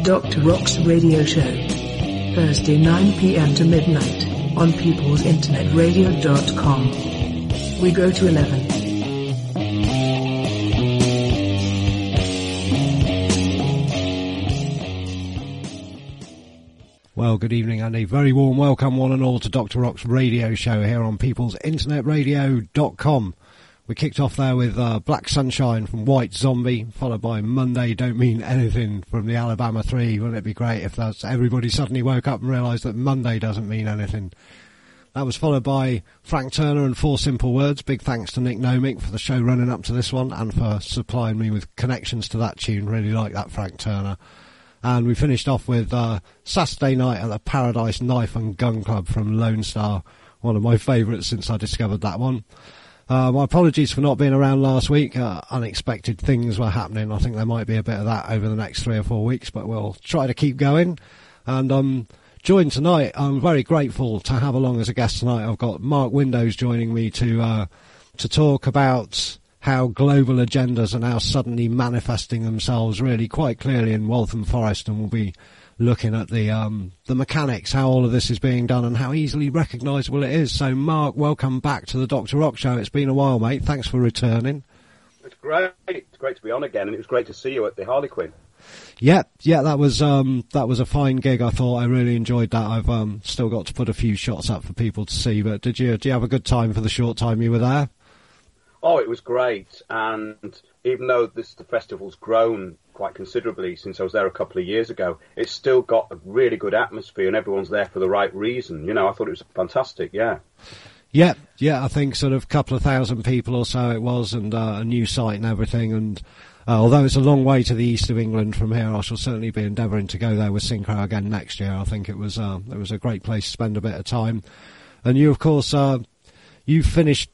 Dr. Rock's radio show. Thursday 9 p.m. to midnight on peoplesinternetradio.com. We go to 11. Well, good evening and a very warm welcome one and all to Dr. Rock's radio show here on peoplesinternetradio.com. We kicked off there with Black Sunshine from White Zombie, followed by Monday Don't Mean Anything from the Alabama 3. Wouldn't it be great if everybody suddenly woke up and realised that Monday doesn't mean anything? That was followed by Frank Turner and Four Simple Words. Big thanks to Nick Nomick for the show running up to this one and for supplying me with connections to that tune. Really like that, Frank Turner. And we finished off with Saturday Night at the Paradise Knife and Gun Club from Lone Star, one of my favourites since I discovered that one. My apologies for not being around last week. Unexpected things were happening. I think there might be a bit of that over the next 3 or 4 weeks, but we'll try to keep going. And joined tonight, I'm very grateful to have along as a guest tonight. I've got Mark Windows joining me to talk about how global agendas are now suddenly manifesting themselves really quite clearly in Waltham Forest, and we'll be looking at the mechanics, how all of this is being done and how easily recognisable it is. So, Mark, welcome back to the Dr. Rock Show. It's been a while, mate. Thanks for returning. It's great. It's great to be on again, and it was great to see you at the Harlequin. Yeah, that was a fine gig. I thought I really enjoyed that. I've still got to put a few shots up for people to see, but do you have a good time for the short time you were there? Oh, it was great, and even though the festival's grown quite considerably since I was there a couple of years ago, it's still got a really good atmosphere and everyone's there for the right reason. You know, I thought it was fantastic, yeah. Yeah, I think sort of a couple of thousand people or so it was, and a new site and everything, and although it's a long way to the east of England from here, I shall certainly be endeavouring to go there with Synchro again next year. I think it was a great place to spend a bit of time. And you, of course, you finished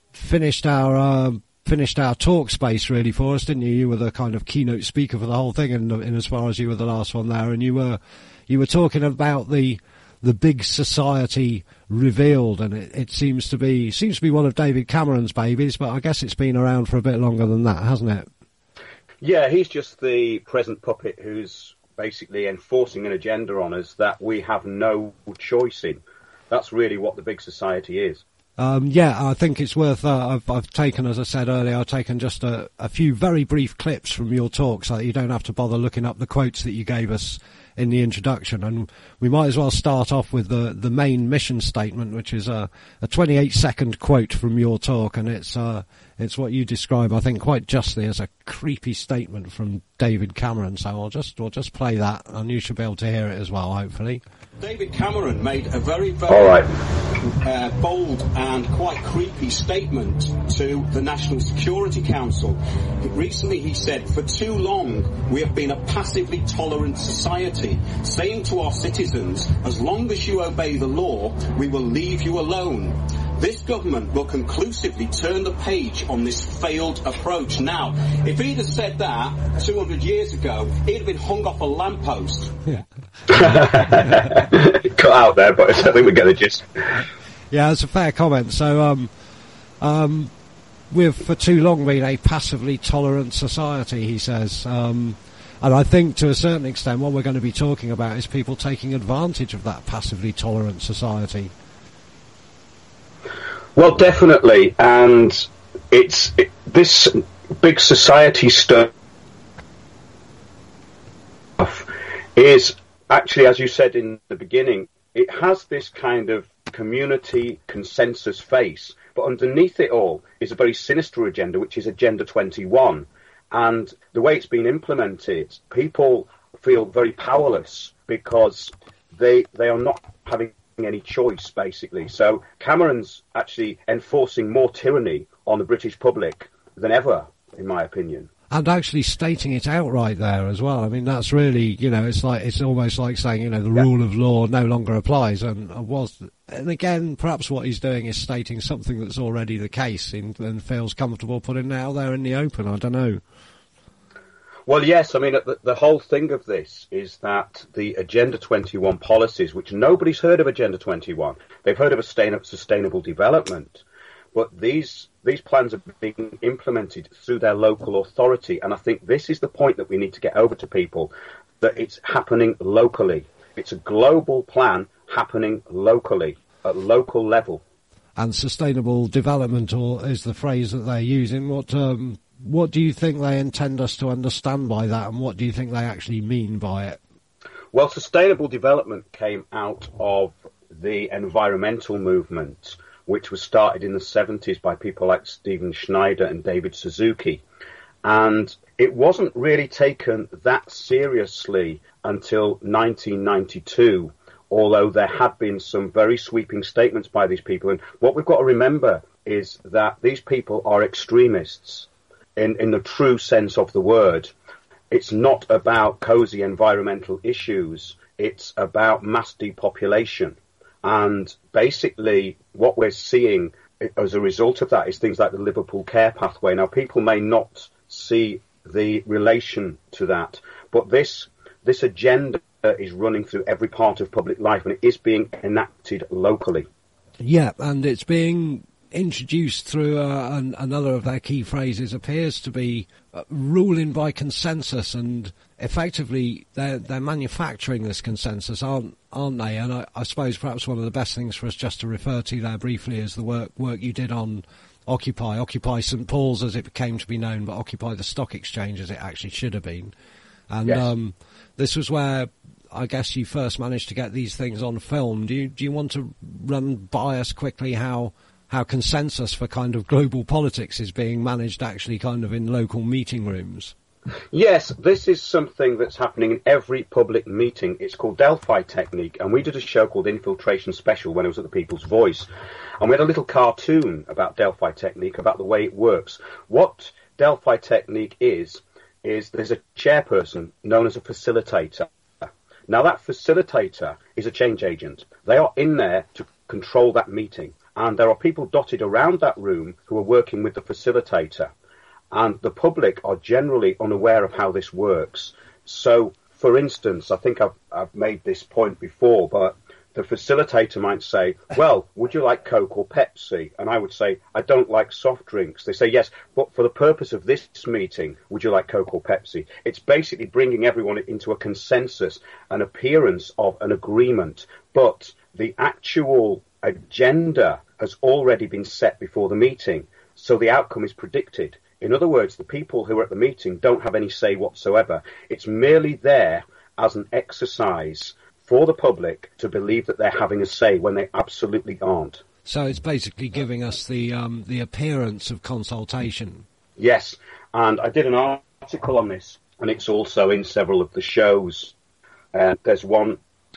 our talk space really for us, didn't you? You were the kind of keynote speaker for the whole thing, in as far as you were the last one there, and you were talking about the big society revealed, and it seems to be one of David Cameron's babies, but I guess it's been around for a bit longer than that, hasn't it? Yeah, he's just the present puppet who's basically enforcing an agenda on us that we have no choice in. That's really what the big society is. I think it's worth, I've taken, as I said earlier, I've taken just a few very brief clips from your talk so that you don't have to bother looking up the quotes that you gave us in the introduction. And we might as well start off with the main mission statement, which is a 28-second quote from your talk, and it's what you describe, I think, quite justly as a creepy statement from David Cameron. So we'll just play that, and you should be able to hear it as well, hopefully. David Cameron made a very bold and quite creepy statement to the National Security Council. Recently he said, "For too long we have been a passively tolerant society, saying to our citizens, as long as you obey the law, we will leave you alone. This government will conclusively turn the page on this failed approach." Now, if he'd have said that 200 years ago, he'd have been hung off a lamppost. Yeah. Cut out there, but I think we get the gist. Yeah, it's a fair comment. So, we've for too long been a passively tolerant society, he says. And I think to a certain extent what we're going to be talking about is people taking advantage of that passively tolerant society. Well, definitely, and this big society stuff is actually, as you said in the beginning, it has this kind of community consensus face, but underneath it all is a very sinister agenda, which is Agenda 21. And the way it's been implemented, people feel very powerless because they are not having any choice, basically. So Cameron's actually enforcing more tyranny on the British public than ever, in my opinion. And actually stating it outright there as well. I mean, that's really, it's almost like saying, the rule of law no longer applies. And again, perhaps what he's doing is stating something that's already the case and feels comfortable putting it out there in the open. I don't know. Well, yes, I mean, the whole thing of this is that the Agenda 21 policies, which nobody's heard of Agenda 21, they've heard of a sustainable development, but these plans are being implemented through their local authority, and I think this is the point that we need to get over to people. that it's happening locally. It's a global plan happening locally, at local level. And sustainable development, or is the phrase that they're using. What do you think they intend us to understand by that, and what do you think they actually mean by it? Well, sustainable development came out of the environmental movement, which was started in the 70s by people like Stephen Schneider and David Suzuki. And it wasn't really taken that seriously until 1992, although there had been some very sweeping statements by these people. And what we've got to remember is that these people are extremists in the true sense of the word. It's not about cosy environmental issues. It's about mass depopulation. And basically what we're seeing as a result of that is things like the Liverpool Care Pathway. Now, people may not see the relation to that, but this agenda is running through every part of public life, and it is being enacted locally. Yeah, and it's being introduced through another of their key phrases appears to be ruling by consensus, and effectively they're manufacturing this consensus, aren't they? And I suppose perhaps one of the best things for us just to refer to there briefly is the work you did on Occupy St Paul's, as it came to be known, but Occupy the Stock Exchange, as it actually should have been. And yes. This was where I guess you first managed to get these things on film. Do you want to run by us quickly how consensus for kind of global politics is being managed actually kind of in local meeting rooms? Yes, this is something that's happening in every public meeting. It's called Delphi Technique, and we did a show called Infiltration Special when it was at the People's Voice. And we had a little cartoon about Delphi Technique, about the way it works. What Delphi Technique is there's a chairperson known as a facilitator. Now, that facilitator is a change agent. They are in there to control that meeting. And there are people dotted around that room who are working with the facilitator. And the public are generally unaware of how this works. So, for instance, I think I've made this point before, but the facilitator might say, well, would you like Coke or Pepsi? And I would say, I don't like soft drinks. They say, yes, but for the purpose of this meeting, would you like Coke or Pepsi? It's basically bringing everyone into a consensus, an appearance of an agreement. But the actual agenda has already been set before the meeting, so the outcome is predicted. In other words, the people who are at the meeting don't have any say whatsoever. It's merely there as an exercise for the public to believe that they're having a say when they absolutely aren't. So it's basically giving us the appearance of consultation. Yes, and I did an article on this, and it's also in several of the shows. There's one.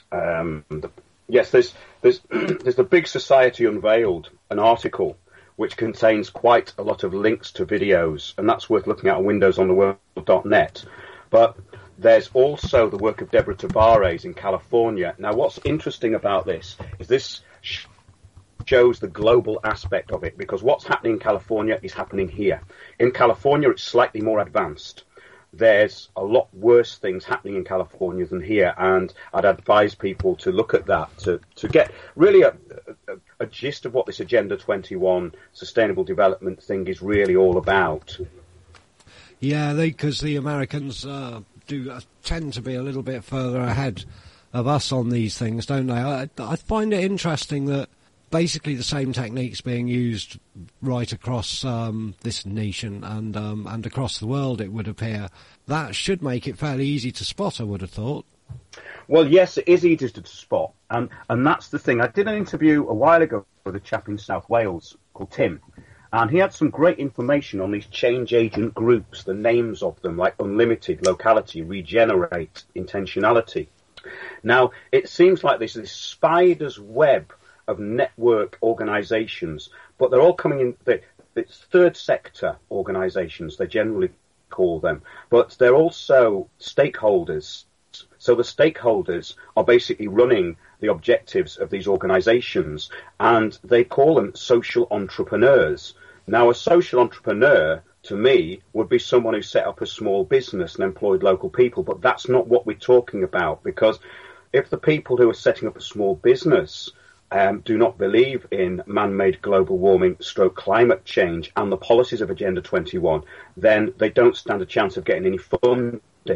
There's the Big Society Unveiled, an article which contains quite a lot of links to videos, and that's worth looking at on windowsontheworld.net. But there's also the work of Deborah Tavares in California. Now, what's interesting about this is this shows the global aspect of it, because what's happening in California is happening here. In California, it's slightly more advanced. There's a lot worse things happening in California than here, and I'd advise people to look at that to get really a gist of what this Agenda 21 sustainable development thing is really all about. Yeah, because the Americans do tend to be a little bit further ahead of us on these things, don't they? I find it interesting that basically the same techniques being used right across this nation and across the world, it would appear. That should make it fairly easy to spot, I would have thought. Well, yes, it is easy to spot, and that's the thing. I did an interview a while ago with a chap in South Wales called Tim, and he had some great information on these change agent groups, the names of them, like Unlimited, Locality, Regenerate, Intentionality. Now, it seems like this spider's web of network organisations, but they're all coming in, it's third sector organisations, they generally call them, but they're also stakeholders. So the stakeholders are basically running the objectives of these organisations, and they call them social entrepreneurs. Now, a social entrepreneur, to me, would be someone who set up a small business and employed local people, but that's not what we're talking about, because if the people who are setting up a small business do not believe in man-made global warming / climate change and the policies of Agenda 21, then they don't stand a chance of getting any funding.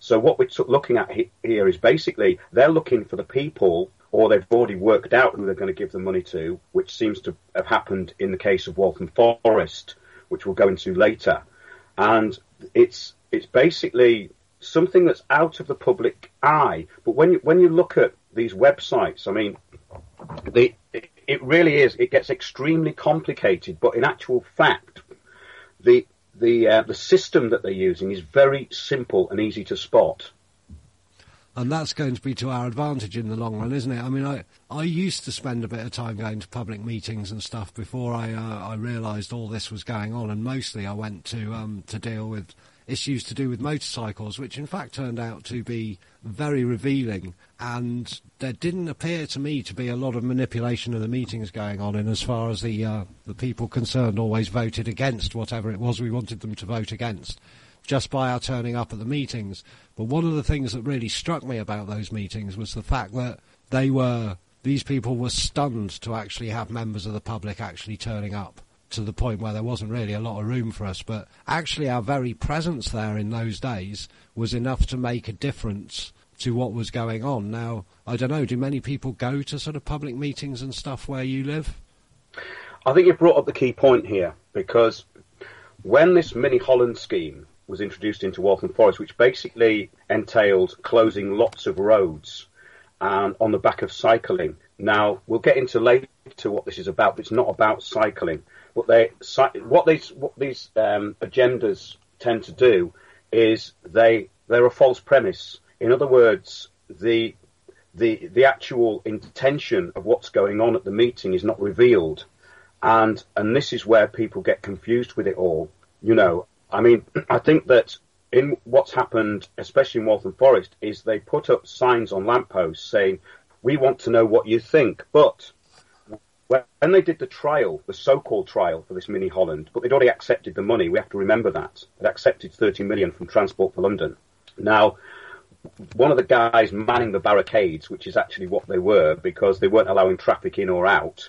So what we're looking at here is basically they're looking for the people, or they've already worked out who they're going to give the money to, which seems to have happened in the case of Waltham Forest, which we'll go into later. And it's basically something that's out of the public eye. But when you look at these websites, I mean, it really is. It gets extremely complicated. But in actual fact, the system that they're using is very simple and easy to spot. And that's going to be to our advantage in the long run, isn't it? I mean, I used to spend a bit of time going to public meetings and stuff before I realised all this was going on, and mostly I went to deal with issues to do with motorcycles, which in fact turned out to be very revealing, and there didn't appear to me to be a lot of manipulation of the meetings going on, in as far as the people concerned always voted against whatever it was we wanted them to vote against, just by our turning up at the meetings. But one of the things that really struck me about those meetings was the fact that these people were stunned to actually have members of the public actually turning up, to the point where there wasn't really a lot of room for us. But actually our very presence there in those days was enough to make a difference to what was going on. Now, I don't know, do many people go to sort of public meetings and stuff where you live? I think you've brought up the key point here, because when this Mini Holland scheme was introduced into Waltham Forest, which basically entailed closing lots of roads and on the back of cycling. Now, we'll get into later what this is about, but it's not about cycling. What these agendas tend to do is they're a false premise. In other words, the actual intention of what's going on at the meeting is not revealed, and this is where people get confused with it all. You know, I mean, I think that in what's happened, especially in Waltham Forest, is they put up signs on lampposts saying, "We want to know what you think," but when they did the trial, the so-called trial for this Mini Holland, but they'd already accepted the money, we have to remember that. They'd accepted 30 million from Transport for London. Now, one of the guys manning the barricades, which is actually what they were, because they weren't allowing traffic in or out,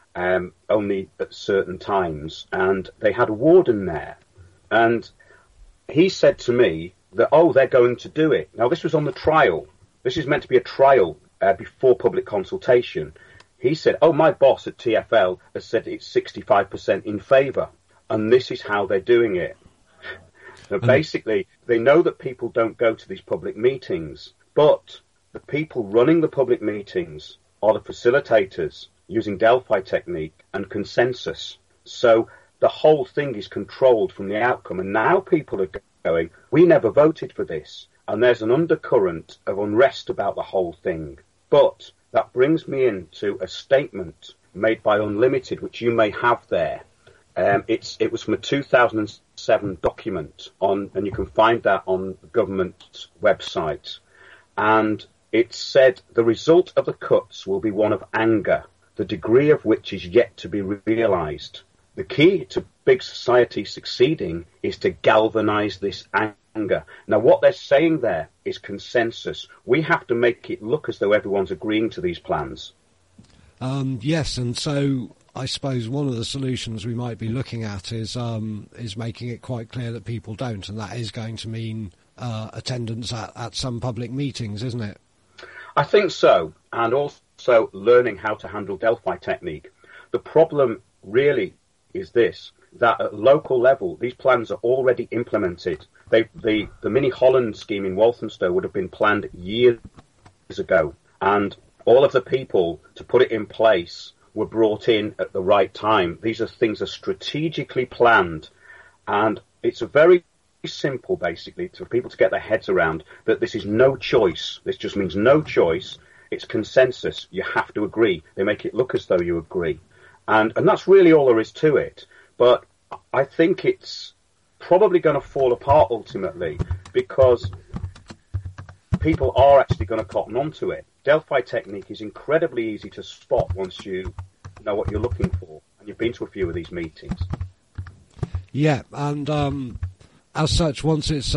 only at certain times, and they had a warden there. And he said to me that, they're going to do it. Now, this was on the trial. This is meant to be a trial before public consultation. He said, my boss at TfL has said it's 65% in favour, and this is how they're doing it. Now, basically, they know that people don't go to these public meetings, but the people running the public meetings are the facilitators using Delphi technique and consensus. So the whole thing is controlled from the outcome, and now people are going, we never voted for this, and there's an undercurrent of unrest about the whole thing. But that brings me into a statement made by Unlimited, which you may have there. It was from a 2007 document and you can find that on the government website. And it said, the result of the cuts will be one of anger, the degree of which is yet to be realised. The key to big society succeeding is to galvanise this anger. Now, what they're saying there is consensus. We have to make it look as though everyone's agreeing to these plans. Yes, and so I suppose one of the solutions we might be looking at is making it quite clear that people don't, and that is going to mean attendance at some public meetings, isn't it? I think so, and also learning how to handle Delphi technique. The problem really is this, that at local level, these plans are already implemented. The Mini Holland scheme in Walthamstow would have been planned years ago, and all of the people to put it in place were brought in at the right time. These are things are strategically planned, and it's a very simple, basically, for people to get their heads around that this is no choice. This just means no choice. It's consensus. You have to agree. They make it look as though you agree. And that's really all there is to it. But I think it's probably going to fall apart ultimately because people are actually going to cotton onto it. Delphi technique is incredibly easy to spot once you know what you're looking for. And you've been to a few of these meetings. Yeah, and as such, once it's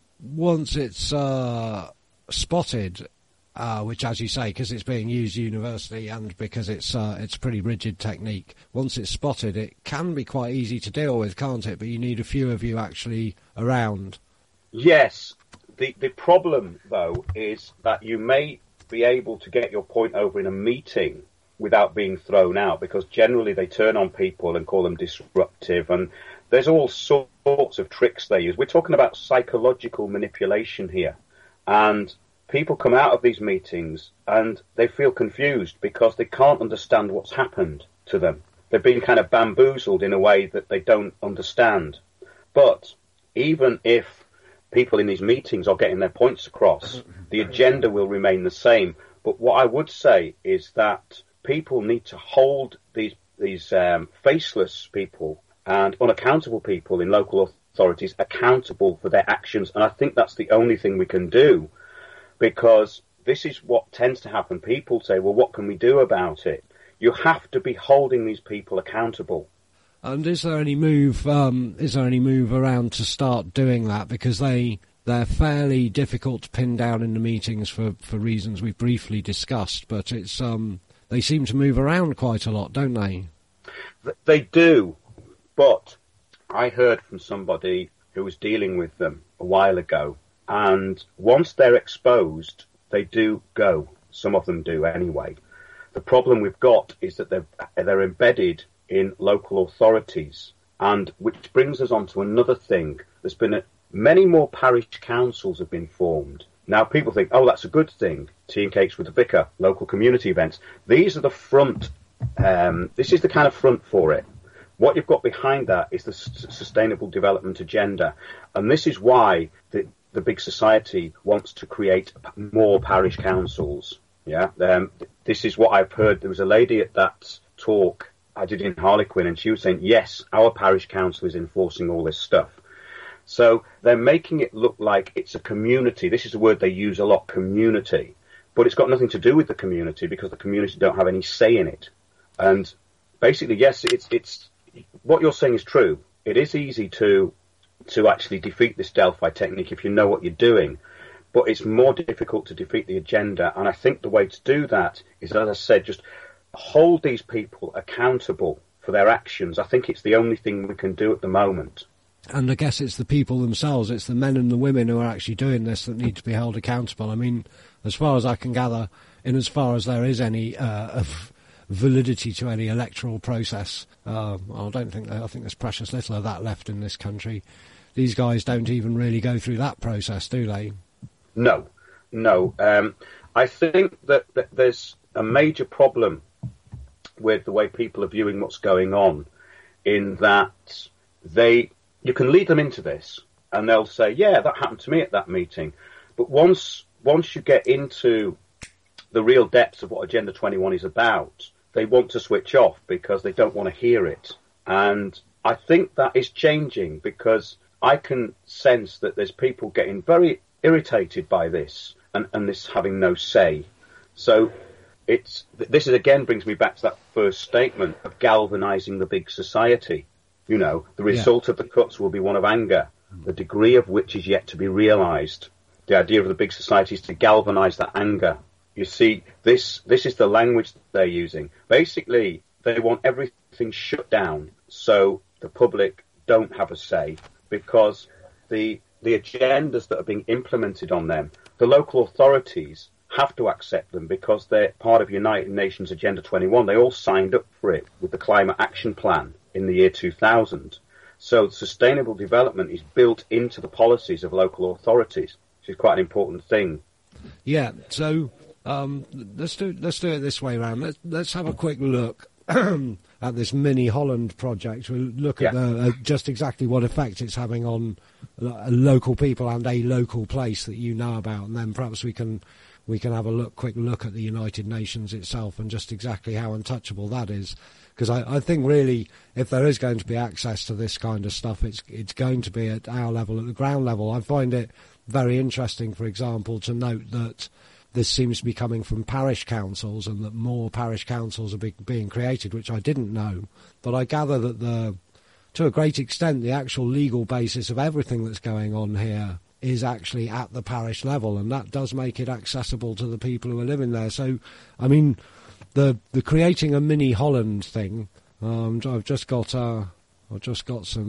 spotted, which, as you say, because it's being used universally and because it's pretty rigid technique, once it's spotted, it can be quite easy to deal with, can't it? But you need a few of you actually around. Yes, The problem, though, is that you may be able to get your point over in a meeting without being thrown out, because generally they turn on people and call them disruptive, and there's all sorts of tricks they use. We're talking about psychological manipulation here, and people come out of these meetings and they feel confused because they can't understand what's happened to them. They've been kind of bamboozled in a way that they don't understand. But even if people in these meetings are getting their points across, the agenda will remain the same. But what I would say is that people need to hold these faceless people and unaccountable people in local authorities accountable for their actions. And I think that's the only thing we can do, because this is what tends to happen. People say, well, what can we do about it? You have to be holding these people accountable. And is there any move around to start doing that? Because they're fairly difficult to pin down in the meetings for reasons we've briefly discussed, but it's they seem to move around quite a lot, don't they? They do, but I heard from somebody who was dealing with them a while ago, and once they're exposed, they do go. Some of them do anyway. The problem we've got is that they're embedded in local authorities, and which brings us on to another thing. There's been many more parish councils have been formed. Now people think, oh, that's a good thing. Tea and cakes with the vicar, local community events. These are the front. This is the kind of front for it. What you've got behind that is the Sustainable Development Agenda, and this is why the big society wants to create more parish councils. Yeah, this is what I've heard. There was a lady at that talk I did in Harlequin, and she was saying, yes, our parish council is enforcing all this stuff. So they're making it look like it's a community. This is a word they use a lot, community. But it's got nothing to do with the community, because the community don't have any say in it. And basically, yes, it's what you're saying is true. It is easy to actually defeat this Delphi technique if you know what you're doing. But it's more difficult to defeat the agenda. And I think the way to do that is, as I said, just hold these people accountable for their actions. I think it's the only thing we can do at the moment. And I guess it's the people themselves, it's the men and the women who are actually doing this that need to be held accountable. I mean, as far as I can gather, in as far as there is any validity to any electoral process, I think there's precious little of that left in this country. These guys don't even really go through that process, do they? No. I think that there's a major problem with the way people are viewing what's going on, in that you can lead them into this and they'll say, yeah, that happened to me at that meeting. But once you get into the real depths of what Agenda 21 is about, they want to switch off because they don't want to hear it. And I think that is changing, because I can sense that there's people getting very irritated by this and this having no say. So this again brings me back to that first statement of galvanizing the big society. You know, the result of the cuts will be one of anger, the degree of which is yet to be realized. The idea of the big society is to galvanize that anger. You see, this is the language they're using. Basically, they want everything shut down so the public don't have a say, because the agendas that are being implemented on them, the local authorities have to accept them because they're part of United Nations Agenda 21. They all signed up for it with the Climate Action Plan in the year 2000. So sustainable development is built into the policies of local authorities, which is quite an important thing. Yeah, so let's do it this way around. Let's have a quick look at this mini Holland project. We'll look at just exactly what effect it's having on local people and a local place that you know about, and then perhaps we can have a quick look at the United Nations itself and just exactly how untouchable that is. Because I think really, if there is going to be access to this kind of stuff, it's going to be at our level, at the ground level. I find it very interesting, for example, to note that this seems to be coming from parish councils, and that more parish councils are being created, which I didn't know. But I gather that to a great extent, the actual legal basis of everything that's going on here is actually at the parish level, and that does make it accessible to the people who are living there. So, I mean, the creating a mini Holland thing. I've just got some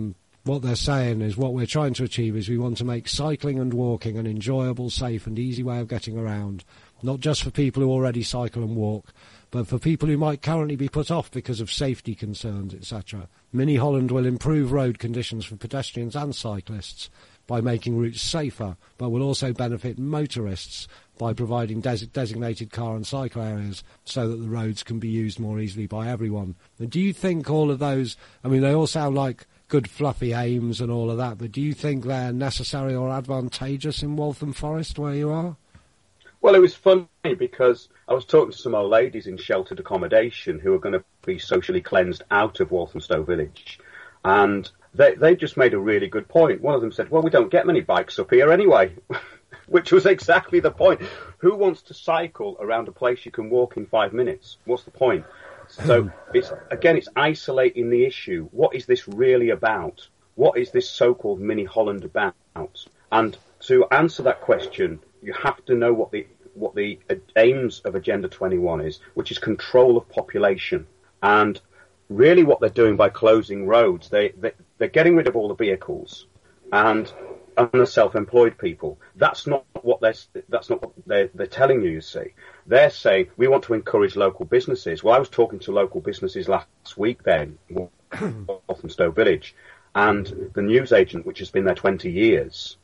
what they're saying is what we're trying to achieve is we want to make cycling and walking an enjoyable, safe and easy way of getting around, not just for people who already cycle and walk, but for people who might currently be put off because of safety concerns, etc. Mini Holland will improve road conditions for pedestrians and cyclists by making routes safer, but will also benefit motorists by providing designated car and cycle areas so that the roads can be used more easily by everyone. And do you think all of those, I mean, they all sound like good fluffy aims and all of that, but do you think they're necessary or advantageous in Waltham Forest where you are? Well, it was funny because I was talking to some old ladies in sheltered accommodation who are going to be socially cleansed out of Walthamstow Village, and they just made a really good point. One of them said, well, we don't get many bikes up here anyway, which was exactly the point. Who wants to cycle around a place you can walk in 5 minutes? What's the point? So, it's isolating the issue. What is this really about? What is this so-called Mini Holland about? And to answer that question, you have to know what the aims of Agenda 21 is, which is control of population. And really what they're doing by closing roads, they're getting rid of all the vehicles and the self-employed people. That's not what they're telling you, you see. They're saying, we want to encourage local businesses. Well, I was talking to local businesses last week then, Walthamstow Village, and the newsagent, which has been there 20 years,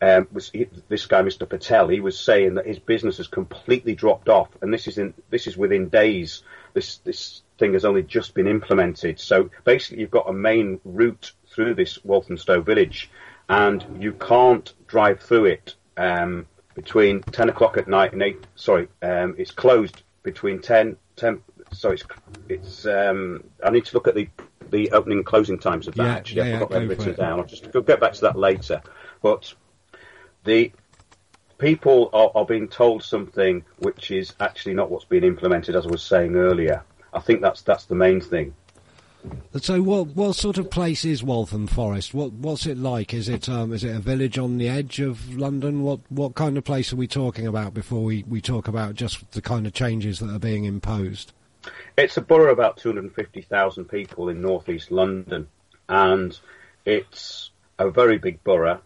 this guy, Mr. Patel, he was saying that his business has completely dropped off, and this is within days. This thing has only just been implemented. So basically, you've got a main route through this Walthamstow Village, and you can't drive through it between 10 o'clock at night and 8. Sorry, it's closed between 10. Sorry, it's. I need to look at the opening and closing times of that. Actually, I've got that written down. I'll just get back to that later, but. The people are being told something which is actually not what's being implemented, as I was saying earlier. I think that's the main thing. So, what sort of place is Waltham Forest? What's it like? Is it a village on the edge of London? What kind of place are we talking about before we talk about just the kind of changes that are being imposed? It's a borough of about 250,000 people in northeast London, and it's a very big borough.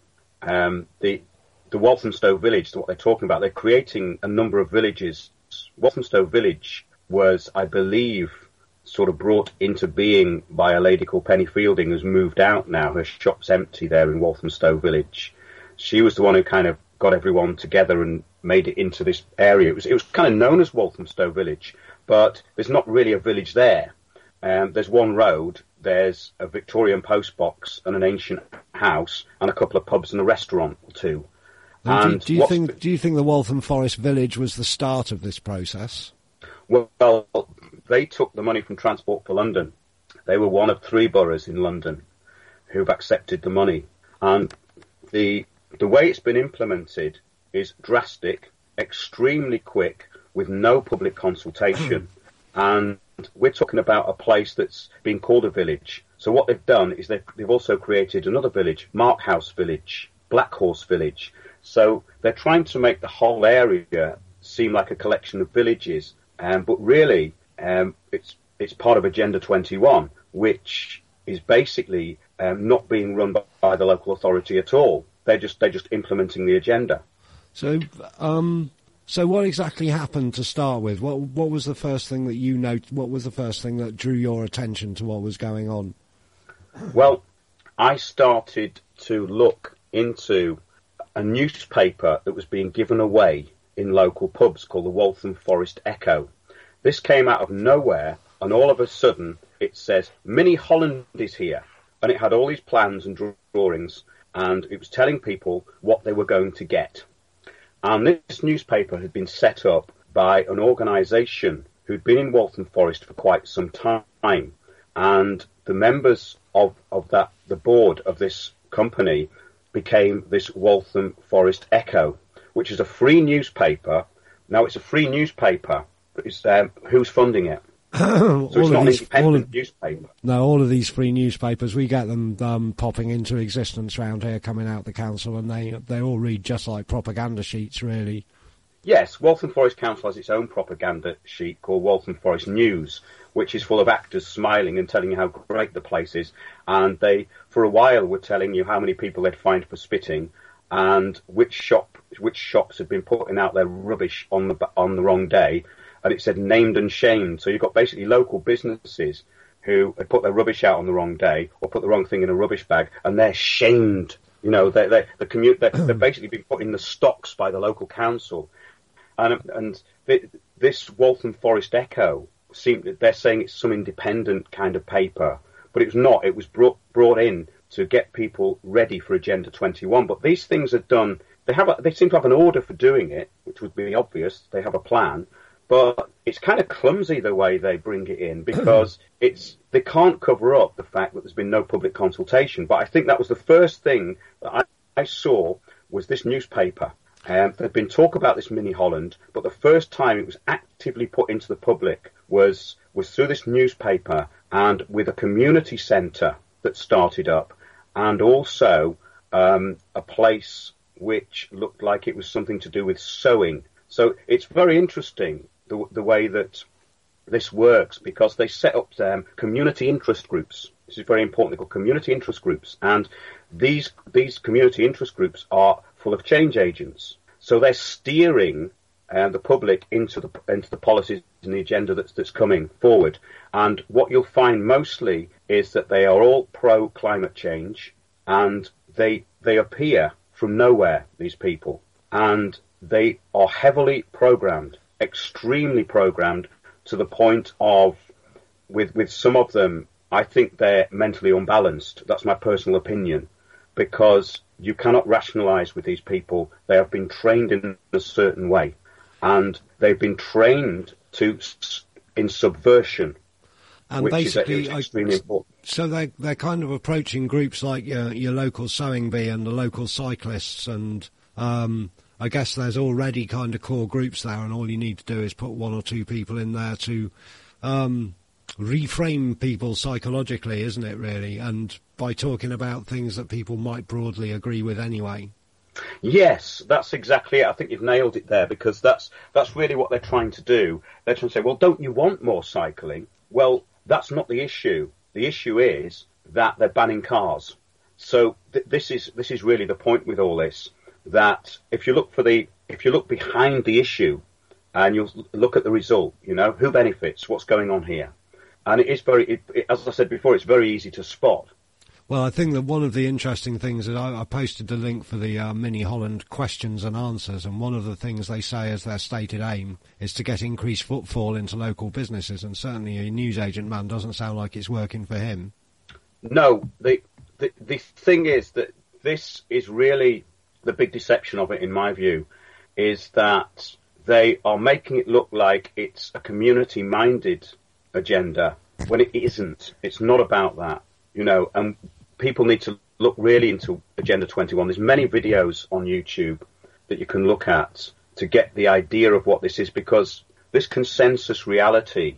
The Walthamstow Village, what they're talking about, they're creating a number of villages. Walthamstow Village was, I believe, sort of brought into being by a lady called Penny Fielding, who's moved out now. Her shop's empty there in Walthamstow Village. She was the one who kind of got everyone together and made it into this area. It was kind of known as Walthamstow Village, but there's not really a village there. There's one road, there's a Victorian post box and an ancient house and a couple of pubs and a restaurant or two. And do you think the Waltham Forest Village was the start of this process? Well, they took the money from Transport for London. They were one of 3 boroughs in London who've accepted the money. And the way it's been implemented is drastic, extremely quick, with no public consultation. And we're talking about a place that's been called a village. So what they've done is they've also created another village, Markhouse Village, Black Horse Village. So they're trying to make the whole area seem like a collection of villages, but really it's part of Agenda 21, which is basically not being run by the local authority at all. They're just implementing the agenda. So what exactly happened to start with? What was the first thing that you noted? What was the first thing that drew your attention to what was going on? Well, I started to look into a newspaper that was being given away in local pubs called the Waltham Forest Echo. This came out of nowhere, and all of a sudden it says, Mini Holland is here. And it had all these plans and drawings, and it was telling people what they were going to get. And this newspaper had been set up by an organisation who'd been in Waltham Forest for quite some time. And the members of the board of this company became this Waltham Forest Echo, which is a free newspaper. Now, it's a free newspaper, but it's, who's funding it? So it's not an independent newspaper. No, all of these free newspapers, we get them popping into existence around here, coming out the council, and they all read just like propaganda sheets, really. Yes, Waltham Forest Council has its own propaganda sheet called Waltham Forest News, which is full of actors smiling and telling you how great the place is. And they, for a while, were telling you how many people they'd fined for spitting and which shops had been putting out their rubbish on the wrong day. And it said named and shamed. So you've got basically local businesses who had put their rubbish out on the wrong day or put the wrong thing in a rubbish bag, and they're shamed. You know, they're basically been put in the stocks by the local council. And this Waltham Forest Echo they're saying it's some independent kind of paper, but it was not. It was brought in to get people ready for Agenda 21. But these things are done. They seem to have an order for doing it, which would be obvious. They have a plan, but it's kind of clumsy the way they bring it in because they can't cover up the fact that there's been no public consultation. But I think that was the first thing that I saw was this newspaper. There'd been talk about this Mini Holland, but the first time it was actively put into the public was through this newspaper and with a community centre that started up, and also a place which looked like it was something to do with sewing. So it's very interesting the way that this works, because they set up community interest groups. This is very important. They're called community interest groups, and these community interest groups are full of change agents. So they're steering the public into the policies and the agenda that's coming forward. And what you'll find mostly is that they are all pro climate change, and they appear from nowhere, these people, and they are heavily programmed, extremely programmed, to the point of, with some of them, I think they're mentally unbalanced. That's my personal opinion, because you cannot rationalise with these people. They have been trained in a certain way, and they've been trained in subversion, and which basically, is extremely important. So they're kind of approaching groups like your local sewing bee and the local cyclists, and I guess there's already kind of core groups there, and all you need to do is put one or two people in there to reframe people psychologically, isn't it, really? And by talking about things that people might broadly agree with anyway. Yes, that's exactly it. I think you've nailed it there, because that's really what they're trying to do. They're trying to say, well, don't you want more cycling? Well, that's not the issue. The issue is that they're banning cars. So this is really the point with all this, that if you look behind the issue and you'll look at the result, who benefits, what's going on here. And it is as I said before, it's very easy to spot. Well, I think that one of the interesting things that I posted the link for the Mini Holland questions and answers, and one of the things they say as their stated aim is to get increased footfall into local businesses, and certainly a newsagent man doesn't sound like it's working for him. No, the thing is that this is really the big deception of it, in my view, is that they are making it look like it's a community-minded agenda when it isn't. It's not about that, and people need to look really into Agenda 21. There's many videos on YouTube that you can look at to get the idea of what this is, because this consensus reality,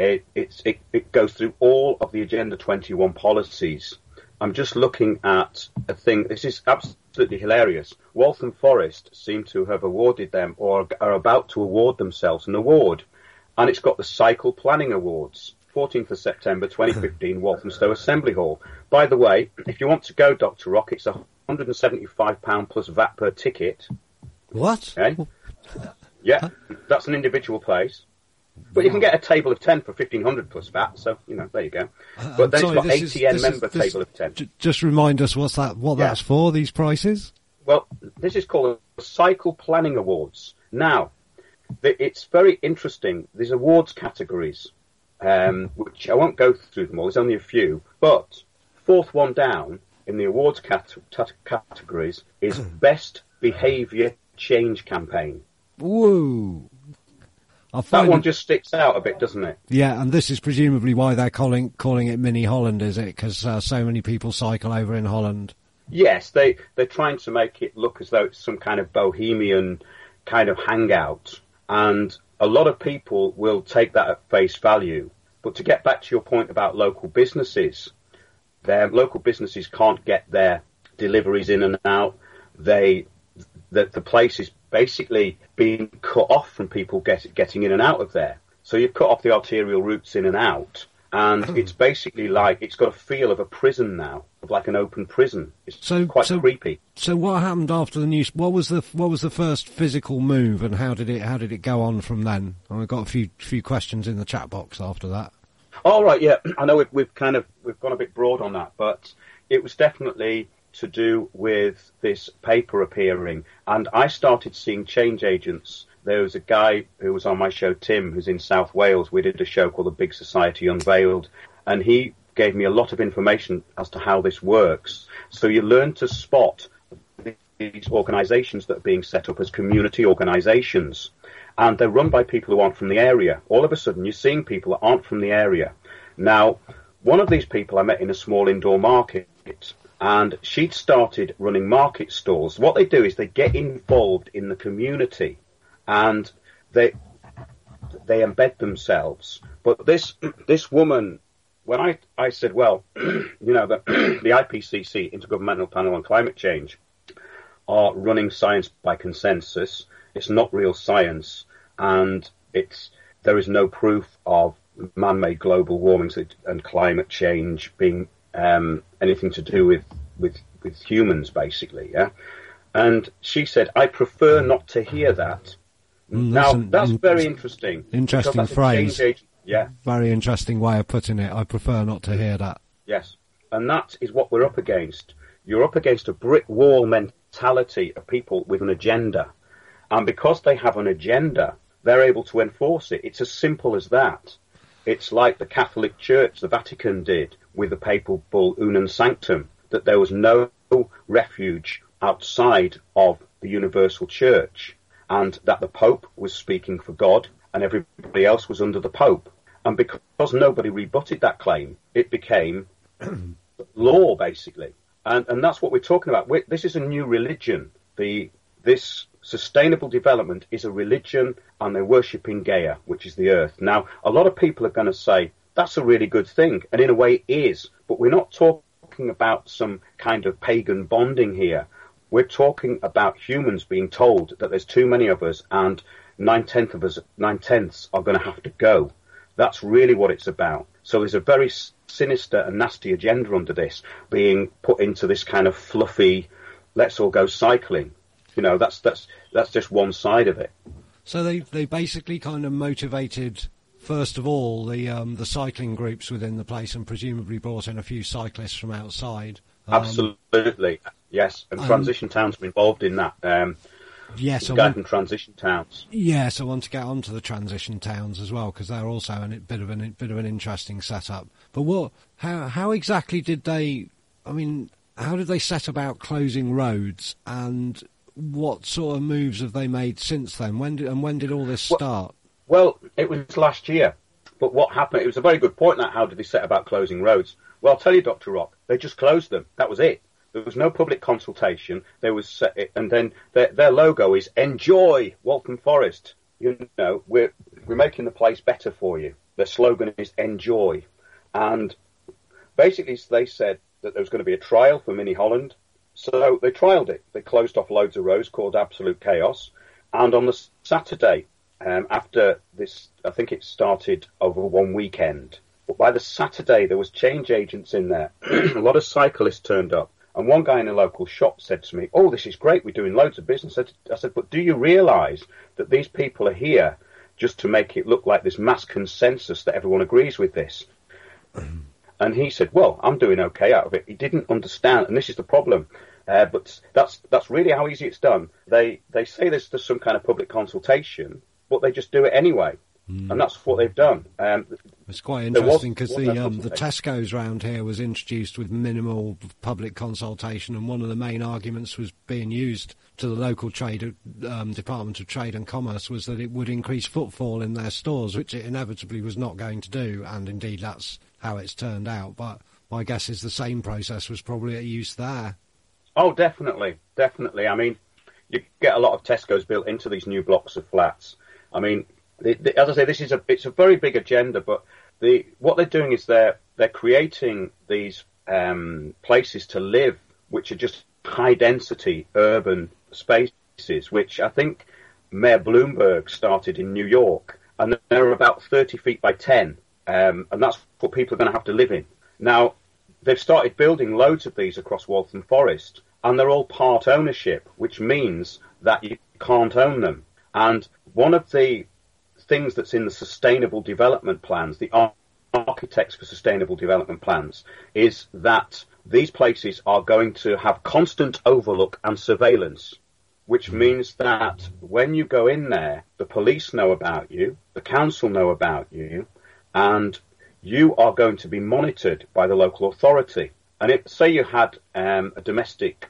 it goes through all of the Agenda 21 policies. I'm just looking at a thing. This is absolutely hilarious. Waltham Forest seem to have awarded them, or are about to award themselves, an award, and it's got the Cycle Planning Awards, 14th of September 2015, Walthamstow Assembly Hall. By the way, if you want to go, Dr. Rock, it's £175 plus VAT per ticket. What? Okay? Yeah, that's an individual place. But you can get a table of 10 for 1,500 plus VAT, so, there you go. But then it's got ATN member table of 10. Just remind us what that's for, these prices? Well, this is called the Cycle Planning Awards. Now, it's very interesting. There's awards categories, which I won't go through them all. There's only a few. But fourth one down in the awards categories is Best Behaviour Change Campaign. Whoa. That one just sticks out a bit, doesn't it? Yeah, and this is presumably why they're calling it Mini Holland, is it? Because so many people cycle over in Holland. Yes, they're trying to make it look as though it's some kind of bohemian kind of hangout. And a lot of people will take that at face value. But to get back to your point about local businesses, their local businesses can't get their deliveries in and out. The place is basically being cut off from people getting in and out of there. So you've cut off the arterial routes in and out, and it's basically like it's got a feel of a prison now, of like an open prison. It's quite creepy. So what happened after the news? What was the first physical move, and how did it go on from then? And we've got a few questions in the chat box after that. All right, yeah, I know we've gone a bit broad on that, but it was definitely to do with this paper appearing, and I started seeing change agents. There was a guy who was on my show, Tim, who's in South Wales. We did a show called The Big Society Unveiled, and he gave me a lot of information as to how this works. So you learn to spot these organisations that are being set up as community organisations, and they're run by people who aren't from the area. All of a sudden, you're seeing people that aren't from the area. Now, one of these people I met in a small indoor market, and she'd started running market stalls. What they do is they get involved in the community, and they embed themselves. But this woman, when I said, well, you know, the IPCC, Intergovernmental Panel on Climate Change, are running science by consensus. It's not real science, and there is no proof of man-made global warming and climate change being anything to do with humans, basically, yeah. And she said, I prefer not to hear that. That's very interesting. Interesting phrase. Yeah. Very interesting way of putting it. I prefer not to hear that. Yes. And that is what we're up against. You're up against a brick wall mentality of people with an agenda. And because they have an agenda, they're able to enforce it. It's as simple as that. It's like the Catholic Church, the Vatican did with the papal bull Unum Sanctum, that there was no refuge outside of the universal church, and that the Pope was speaking for God and everybody else was under the Pope. And because nobody rebutted that claim, it became law, basically. And that's what we're talking about. This is a new religion. This sustainable development is a religion, and they're worshipping Gaia, which is the earth. Now, a lot of people are going to say, that's a really good thing, and in a way it is, but we're not talking about some kind of pagan bonding here. We're talking about humans being told that there's too many of us, and 9/10 are going to have to go. That's really what it's about. So there's a very sinister and nasty agenda under this, being put into this kind of fluffy, let's all go cycling. You know, that's just one side of it. So they basically kind of motivated, first of all, the cycling groups within the place, and presumably brought in a few cyclists from outside. Absolutely, yes. And transition towns were involved in that. Yes, from transition towns. Yes, I want to get onto the transition towns as well, because they're also a bit of an interesting setup. But how exactly did they? I mean, how did they set about closing roads, and what sort of moves have they made since then? When did all this start? Well, it was last year. But what happened? It was a very good point. That how did they set about closing roads? Well, I'll tell you, Dr. Rock. They just closed them. That was it. There was no public consultation. There was, and then their logo is "Enjoy Waltham Forest." You know, we're making the place better for you. Their slogan is "Enjoy," and basically they said that there was going to be a trial for Mini Holland. So they trialled it. They closed off loads of roads, called Absolute Chaos, and on the Saturday after this, I think it started over one weekend. But by the Saturday, there was change agents in there. A lot of cyclists turned up. And one guy in a local shop said to me, "Oh, this is great. We're doing loads of business." I said, "But do you realise that these people are here just to make it look like this mass consensus that everyone agrees with this?" And he said, "Well, I'm doing okay out of it." He didn't understand, and this is the problem. But that's really how easy it's done. They say there's some kind of public consultation, but they just do it anyway. And that's what they've done. It's quite interesting because the Tesco's round here was introduced with minimal public consultation, and one of the main arguments was being used to the local trade Department of Trade and Commerce was that it would increase footfall in their stores, which it inevitably was not going to do, and indeed that's how it's turned out. But my guess is the same process was probably at use there. Oh, definitely. I mean, you get a lot of Tesco's built into these new blocks of flats. I mean, as I say, it's a very big agenda, but what they're doing is they're creating these places to live, which are just high density urban spaces. places, which I think Mayor Bloomberg started in New York, and they're about 30 feet by 10, and that's what people are going to have to live in. Now, they've started building loads of these across Waltham Forest, and they're all part ownership, which means that you can't own them. And one of the things that's in the sustainable development plans, the architects for sustainable development plans, is that these places are going to have constant overlook and surveillance, which means that when you go in there, the police know about you, the council know about you, and you are going to be monitored by the local authority. And say you had a domestic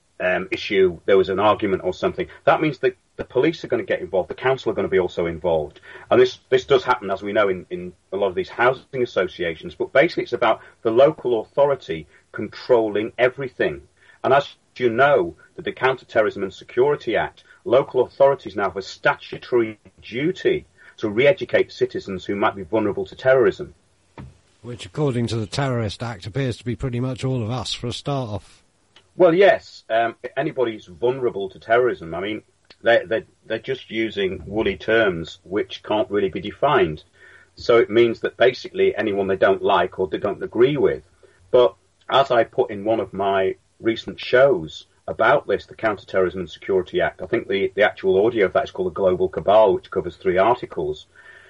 issue, there was an argument or something, that means that the police are going to get involved, the council are going to be also involved. And this does happen, as we know, in a lot of these housing associations, but basically it's about the local authority controlling everything. And as you know, the Counter-Terrorism and Security Act, local authorities now have a statutory duty to re-educate citizens who might be vulnerable to terrorism. Which, according to the Terrorist Act, appears to be pretty much all of us for a start off. Well, yes, anybody who's vulnerable to terrorism, I mean, they're just using woolly terms which can't really be defined. So it means that basically anyone they don't like or they don't agree with. But as I put in one of my recent shows about this, the Counter-Terrorism and Security Act, I think the actual audio of that is called The Global Cabal, which covers 3 articles.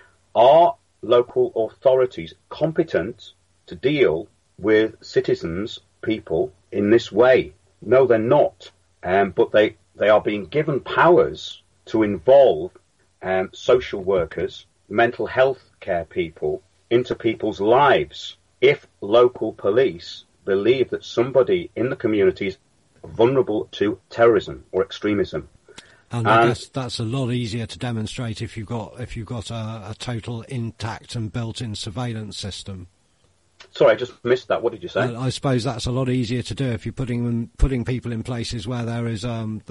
Are local authorities competent to deal with citizens, people, in this way? No, they're not. But they are being given powers to involve social workers, mental health care people into people's lives if local police believe that somebody in the community is vulnerable to terrorism or extremism. And I guess that's a lot easier to demonstrate if you've got a total intact and built-in surveillance system. Sorry, I just missed that. What did you say? I suppose that's a lot easier to do if you're putting people in places where there is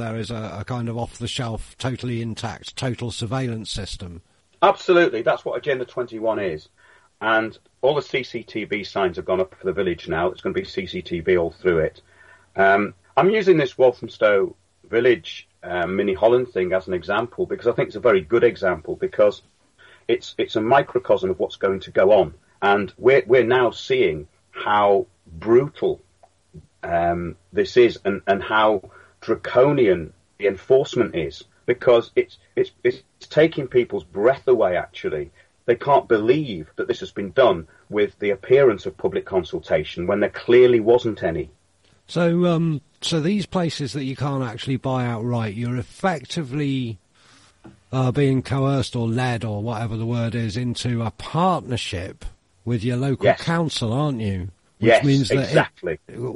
a kind of off-the-shelf, totally intact, total surveillance system. Absolutely, that's what Agenda 21 is. And all the CCTV signs have gone up for the village now. It's going to be CCTV all through it. I'm using this Walthamstow Village Mini Holland thing as an example because I think it's a very good example because it's a microcosm of what's going to go on. And we're now seeing how brutal this is and how draconian the enforcement is, because it's taking people's breath away, actually. They can't believe that this has been done with the appearance of public consultation when there clearly wasn't any. So these places that you can't actually buy outright, you're effectively being coerced or led, or whatever the word is, into a partnership with your local council, aren't you? Which means that exactly.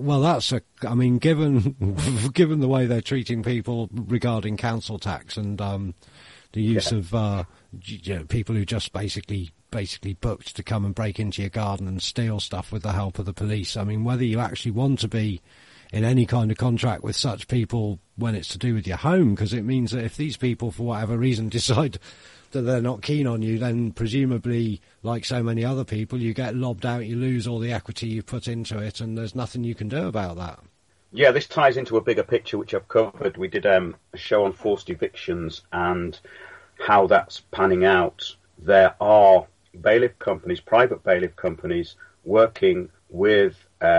Given the way they're treating people regarding council tax and the use of people who just basically booked to come and break into your garden and steal stuff with the help of the police. I mean, whether you actually want to be in any kind of contract with such people when it's to do with your home, because it means that if these people, for whatever reason, decide that they're not keen on you, then presumably, like so many other people, you get lobbed out, you lose all the equity you've put into it, and there's nothing you can do about that. Yeah, this ties into a bigger picture which I've covered. We did a show on forced evictions and how that's panning out. There are bailiff companies, private bailiff companies, working with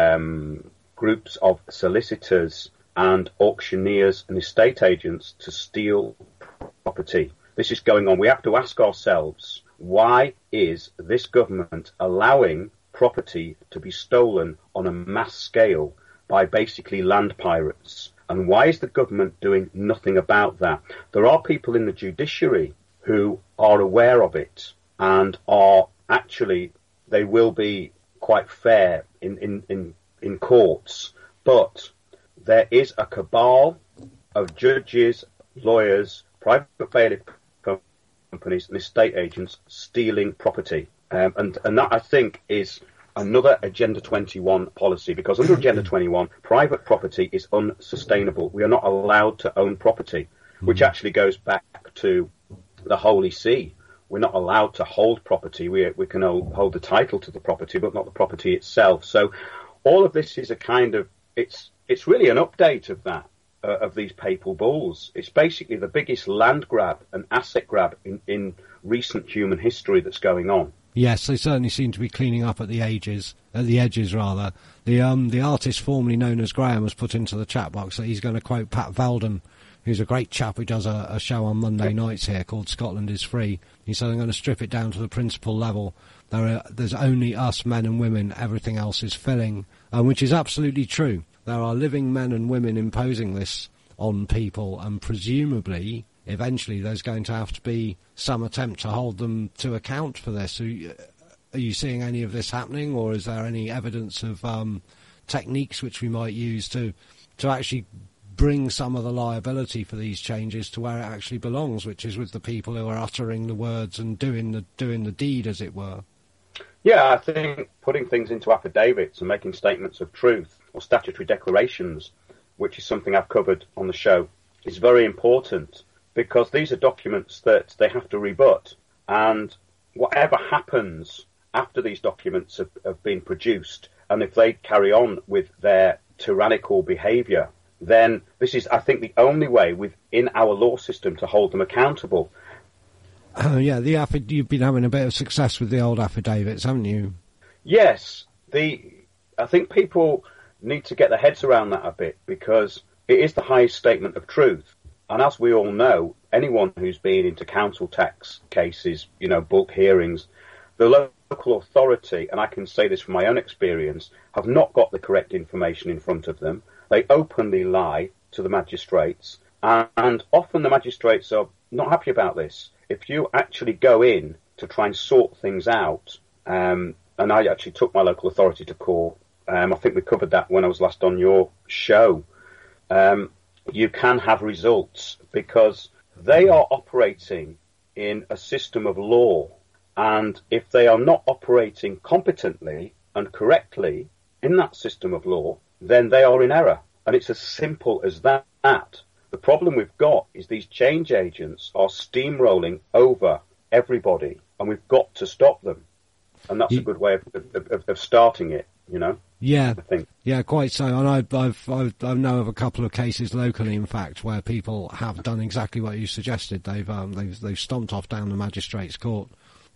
groups of solicitors and auctioneers and estate agents to steal property. This is going on. We have to ask ourselves, why is this government allowing property to be stolen on a mass scale by basically land pirates? And why is the government doing nothing about that? There are people in the judiciary who are aware of it and are actually, they will be quite fair in courts. But there is a cabal of judges, lawyers, private bailiff companies and estate agents stealing property. And that, I think, is another Agenda 21 policy, because under Agenda 21, private property is unsustainable. We are not allowed to own property, which actually goes back to the Holy See. We're not allowed to hold property. We can hold the title to the property, but not the property itself. So all of this is a kind of, it's really an update of that. of these papal bulls. It's basically the biggest land grab and asset grab in recent human history that's going on. Yes, they certainly seem to be cleaning up at the edges. The artist formerly known as Graham has put into the chat box that he's going to quote Pat Valden, who's a great chap who does a show on Monday nights here called Scotland is Free. He said, I'm going to strip it down to the principal level. There's only us, men and women, everything else is filling, which is absolutely true. There are living men and women imposing this on people, and presumably, eventually, there's going to have to be some attempt to hold them to account for this. Are you seeing any of this happening, or is there any evidence of techniques which we might use to actually bring some of the liability for these changes to where it actually belongs, which is with the people who are uttering the words and doing the deed, as it were? Yeah, I think putting things into affidavits and making statements of truth or statutory declarations, which is something I've covered on the show, is very important, because these are documents that they have to rebut, and whatever happens after these documents have been produced, and if they carry on with their tyrannical behaviour, then this is, I think, the only way within our law system to hold them accountable. Yeah, you've been having a bit of success with the old affidavits, haven't you? Yes. I think people need to get their heads around that a bit, because it is the highest statement of truth. And as we all know, anyone who's been into council tax cases, bulk hearings, the local authority, and I can say this from my own experience, have not got the correct information in front of them. They openly lie to the magistrates, and often the magistrates are not happy about this. If you actually go in to try and sort things out, and I actually took my local authority to court, I think we covered that when I was last on your show, you can have results, because they are operating in a system of law, and if they are not operating competently and correctly in that system of law, then they are in error. And it's as simple as that. The problem we've got is these change agents are steamrolling over everybody, and we've got to stop them. And that's a good way of starting it, Yeah, I think. Yeah, quite so. And I know of a couple of cases locally, in fact, where people have done exactly what you suggested. They've stomped off down the magistrates' court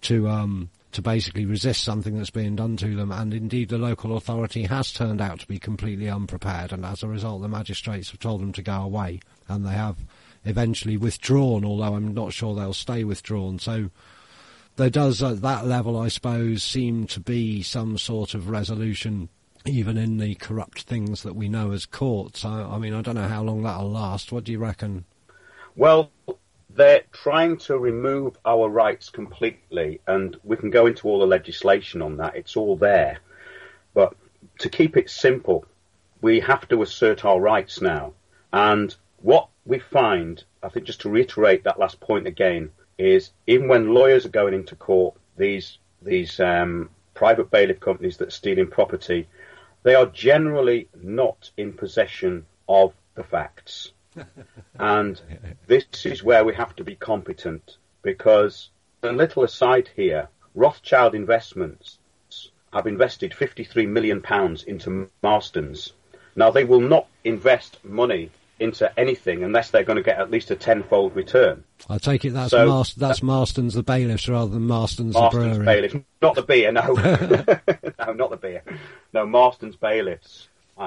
to basically resist something that's being done to them, and indeed the local authority has turned out to be completely unprepared, and as a result the magistrates have told them to go away, and they have eventually withdrawn, although I'm not sure they'll stay withdrawn. So there does, at that level, I suppose, seem to be some sort of resolution even in the corrupt things that we know as courts. I mean, I don't know how long that'll last. What do you reckon? Well, they're trying to remove our rights completely, and we can go into all the legislation on that. It's all there. But to keep it simple, we have to assert our rights now. And what we find, I think, just to reiterate that last point again, is even when lawyers are going into court, these private bailiff companies that are stealing property, they are generally not in possession of the facts. And this is where we have to be competent, because, a little aside here, Rothschild Investments have invested £53 million into Marston's. Now, they will not invest money into anything unless they're going to get at least a tenfold return. I take it that's Marston's the bailiffs rather than Marston's the brewery. Bailiffs, not the beer, no. No, not the beer. No, Marston's bailiffs.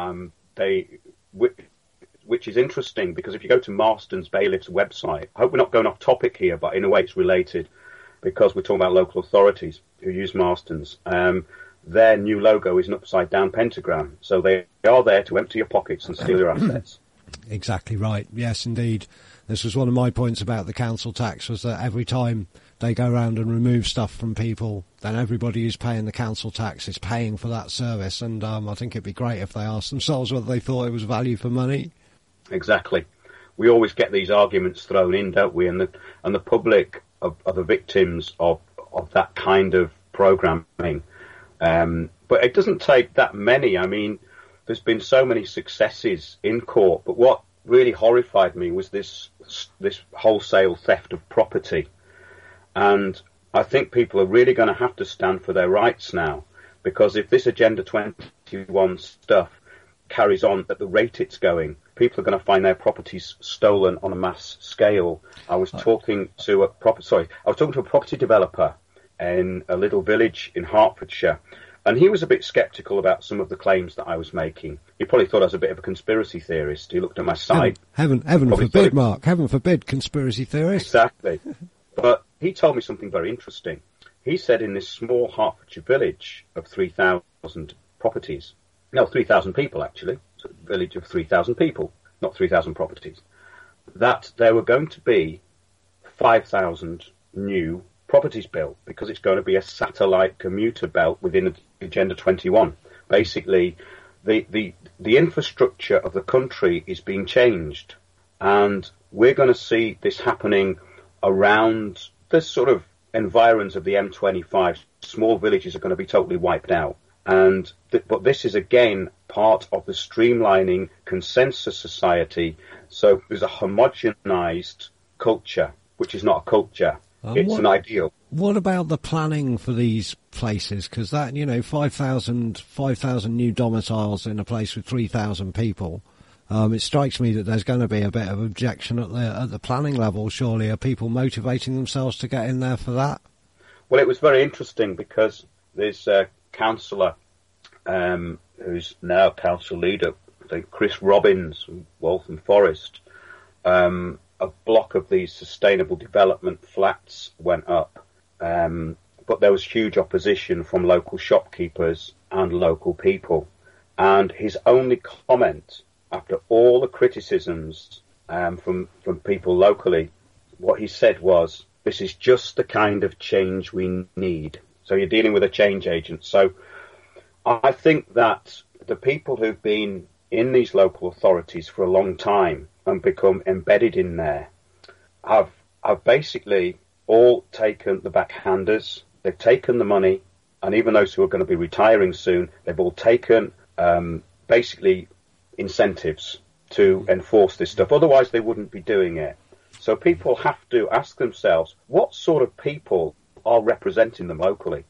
Which is interesting, because if you go to Marston's Bailiff's website, I hope we're not going off topic here, but in a way it's related, because we're talking about local authorities who use Marston's. Their new logo is an upside-down pentagram, so they are there to empty your pockets and steal your assets. Exactly right. Yes, indeed. This was one of my points about the council tax, was that every time they go around and remove stuff from people, then everybody who's paying the council tax is paying for that service. And I think it'd be great if they asked themselves whether they thought it was value for money. Exactly. We always get these arguments thrown in, don't we? And the public are the victims of that kind of programming. But it doesn't take that many. I mean, there's been so many successes in court, but what really horrified me was this wholesale theft of property. And I think people are really going to have to stand for their rights now, because if this Agenda 21 stuff carries on at the rate it's going, people are going to find their properties stolen on a mass scale. I was talking to a property developer in a little village in Hertfordshire, and he was a bit sceptical about some of the claims that I was making. He probably thought I was a bit of a conspiracy theorist. He looked at my site. Heaven forbid, Mark. Heaven forbid, conspiracy theorist. Exactly. But he told me something very interesting. He said in this small Hertfordshire village of 3,000 properties, no, 3,000 people actually, it's a village of 3,000 people, not 3,000 properties, that there were going to be 5,000 new properties built because it's going to be a satellite commuter belt within Agenda 21. Basically, the infrastructure of the country is being changed, and we're going to see this happening around the sort of environs of the M25. Small villages are going to be totally wiped out, but this is again part of the streamlining consensus society. So there's a homogenized culture, which is not a culture. It's an ideal. What about the planning for these places? Because that, 5,000 new domiciles in a place with 3,000 people, it strikes me that there's going to be a bit of objection at the planning level. Surely, are people motivating themselves to get in there for that? Well, it was very interesting because there's a councillor who's now council leader, I think Chris Robbins from Waltham Forest. A block of these sustainable development flats went up, but there was huge opposition from local shopkeepers and local people. And his only comment, after all the criticisms from people locally, what he said was, "This is just the kind of change we need." So you're dealing with a change agent. So I think that the people who've been in these local authorities for a long time and become embedded in there have basically all taken the backhanders. They've taken the money, and even those who are going to be retiring soon, they've all taken basically incentives to enforce this stuff. Otherwise, they wouldn't be doing it. So people have to ask themselves, what sort of people are representing them locally?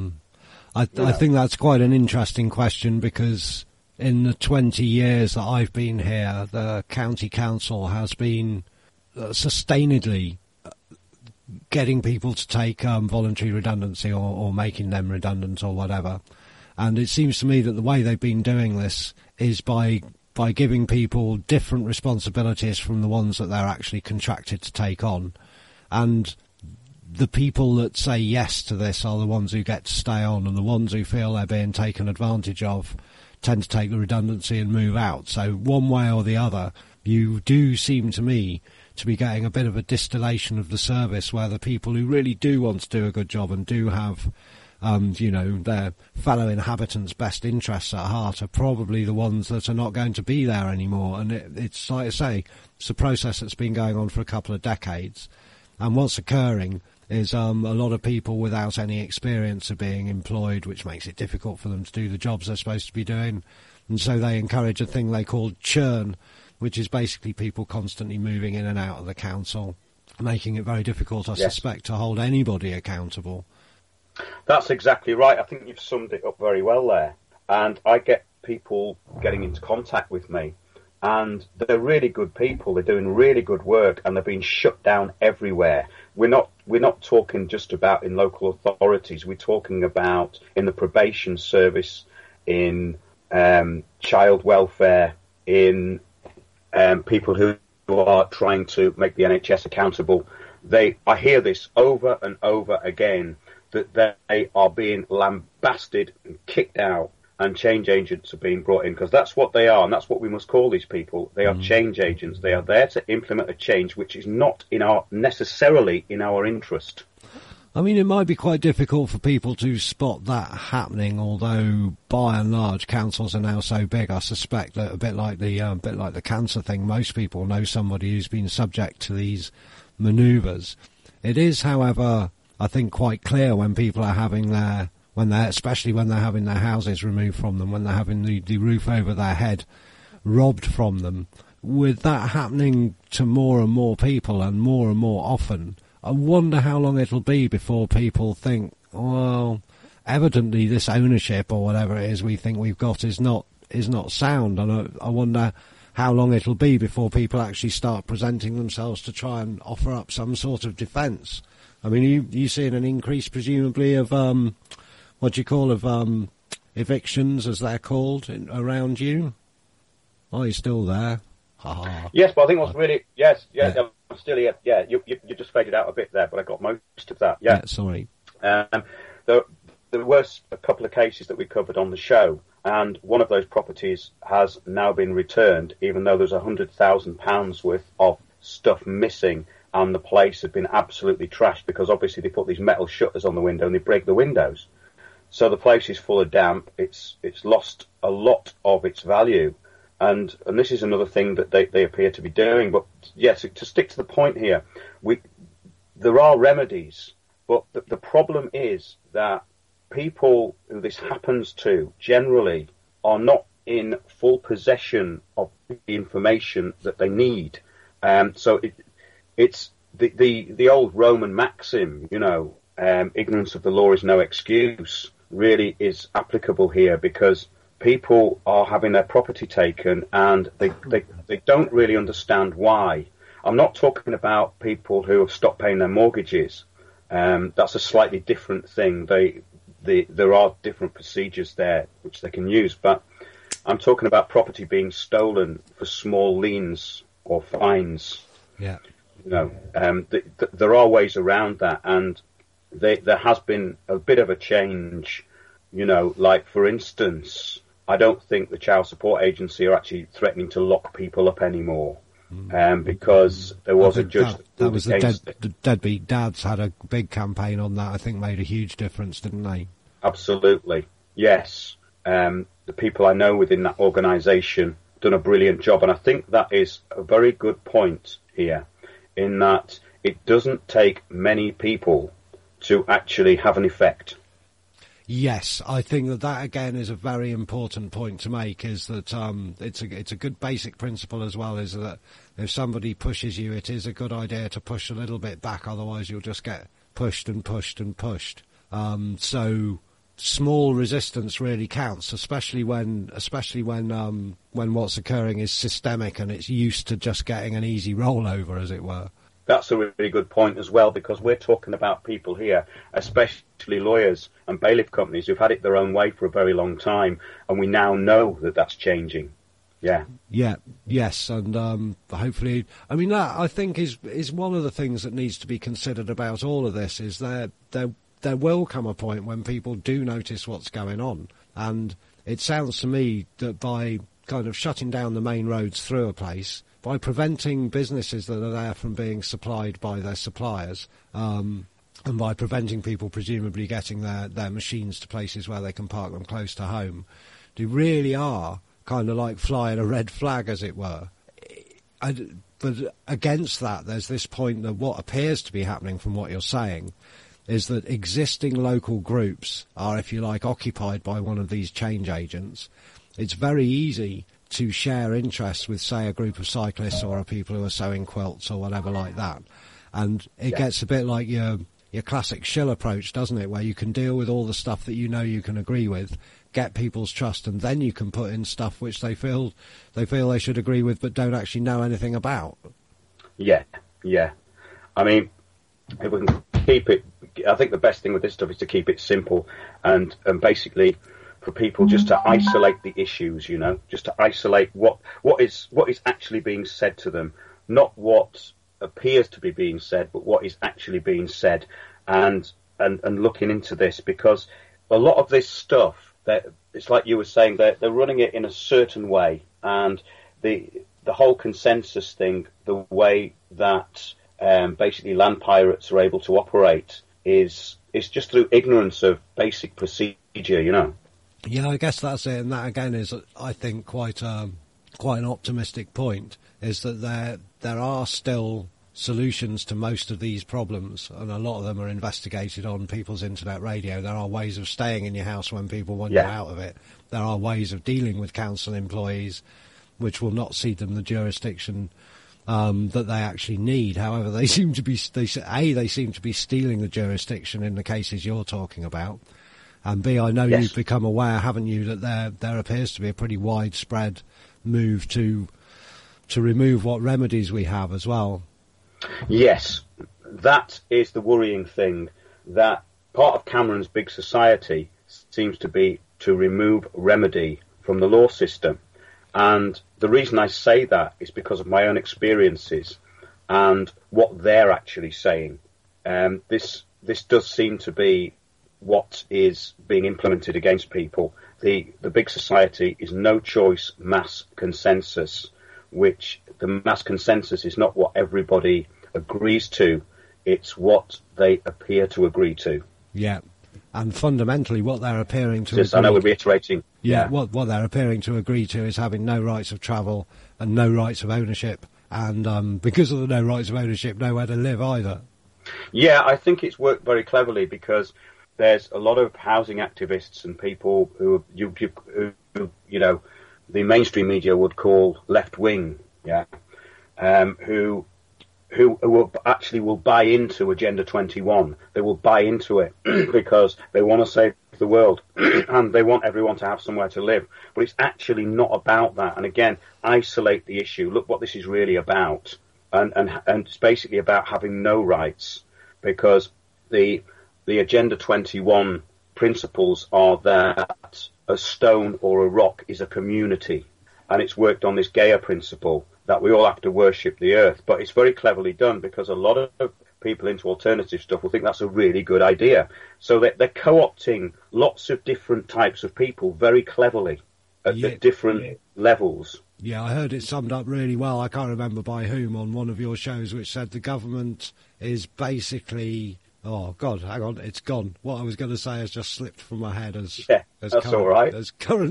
I think that's quite an interesting question, because in the 20 years that I've been here, the county council has been sustainedly getting people to take voluntary redundancy or making them redundant or whatever. And it seems to me that the way they've been doing this is by giving people different responsibilities from the ones that they're actually contracted to take on. And the people that say yes to this are the ones who get to stay on, and the ones who feel they're being taken advantage of tend to take the redundancy and move out. So one way or the other, you do seem to me to be getting a bit of a distillation of the service, where the people who really do want to do a good job and do have their fellow inhabitants' best interests at heart are probably the ones that are not going to be there anymore. And it's like I say, it's a process that's been going on for a couple of decades. And what's occurring is a lot of people without any experience are being employed, which makes it difficult for them to do the jobs they're supposed to be doing. And so they encourage a thing they call churn, which is basically people constantly moving in and out of the council, making it very difficult, I suspect, to hold anybody accountable. That's exactly right. I think you've summed it up very well there. And I get people getting into contact with me, and they're really good people. They're doing really good work, and they're being shut down everywhere. We're not talking just about in local authorities. We're talking about in the probation service, in child welfare, in people who are trying to make the NHS accountable. I hear this over and over again, that they are being lambasted and kicked out, and change agents are being brought in, because that's what they are, and that's what we must call these people. They are change agents. They are there to implement a change which is not necessarily in our interest. I mean, it might be quite difficult for people to spot that happening, although by and large councils are now so big. I suspect that a bit like the cancer thing, most people know somebody who's been subject to these manoeuvres. It is, however, I think quite clear when people are having especially when they're having their houses removed from them, when they're having the roof over their head robbed from them. With that happening to more and more people and more often, I wonder how long it'll be before people think, well, evidently this ownership or whatever it is we think we've got is not sound. And I wonder how long it'll be before people actually start presenting themselves to try and offer up some sort of defence. I mean, you seeing an increase, presumably, of evictions, as they're called, around you? Are you still there? Yes, but I think what's really I'm still here. Yeah, you just faded out a bit there, but I got most of that. Yeah, sorry. There were a couple of cases that we covered on the show, and one of those properties has now been returned, even though there's £100,000 worth of stuff missing, and the place had been absolutely trashed because obviously they put these metal shutters on the window and they break the windows. So the place is full of damp. It's lost a lot of its value, and this is another thing that they appear to be doing. But yes, to stick to the point here, there are remedies, but the problem is that people who this happens to generally are not in full possession of the information that they need. So it's the old Roman maxim, ignorance of the law is no excuse, really is applicable here, because people are having their property taken and they don't really understand why. I'm not talking about people who have stopped paying their mortgages. That's a slightly different thing. There are different procedures there which they can use, but I'm talking about property being stolen for small liens or fines. Yeah. There are ways around that, and there has been a bit of a change. Like, for instance, I don't think the Child Support Agency are actually threatening to lock people up anymore. Because there was a judge that was the Deadbeat Dads had a big campaign on that. I think made a huge difference, didn't they? Absolutely, yes. The people I know within that organisation done a brilliant job, and I think that is a very good point here, in that it doesn't take many people to actually have an effect. Yes, I think that again is a very important point to make, is that it's a good basic principle as well, is that if somebody pushes you, it is a good idea to push a little bit back, otherwise you'll just get pushed and pushed and pushed. So small resistance really counts, especially when what's occurring is systemic and it's used to just getting an easy rollover, as it were. That's a really good point as well, because we're talking about people here, especially lawyers and bailiff companies, who've had it their own way for a very long time, and we now know that that's changing. Yeah. Yes, and hopefully, I mean, that I think is one of the things that needs to be considered about all of this, is there will come a point when people do notice what's going on, and it sounds to me that by kind of shutting down the main roads through a place, by preventing businesses that are there from being supplied by their suppliers, and by preventing people presumably getting their machines to places where they can park them close to home, they really are kind of like flying a red flag, as it were. But against that, there's this point that what appears to be happening from what you're saying is that existing local groups are, if you like, occupied by one of these change agents. It's very easy to share interests with, say, a group of cyclists or people who are sewing quilts or whatever like that. And it gets a bit like your classic shill approach, doesn't it, where you can deal with all the stuff that you know you can agree with, get people's trust, and then you can put in stuff which they feel they should agree with but don't actually know anything about. Yeah. I mean, if we can keep it, I think the best thing with this stuff is to keep it simple and basically for people just to isolate the issues, just to isolate what is actually being said to them, not what appears to be being said, but what is actually being said, and looking into this, because a lot of this stuff, that it's like you were saying, they're running it in a certain way, and the whole consensus thing, the way that basically land pirates are able to operate is just through ignorance of basic procedure, Yeah, I guess that's it, and that again is, I think, quite an optimistic point, is that there are still solutions to most of these problems, and a lot of them are investigated on People's Internet Radio. There are ways of staying in your house when people want you out of it. There are ways of dealing with council employees which will not cede them the jurisdiction that they actually need. However, they seem to be stealing the jurisdiction in the cases you're talking about. And B, I know you've become aware, haven't you, that there appears to be a pretty widespread move to to remove what remedies we have as well. Yes, that is the worrying thing, that part of Cameron's big society seems to be to remove remedy from the law system. And the reason I say that is because of my own experiences and what they're actually saying. This does seem to be what is being implemented against people. The big society is no choice mass consensus, which the mass consensus is not what everybody agrees to, it's what they appear to agree to. Yeah, and fundamentally what they're appearing to I know we're reiterating. Yeah, what they're appearing to agree to is having no rights of travel and no rights of ownership, and because of the no rights of ownership, nowhere to live either. Yeah, I think it's worked very cleverly because there's a lot of housing activists and people who you know, the mainstream media would call left wing, who will actually buy into Agenda 21. They will buy into it because they want to save the world and they want everyone to have somewhere to live. But it's actually not about that. And again, isolate the issue. Look what this is really about. And it's basically about having no rights, because the Agenda 21 principles are that a stone or a rock is a community. And it's worked on this Gaia principle that we all have to worship the earth. But it's very cleverly done, because a lot of people into alternative stuff will think that's a really good idea. So they're co-opting lots of different types of people very cleverly at different levels. Yeah, I heard it summed up really well. I can't remember by whom on one of your shows, which said the government is basically... Oh, God, hang on, it's gone. What I was going to say has just slipped from my head as all right. As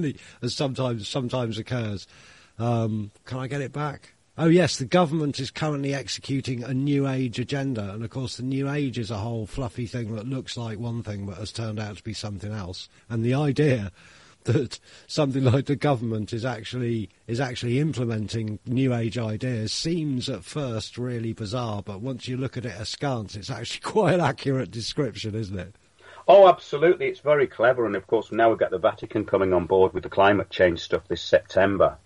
sometimes occurs. Can I get it back? Oh, yes, the government is currently executing a New Age agenda. And, of course, the New Age is a whole fluffy thing that looks like one thing but has turned out to be something else. And the idea that something like the government is actually implementing New Age ideas seems at first really bizarre, but once you look at it askance, it's actually quite an accurate description, isn't it? Oh, absolutely. It's very clever. And, of course, now we've got the Vatican coming on board with the climate change stuff this September.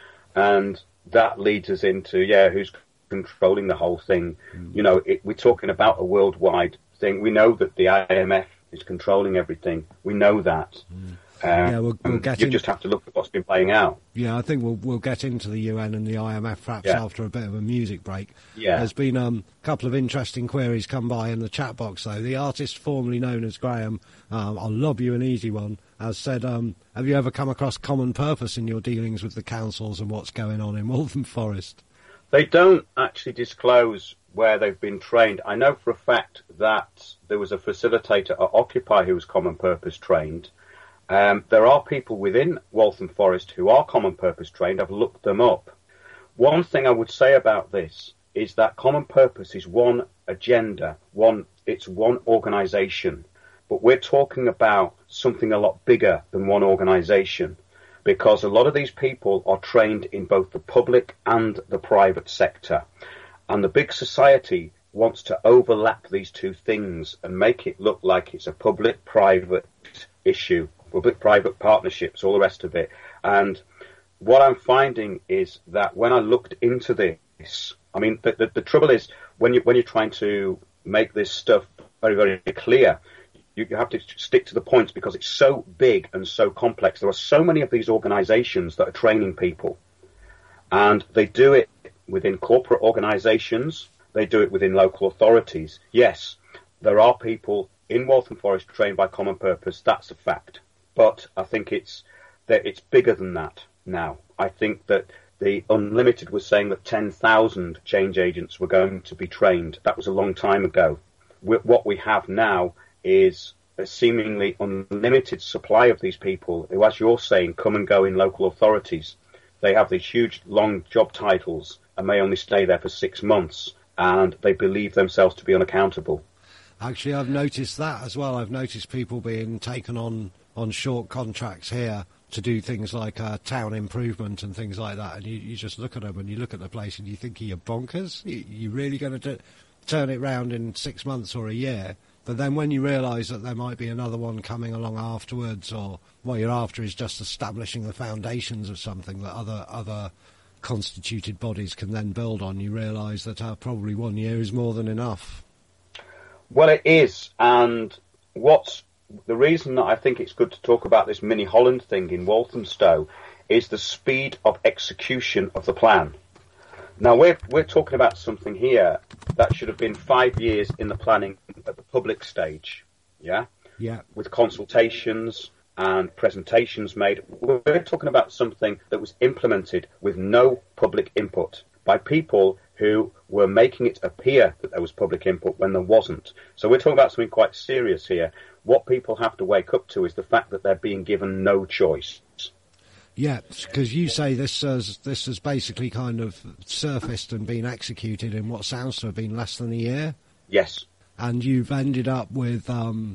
And that leads us into, who's controlling the whole thing. You know, we're talking about a worldwide thing. We know that the IMF is controlling everything. We know that. We'll get you just have to look at what's been playing out. Yeah, I think we'll get into the UN and the IMF perhaps after a bit of a music break. Yeah. There's been a couple of interesting queries come by in the chat box, though. The artist formerly known as Graham, I'll lob you an easy one, has said, have you ever come across common purpose in your dealings with the councils and what's going on in Waltham Forest? They don't actually disclose where they've been trained. I know for a fact that there was a facilitator at Occupy who was common purpose trained. There are people within Waltham Forest who are common purpose trained. I've looked them up. One thing I would say about this is that common purpose is one agenda, it's one organisation. But we're talking about something a lot bigger than one organisation, because a lot of these people are trained in both the public and the private sector. And the big society wants to overlap these two things and make it look like it's a public-private issue. Public-private partnerships, all the rest of it. And what I'm finding is that when I looked into this, I mean, the trouble is when you're trying to make this stuff very, very clear, you have to stick to the points because it's so big and so complex. There are so many of these organisations that are training people, and they do it within corporate organisations. They do it within local authorities. Yes, there are people in Waltham Forest trained by common purpose. That's a fact. But I think it's bigger than that now. I think that the Unlimited was saying that 10,000 change agents were going to be trained. That was a long time ago. What we have now is a seemingly unlimited supply of these people who, as you're saying, come and go in local authorities. They have these huge, long job titles and may only stay there for 6 months, and they believe themselves to be unaccountable. Actually, I've noticed that as well. I've noticed people being taken on short contracts here to do things like town improvement and things like that, and you just look at them and you look at the place and you think, you're bonkers? You really going to turn it round in 6 months or a year? But then when you realise that there might be another one coming along afterwards, or what you're after is just establishing the foundations of something that other constituted bodies can then build on, you realise that probably 1 year is more than enough. Well, it is, and what's the reason that I think it's good to talk about this mini Holland thing in Walthamstow is the speed of execution of the plan. Now, we're talking about something here that should have been 5 years in the planning at the public stage, yeah? Yeah. With consultations and presentations made. We're talking about something that was implemented with no public input by people who were making it appear that there was public input when there wasn't. So we're talking about something quite serious here. What people have to wake up to is the fact that they're being given no choice. Yeah, because you say this has basically kind of surfaced and been executed in what sounds to have been less than a year. Yes. And you've ended up with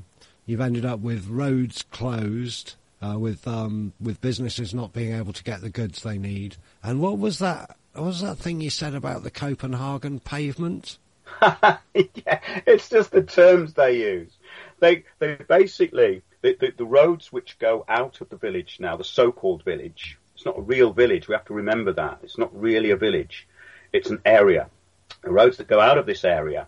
roads closed, with businesses not being able to get the goods they need. And what was that? What was that thing you said about the Copenhagen pavement? Yeah, it's just the terms they use. They basically the roads which go out of the village now, the so-called village. It's not a real village. We have to remember that it's not really a village. It's an area. The roads that go out of this area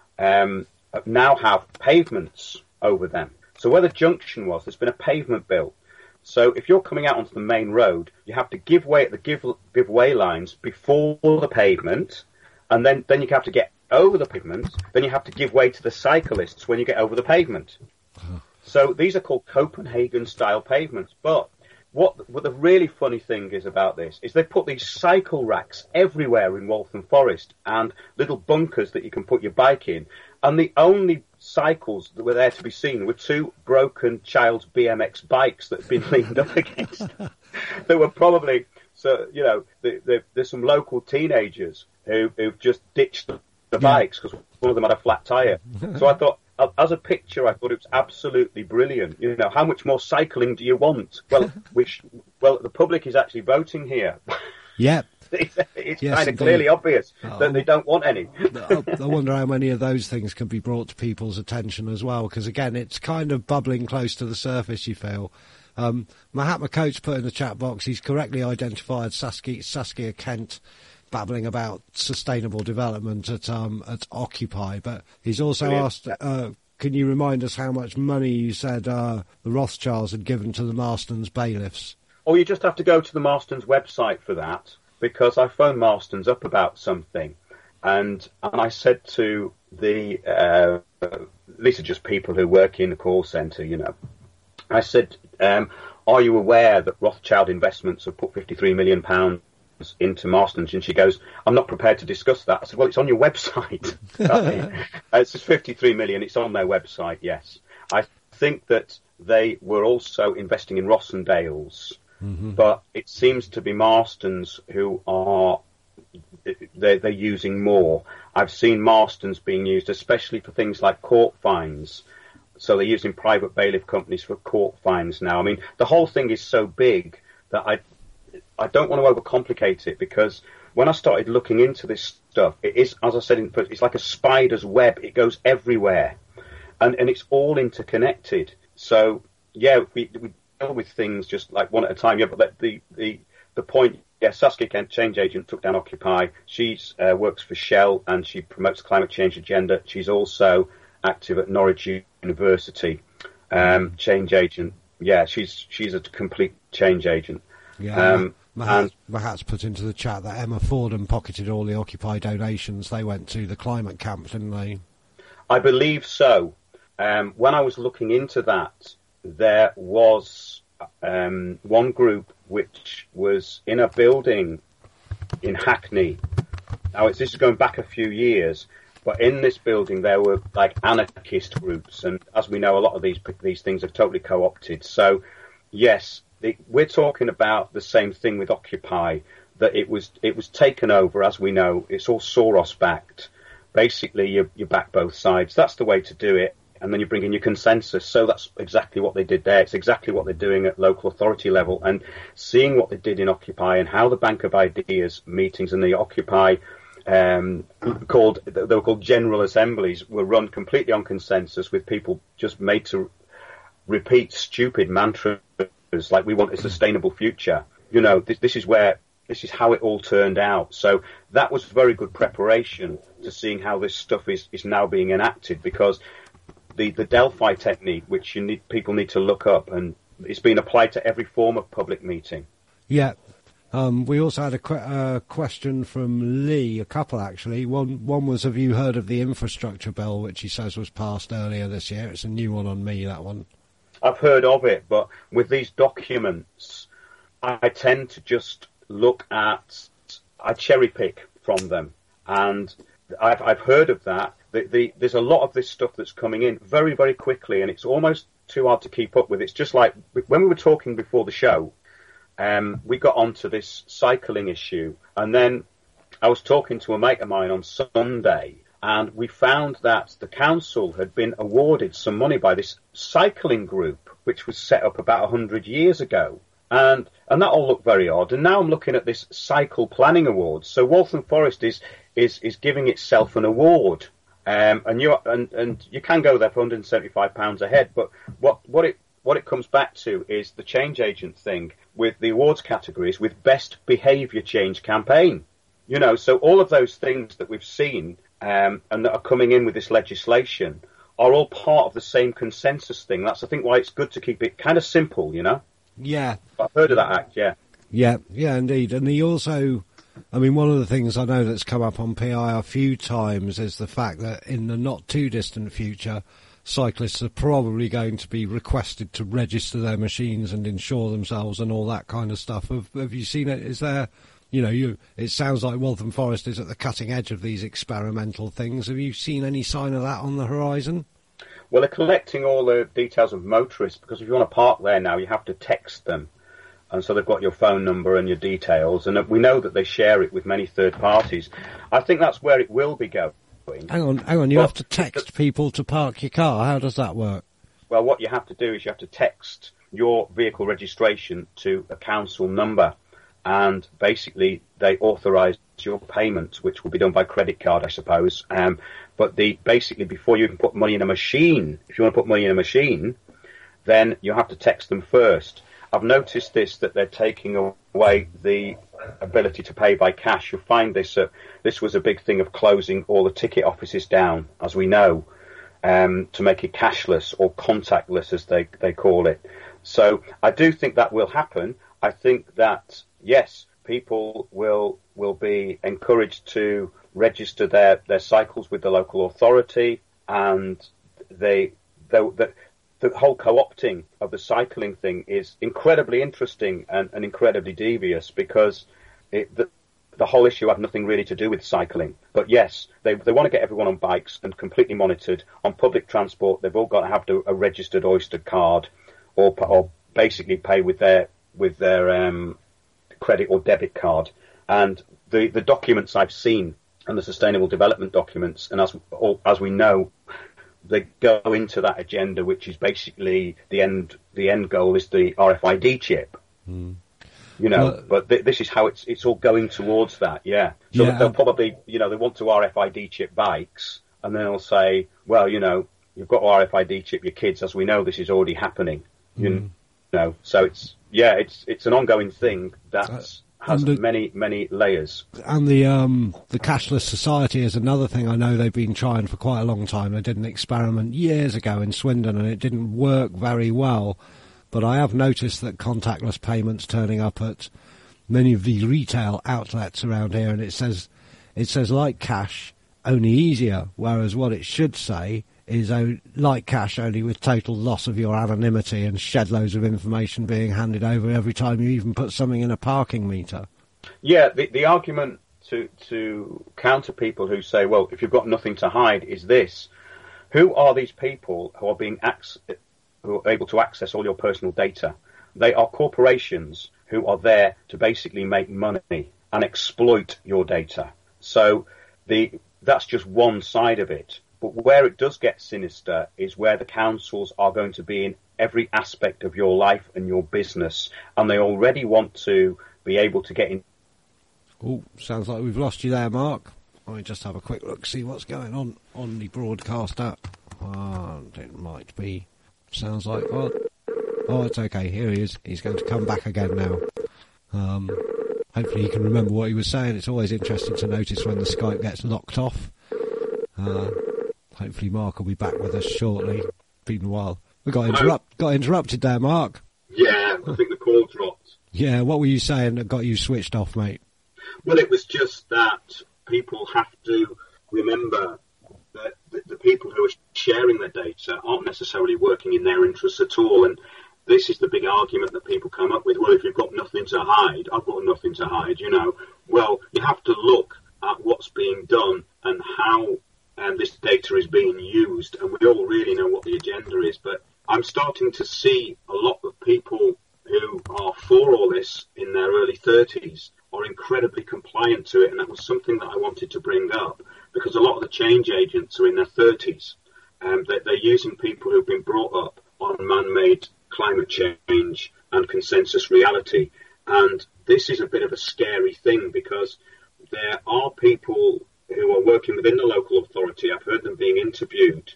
now have pavements over them. So where the junction was, there's been a pavement built. So if you're coming out onto the main road, you have to give way at the give way lines before the pavement, and then you have to get over the pavement. Then you have to give way to the cyclists when you get over the pavement. So these are called Copenhagen-style pavements. But what the really funny thing is about this is they put these cycle racks everywhere in Waltham Forest and little bunkers that you can put your bike in. And the only cycles that were there to be seen were two broken child's BMX bikes that had been leaned up against. There were probably, there's some local teenagers who've just ditched the bikes because one of them had a flat tyre. So I thought, as a picture, I thought it was absolutely brilliant. You know, how much more cycling do you want? Well, the public is actually voting here. Yep. It's kind of clearly obvious that they don't want any. I wonder how many of those things can be brought to people's attention as well, because again, it's kind of bubbling close to the surface, you feel. Mahatma Coates put in the chat box, he's correctly identified Saskia Kent babbling about sustainable development at Occupy, but he's also asked, can you remind us how much money you said the Rothschilds had given to the Marston's bailiffs? Oh, you just have to go to the Marston's website for that, because I phoned Marston's up about something, and I said to these are just people who work in the call centre, you know. I said, are you aware that Rothschild Investments have put £53 million into Marston's? And she goes, I'm not prepared to discuss that. I said, well, it's on your website. It's just 53 million. It's on their website, yes. I think that they were also investing in Rossendale's, but it seems to be Marston's who are, they're using more. I've seen Marston's being used, especially for things like court fines. So they're using private bailiff companies for court fines now. I mean, the whole thing is so big that I don't want to overcomplicate it, because when I started looking into this stuff, it is, as I said, it's like a spider's web. It goes everywhere, and it's all interconnected. So yeah, we deal with things just like one at a time. Yeah, but the point, yeah, Saskia Kent, change agent, took down Occupy. She works for Shell and she promotes the climate change agenda. She's also active at Norwich University, change agent. Yeah, she's a complete change agent. Yeah. Mahat's put into the chat that Emma Fordham pocketed all the Occupy donations. They went to the climate camp, didn't they? I believe so. When I was looking into that, there was one group which was in a building in Hackney. Now, this is going back a few years, but in this building there were like anarchist groups, and as we know, a lot of these things are totally co-opted. So, yes. We're talking about the same thing with Occupy, that it was taken over, as we know. It's all Soros backed. Basically, you back both sides. That's the way to do it, and then you bring in your consensus. So that's exactly what they did there. It's exactly what they're doing at local authority level, and seeing what they did in Occupy and how the Bank of Ideas meetings and the Occupy they were called General Assemblies were run completely on consensus, with people just made to repeat stupid mantras like, we want a sustainable future. You know, this is where This is how it all turned out. So that was very good preparation to seeing how this stuff is now being enacted, because the Delphi technique, which people need to look up, and it's been applied to every form of public meeting. Yeah. We also had a question from Lee, a couple actually. One was, have you heard of the infrastructure bill, which he says was passed earlier this year? It's a new one on me, that one. I've heard of it, but with these documents, I tend to just I cherry pick from them. And I've heard of that. There's a lot of this stuff that's coming in very, very quickly, and it's almost too hard to keep up with. It's just like when we were talking before the show, we got onto this cycling issue, and then I was talking to a mate of mine on Sunday, and we found that the council had been awarded some money by this cycling group, which was set up about 100 years ago. And that all looked very odd. And now I'm looking at this Cycle Planning Award. So Waltham Forest is giving itself an award. And you can go there for £175 a head. But what it comes back to is the change agent thing with the awards categories with best behaviour change campaign. You know, so all of those things that we've seen and that are coming in with this legislation are all part of the same consensus thing. That's, I think, why it's good to keep it kind of simple, you know? Yeah. I've heard of that act, yeah. Yeah, indeed. And he also, I mean, one of the things I know that's come up on PI a few times is the fact that in the not too distant future, cyclists are probably going to be requested to register their machines and insure themselves and all that kind of stuff. Have you seen it? Is there, it sounds like Waltham Forest is at the cutting edge of these experimental things. Have you seen any sign of that on the horizon? Well, they're collecting all the details of motorists, because if you want to park there now, you have to text them. And so they've got your phone number and your details. And we know that they share it with many third parties. I think that's where it will be going. Hang on. You have to text people to park your car. How does that work? Well, what you have to do is you have to text your vehicle registration to a council number. And basically, they authorise your payment, which will be done by credit card, I suppose. But basically, before you can put money in a machine, if you want to put money in a machine, then you have to text them first. I've noticed that they're taking away the ability to pay by cash. You'll find this was a big thing of closing all the ticket offices down, as we know, to make it cashless or contactless, as they call it. So I do think that will happen. I think that, yes, people will be encouraged to register their cycles with the local authority, and the whole co-opting of the cycling thing is incredibly interesting and incredibly devious, because the whole issue had nothing really to do with cycling. But yes, they want to get everyone on bikes and completely monitored. On public transport, they've all got to have a registered Oyster card, or basically pay with their credit or debit card. And the documents I've seen, and the sustainable development documents, and as we know, they go into that agenda, which is basically the end goal is the RFID chip. But this is how it's all going towards that. Yeah. So they'll probably, they want to RFID chip bikes, and then they'll say, well, you've got to RFID chip your kids. As we know, this is already happening. So it's an ongoing thing that has many layers. And the cashless society is another thing. I know they've been trying for quite a long time. They did an experiment years ago in Swindon, and it didn't work very well. But I have noticed that contactless payments turning up at many of the retail outlets around here, and it says like cash, only easier, whereas what it should say is like cash, only with total loss of your anonymity and shed loads of information being handed over every time you even put something in a parking meter. Yeah, the argument to counter people who say, well, if you've got nothing to hide, is this: who are these people who are able to access all your personal data? They are corporations who are there to basically make money and exploit your data. So that's just one side of it. But where it does get sinister is where the councils are going to be in every aspect of your life and your business, and they already want to be able to get in. Oh, sounds like we've lost you there, Mark. Let me just have a quick look, see what's going on the broadcast app. It might be. Sounds like what? Oh, it's okay. Here he is. He's going to come back again now. hopefully he can remember what he was saying. It's always interesting to notice when the Skype gets locked off. Hopefully Mark will be back with us shortly. Been a while. We got interrupted there, Mark. Yeah, I think the call dropped. Yeah, what were you saying that got you switched off, mate? Well, it was just that people have to remember that the people who are sharing their data aren't necessarily working in their interests at all. And this is the big argument that people come up with. Well, if you've got nothing to hide, I've got nothing to hide, Well, you have to look at what's being done and how this data is being used. And we all really know what the agenda is. But I'm starting to see a lot of people who are for all this in their early 30s are incredibly compliant to it. And that was something that I wanted to bring up, because a lot of the change agents are in their 30s. They're using people who've been brought up on man-made climate change and consensus reality. And this is a bit of a scary thing, because there are people who are working within the local authority. I've heard them being interviewed,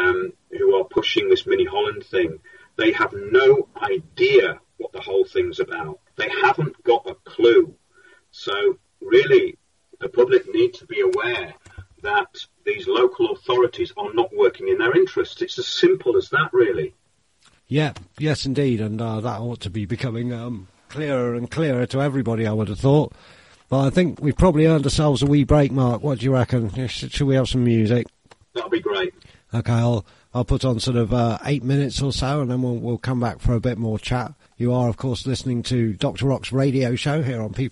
who are pushing this mini Holland thing. They have no idea what the whole thing's about. They haven't got a clue. So really, the public need to be aware that these local authorities are not working in their interests. It's as simple as that, really. Yeah, yes, indeed, and that ought to be becoming clearer and clearer to everybody, I would have thought. But I think we've probably earned ourselves a wee break, Mark. What do you reckon? Should we have some music? That'll be great. Okay, I'll put on sort of 8 minutes or so, and then we'll come back for a bit more chat. You are, of course, listening to Dr. Rock's radio show here on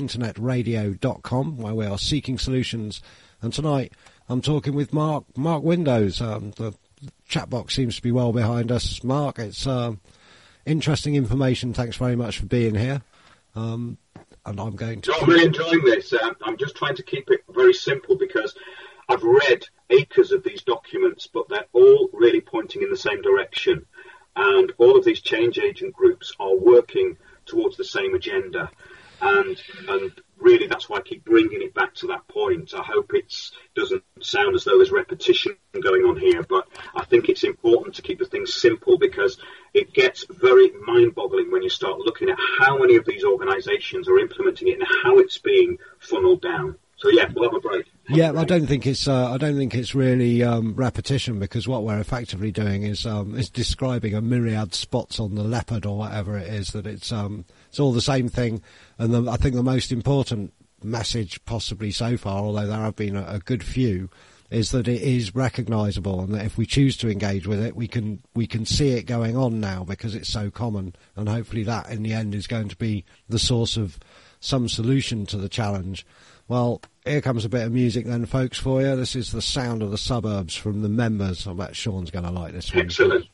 peoplesinternetradio.com, where we are seeking solutions. And tonight, I'm talking with Mark Windows. The chat box seems to be well behind us. Mark, it's interesting information. Thanks very much for being here. And I'm going to... I'm really enjoying this. I'm just trying to keep it very simple, because I've read acres of these documents, but they're all really pointing in the same direction. And all of these change agent groups are working towards the same agenda. And really, that's why I keep bringing it back to that point. I hope it doesn't sound as though there's repetition going on here, but I think it's important to keep the things simple, because it gets very mind-boggling when you start looking at how many of these organisations are implementing it and how it's being funneled down. So yeah, we'll have a break. Yeah, I don't think it's really repetition, because what we're effectively doing is describing a myriad spots on the leopard or whatever it is. That it's all the same thing. And I think the most important message possibly so far, although there have been a good few, is that it is recognisable, and that if we choose to engage with it, we can see it going on now, because it's so common. And hopefully that in the end is going to be the source of some solution to the challenge. Well, here comes a bit of music then, folks, for you. This is The Sound of the Suburbs from The Members. I bet Sean's going to like this one. Excellent.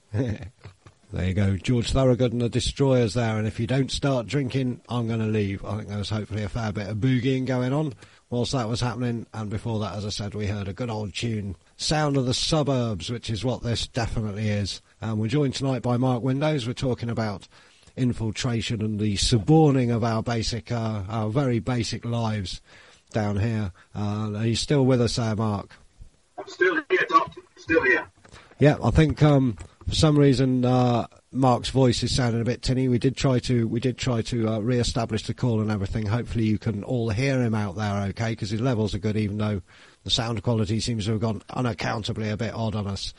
There you go, George Thorogood and the Destroyers there. And if you don't start drinking, I'm going to leave. I think there was hopefully a fair bit of boogieing going on whilst that was happening. And before that, as I said, we heard a good old tune, Sound of the Suburbs, which is what this definitely is. And we're joined tonight by Mark Windows. We're talking about infiltration and the suborning of our very basic lives down here. Are you still with us there, Mark? I'm still here, Doctor. Still here. Yeah, I think for some reason Mark's voice is sounding a bit tinny. We did try to re-establish the call and everything. Hopefully you can all hear him out there okay, because his levels are good, even though the sound quality seems to have gone unaccountably a bit odd on us.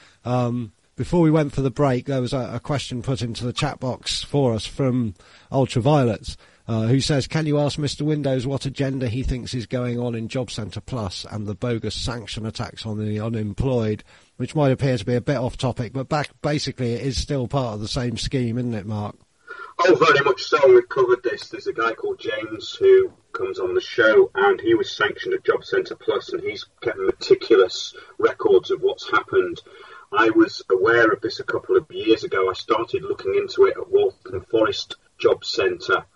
Before we went for the break, there was a question put into the chat box for us from Ultraviolets, who says, can you ask Mr. Windows what agenda he thinks is going on in Job Centre Plus and the bogus sanction attacks on the unemployed, which might appear to be a bit off topic, but basically it is still part of the same scheme, isn't it, Mark? Oh, very much so. We've covered this. There's a guy called James who comes on the show, and he was sanctioned at Job Centre Plus, and he's kept meticulous records of what's happened. I was aware of this a couple of years ago. I started looking into it at Waltham Forest Job Centre,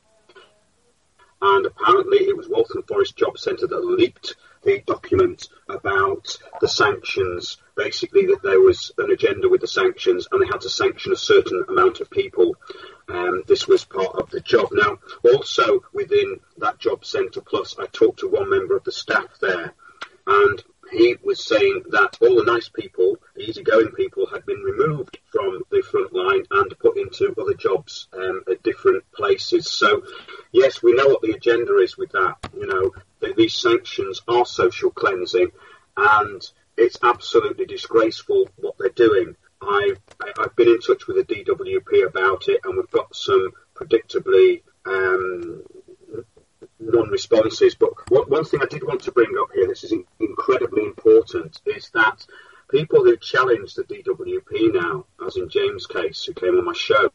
and apparently it was Waltham Forest Job Centre that leaked the document about the sanctions, basically that there was an agenda with the sanctions and they had to sanction a certain amount of people. This was part of the job. Now, also within that Job Centre Plus, I talked to one member of the staff there, and he was saying that all the nice people, the easygoing people, had been removed from the front line and put into other jobs at different places. So, yes, we know what the agenda is with that. You know, these sanctions are social cleansing, and it's absolutely disgraceful what they're doing. I've been in touch with the DWP about it, and we've got some predictably non-responses. But one thing I did want to bring up here, this is incredibly important, is that people who challenge the DWP now, as in James' case, who came on my show,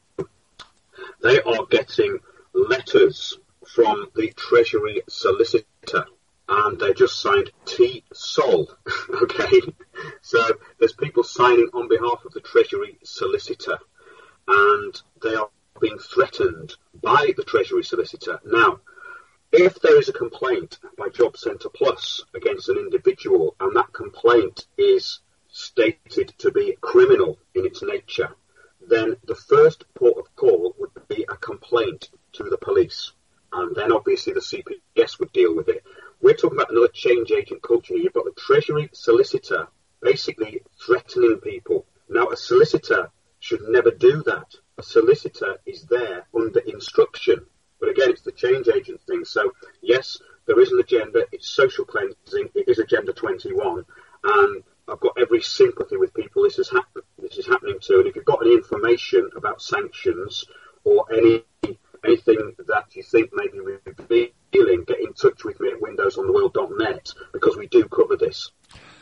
they are getting letters from the Treasury solicitor, and they just signed T. Sol. Okay, so there's people signing on behalf of the Treasury solicitor, and they are being threatened by the Treasury solicitor. Now, if there is a complaint by Job Centre Plus against an individual, and that complaint is stated to be criminal in its nature, then the first port of call would be a complaint to the police, and then obviously the CPS would deal with it. We're talking about another change agent culture. You've got the Treasury solicitor basically threatening people. Now, a solicitor should never do that. A solicitor is there under instruction. But again, it's the change agent thing. So, yes, there is an agenda. It's social cleansing. It is Agenda 21. And I've got every sympathy with people this is happening to. And if you've got any information about sanctions or anything that you think maybe revealing, get in touch with me at windowsontheworld.net, because we do cover this.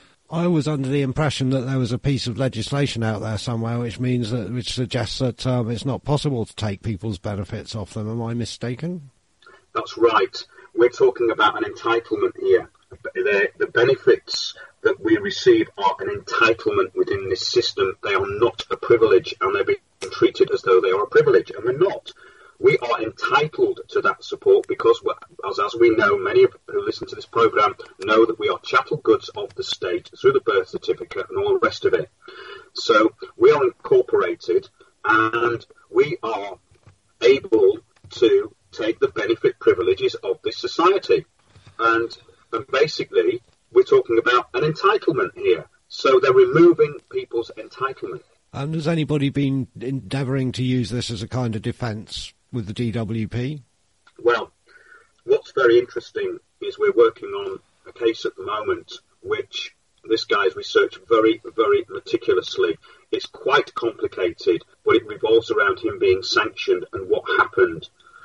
I was under the impression that there was a piece of legislation out there somewhere which suggests that it's not possible to take people's benefits off them. Am I mistaken? That's right. We're talking about an entitlement here. The benefits that we receive are an entitlement within this system. They are not a privilege, and they're being treated as though they are a privilege, and they're not. We are entitled to that support because, as we know, many who listen to this programme know that we are chattel goods of the state through the birth certificate and all the rest of it. So we are incorporated, and we are able to take the benefit privileges of this society. And basically, we're talking about an entitlement here. So they're removing people's entitlement. And has anybody been endeavouring to use this as a kind of defence with the DWP? Well, what's very interesting is we're working on a case at the moment which this guy's researched very, very meticulously. It's quite complicated, but it revolves around him being sanctioned and what happened.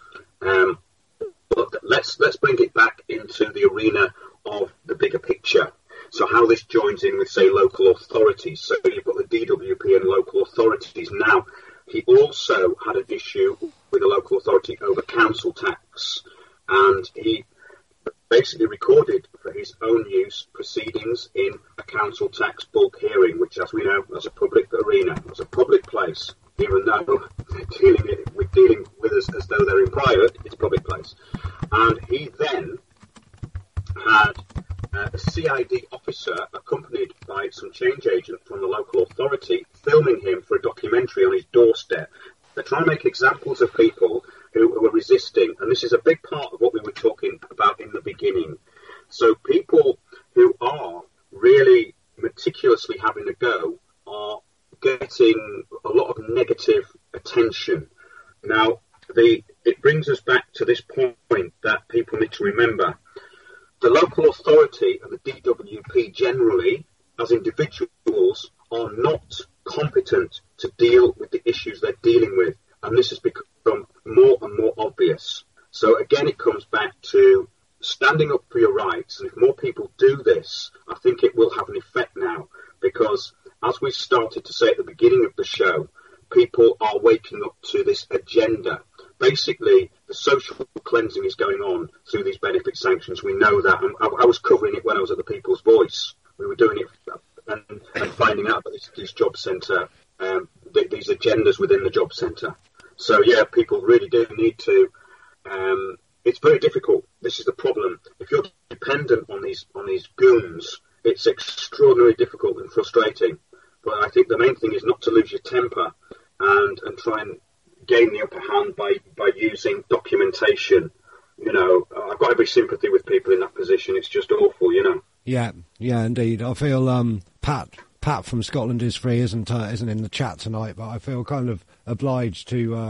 But let's bring it back into the arena of the bigger picture. So how this joins in with, say, local authorities. So you've got the DWP and local authorities. Now, he also had an issue with a local authority over council tax, and he basically recorded for his own use proceedings in a council tax bulk hearing, which, as we know, was a public arena, was a public place. Even though we're dealing with us as though they're in private, it's a public place. And he then had a CID officer accompanied by some change agent from the local authority filming him for a documentary on his doorstep. They're trying to make examples of people who were resisting, and this is a big part of what we were talking about in the beginning. So people who are really meticulously having a go are getting a lot of negative attention. Now, it brings us back to this point that people need to remember. The local authority and the DWP generally, as individuals, are not competent to deal with the issues they're dealing with, and this has become more and more obvious. So again, it comes back to standing up for your rights, and if more people do this, I think it will have an effect now, because as we started to say at the beginning of the show, people are waking up to this agenda. Basically, the social cleansing is going on through these benefit sanctions. We know that. And I was covering it when I was at the People's Voice. We were doing it and finding out about this job centre, these agendas within the job centre. So, yeah, people really do need to... it's very difficult. This is the problem. If you're dependent on these goons, it's extraordinarily difficult and frustrating. But I think the main thing is not to lose your temper and try and gain the upper hand by using documentation. You know, I've got every sympathy with people in that position. It's just awful, you know. Yeah, indeed. I feel Pat from Scotland is Free isn't in the chat tonight, but I feel kind of obliged to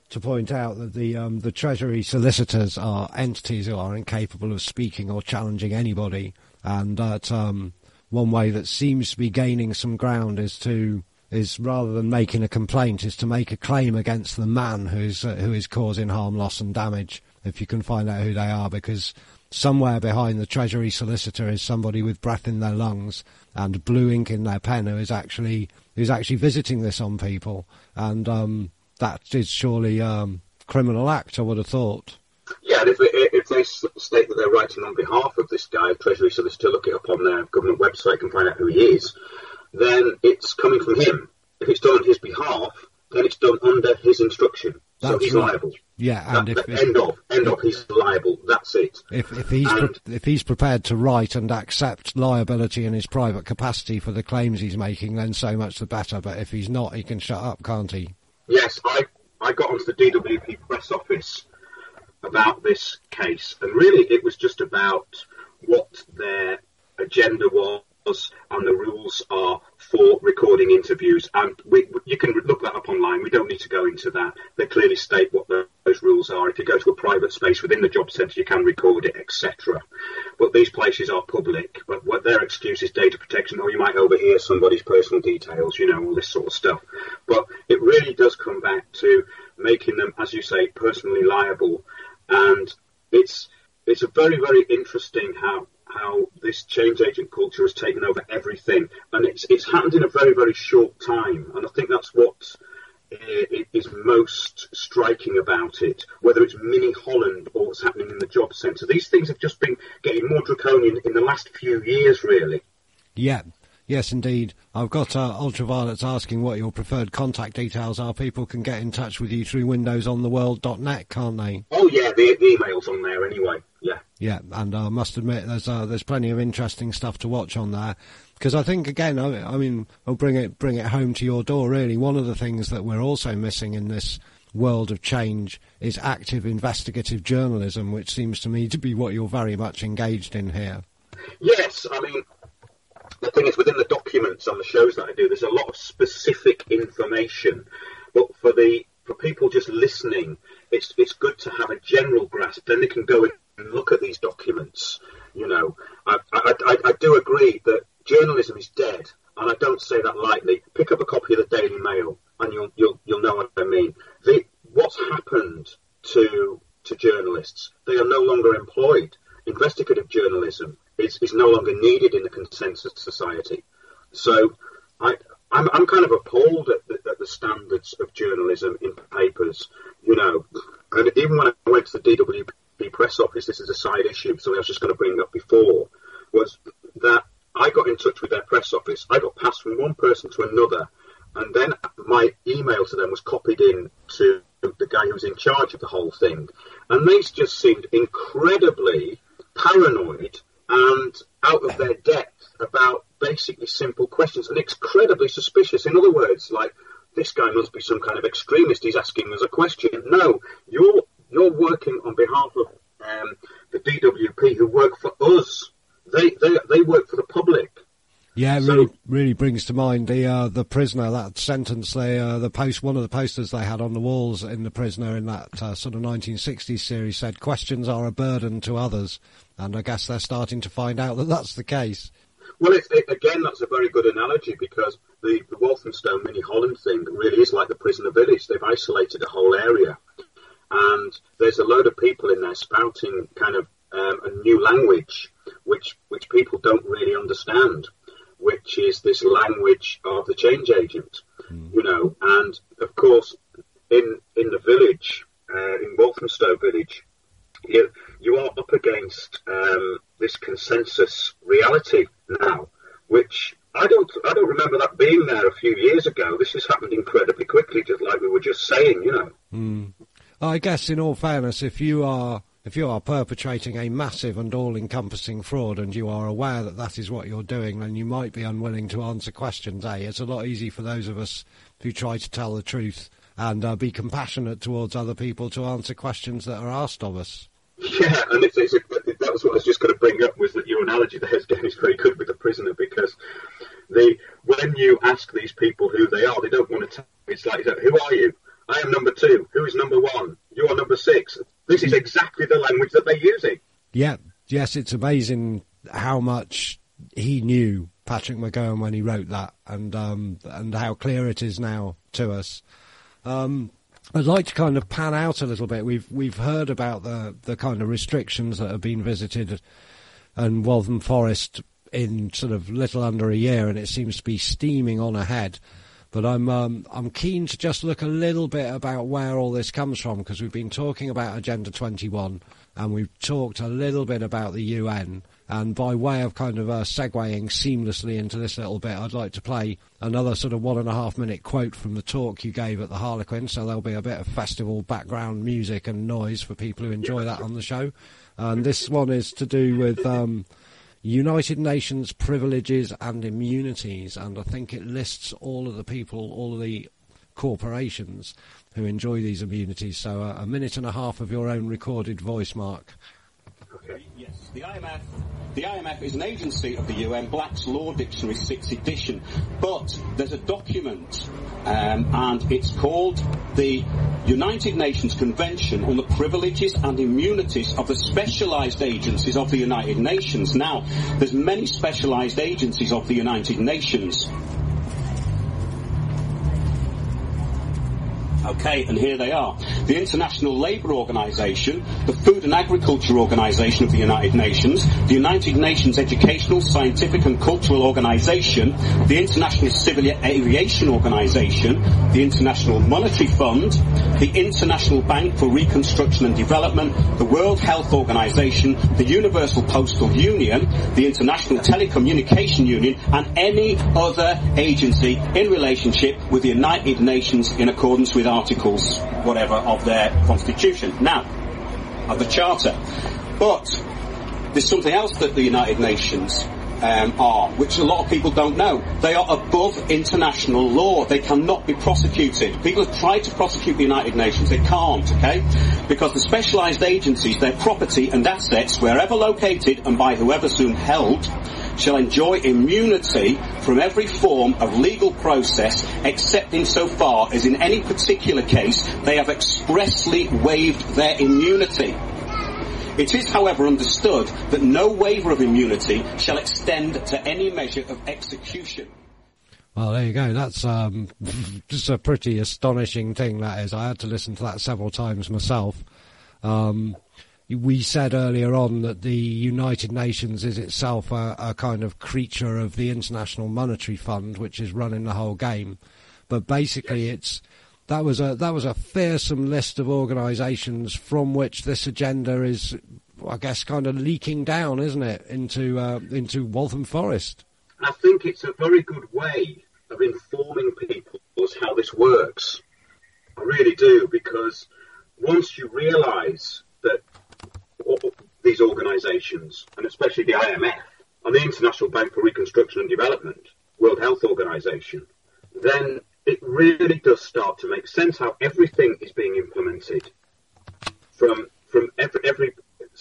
to point out that the Treasury solicitors are entities who are incapable of speaking or challenging anybody, and that one way that seems to be gaining some ground is rather than making a complaint, is to make a claim against the man who is causing harm, loss and damage, if you can find out who they are, because somewhere behind the Treasury solicitor is somebody with breath in their lungs and blue ink in their pen who's actually visiting this on people, and that is surely criminal act, I would have thought. Yeah, and if they state that they're writing on behalf of this guy, Treasury solicitor, look it up on their government website and find out who he is, then it's coming from him. If it's done on his behalf, then it's done under his instruction. That's so he's right. liable. Yeah, and end of, he's liable. That's it. If he's prepared to write and accept liability in his private capacity for the claims he's making, then so much the better. But if he's not, he can shut up, can't he? Yes, I got onto the DWP press office about this case, and really it was just about what their agenda was and the rules are for recording interviews, and you can look that up online. We don't need to go into that. They clearly state what those rules are. If you go to a private space within the job centre, you can record it, etc. But these places are public. But what their excuse is data protection, or you might overhear somebody's personal details, all this sort of stuff. But it really does come back to making them, as you say, personally liable, and it's a very, very interesting how this change agent culture has taken over everything, and it's happened in a very, very short time, and I think that's what is most striking about it, whether it's Mini Holland or what's happening in the job centre. These things have just been getting more draconian in the last few years, really. Yeah. Yes, indeed. I've got Ultraviolet's asking what your preferred contact details are. People can get in touch with you through windowsontheworld.net, can't they? Oh, yeah, the email's on there anyway, yeah. Yeah, and I must admit there's plenty of interesting stuff to watch on there. Because I think, again, I mean, I'll bring it home to your door, really. One of the things that we're also missing in this world of change is active investigative journalism, which seems to me to be what you're very much engaged in here. Yes, I mean, the thing is, within the documents on the shows that I do, there's a lot of specific information. But for people just listening, it's good to have a general grasp. Then they can go and look at these documents. I do agree that journalism is dead, and I don't say that lightly. Pick up a copy of the Daily Mail, and you'll know what I mean. What's happened to journalists? They are no longer employed. Investigative journalism is no longer needed in the consensus society. So I'm kind of appalled at the standards of journalism in papers, And even when I went to the DWP press office, this is a side issue, something I was just going to bring up before, was that I got in touch with their press office. I got passed from one person to another, and then my email to them was copied in to the guy who was in charge of the whole thing. And they just seemed incredibly paranoid and out of their depth about basically simple questions, and incredibly suspicious. In other words, like, this guy must be some kind of extremist. He's asking us a question. No, you're working on behalf of the DWP, who work for us. They work for the public. Yeah, it really brings to mind the prisoner, that sentence. One of the posters they had on the walls in the prisoner in that sort of 1960s series said, "Questions are a burden to others," and I guess they're starting to find out that that's the case. Well, again, that's a very good analogy, because the Walthamstow Mini Holland thing really is like the prisoner village. They've isolated a whole area, and there's a load of people in there spouting kind of a new language, which people don't really understand, which is this language of the change agent, and of course in the village, in Walthamstow village, you are up against this consensus reality now, which I don't remember that being there a few years ago. This has happened incredibly quickly, just like we were just saying, I guess, in all fairness, if you are perpetrating a massive and all-encompassing fraud, and you are aware that that is what you're doing, then you might be unwilling to answer questions. It's a lot easier for those of us who try to tell the truth and be compassionate towards other people to answer questions that are asked of us. Yeah, and that was what I was just going to bring up, was that your analogy there is very good with the prisoner, because when you ask these people who they are, they don't want to tell you. It's like, who are you? I am number 2. Who is number 1? You are number 6. This is exactly the language that they're using. Yeah, yes, it's amazing how much he knew, Patrick McGowan, when he wrote that, and how clear it is now to us. I'd like to kind of pan out a little bit. We've heard about the kind of restrictions that have been visited and Waltham Forest in sort of little under a year, and it seems to be steaming on ahead. But I'm keen to just look a little bit about where all this comes from, because we've been talking about Agenda 21 and we've talked a little bit about the UN. And by way of kind of segueing seamlessly into this little bit, I'd like to play another sort of 1.5 minute quote from the talk you gave at the Harlequin. So there'll be a bit of festival background music and noise for people who enjoy that on the show. And this one is to do with United Nations privileges and immunities, and I think it lists all of the people, all of the corporations who enjoy these immunities. So 1.5 minutes of your own recorded voice, Mark. Okay. Yes, the IMF is an agency of the UN, Black's Law Dictionary 6th edition, but there's a document and it's called the United Nations Convention on the Privileges and Immunities of the Specialised Agencies of the United Nations. Now, there's many specialised agencies of the United Nations. Okay, and here they are. The International Labour Organization, the Food and Agriculture Organization of the United Nations, the United Nations Educational, Scientific and Cultural Organization, the International Civil Aviation Organization, the International Monetary Fund, the International Bank for Reconstruction and Development, the World Health Organization, the Universal Postal Union, the International Telecommunication Union, and any other agency in relationship with the United Nations in accordance with articles, whatever, of their constitution. Now, of the Charter. But there's something else that the United Nations are, which a lot of people don't know. They are above international law. They cannot be prosecuted. People have tried to prosecute the United Nations. They can't, okay? Because the specialised agencies, their property and assets, wherever located and by whoever soon held, shall enjoy immunity from every form of legal process, except insofar as in any particular case they have expressly waived their immunity. It is, however, understood that no waiver of immunity shall extend to any measure of execution. Well, there you go. That's just a pretty astonishing thing, that is. I had to listen to that several times myself. We said earlier on that the United Nations is itself a kind of creature of the International Monetary Fund, which is running the whole game. But basically, that was a fearsome list of organisations from which this agenda is, I guess, kind of leaking down, isn't it, into Waltham Forest? I think it's a very good way of informing people as how this works. I really do, because once you realise that these organisations, and especially the IMF and the International Bank for Reconstruction and Development, World Health Organization, then it really does start to make sense how everything is being implemented from every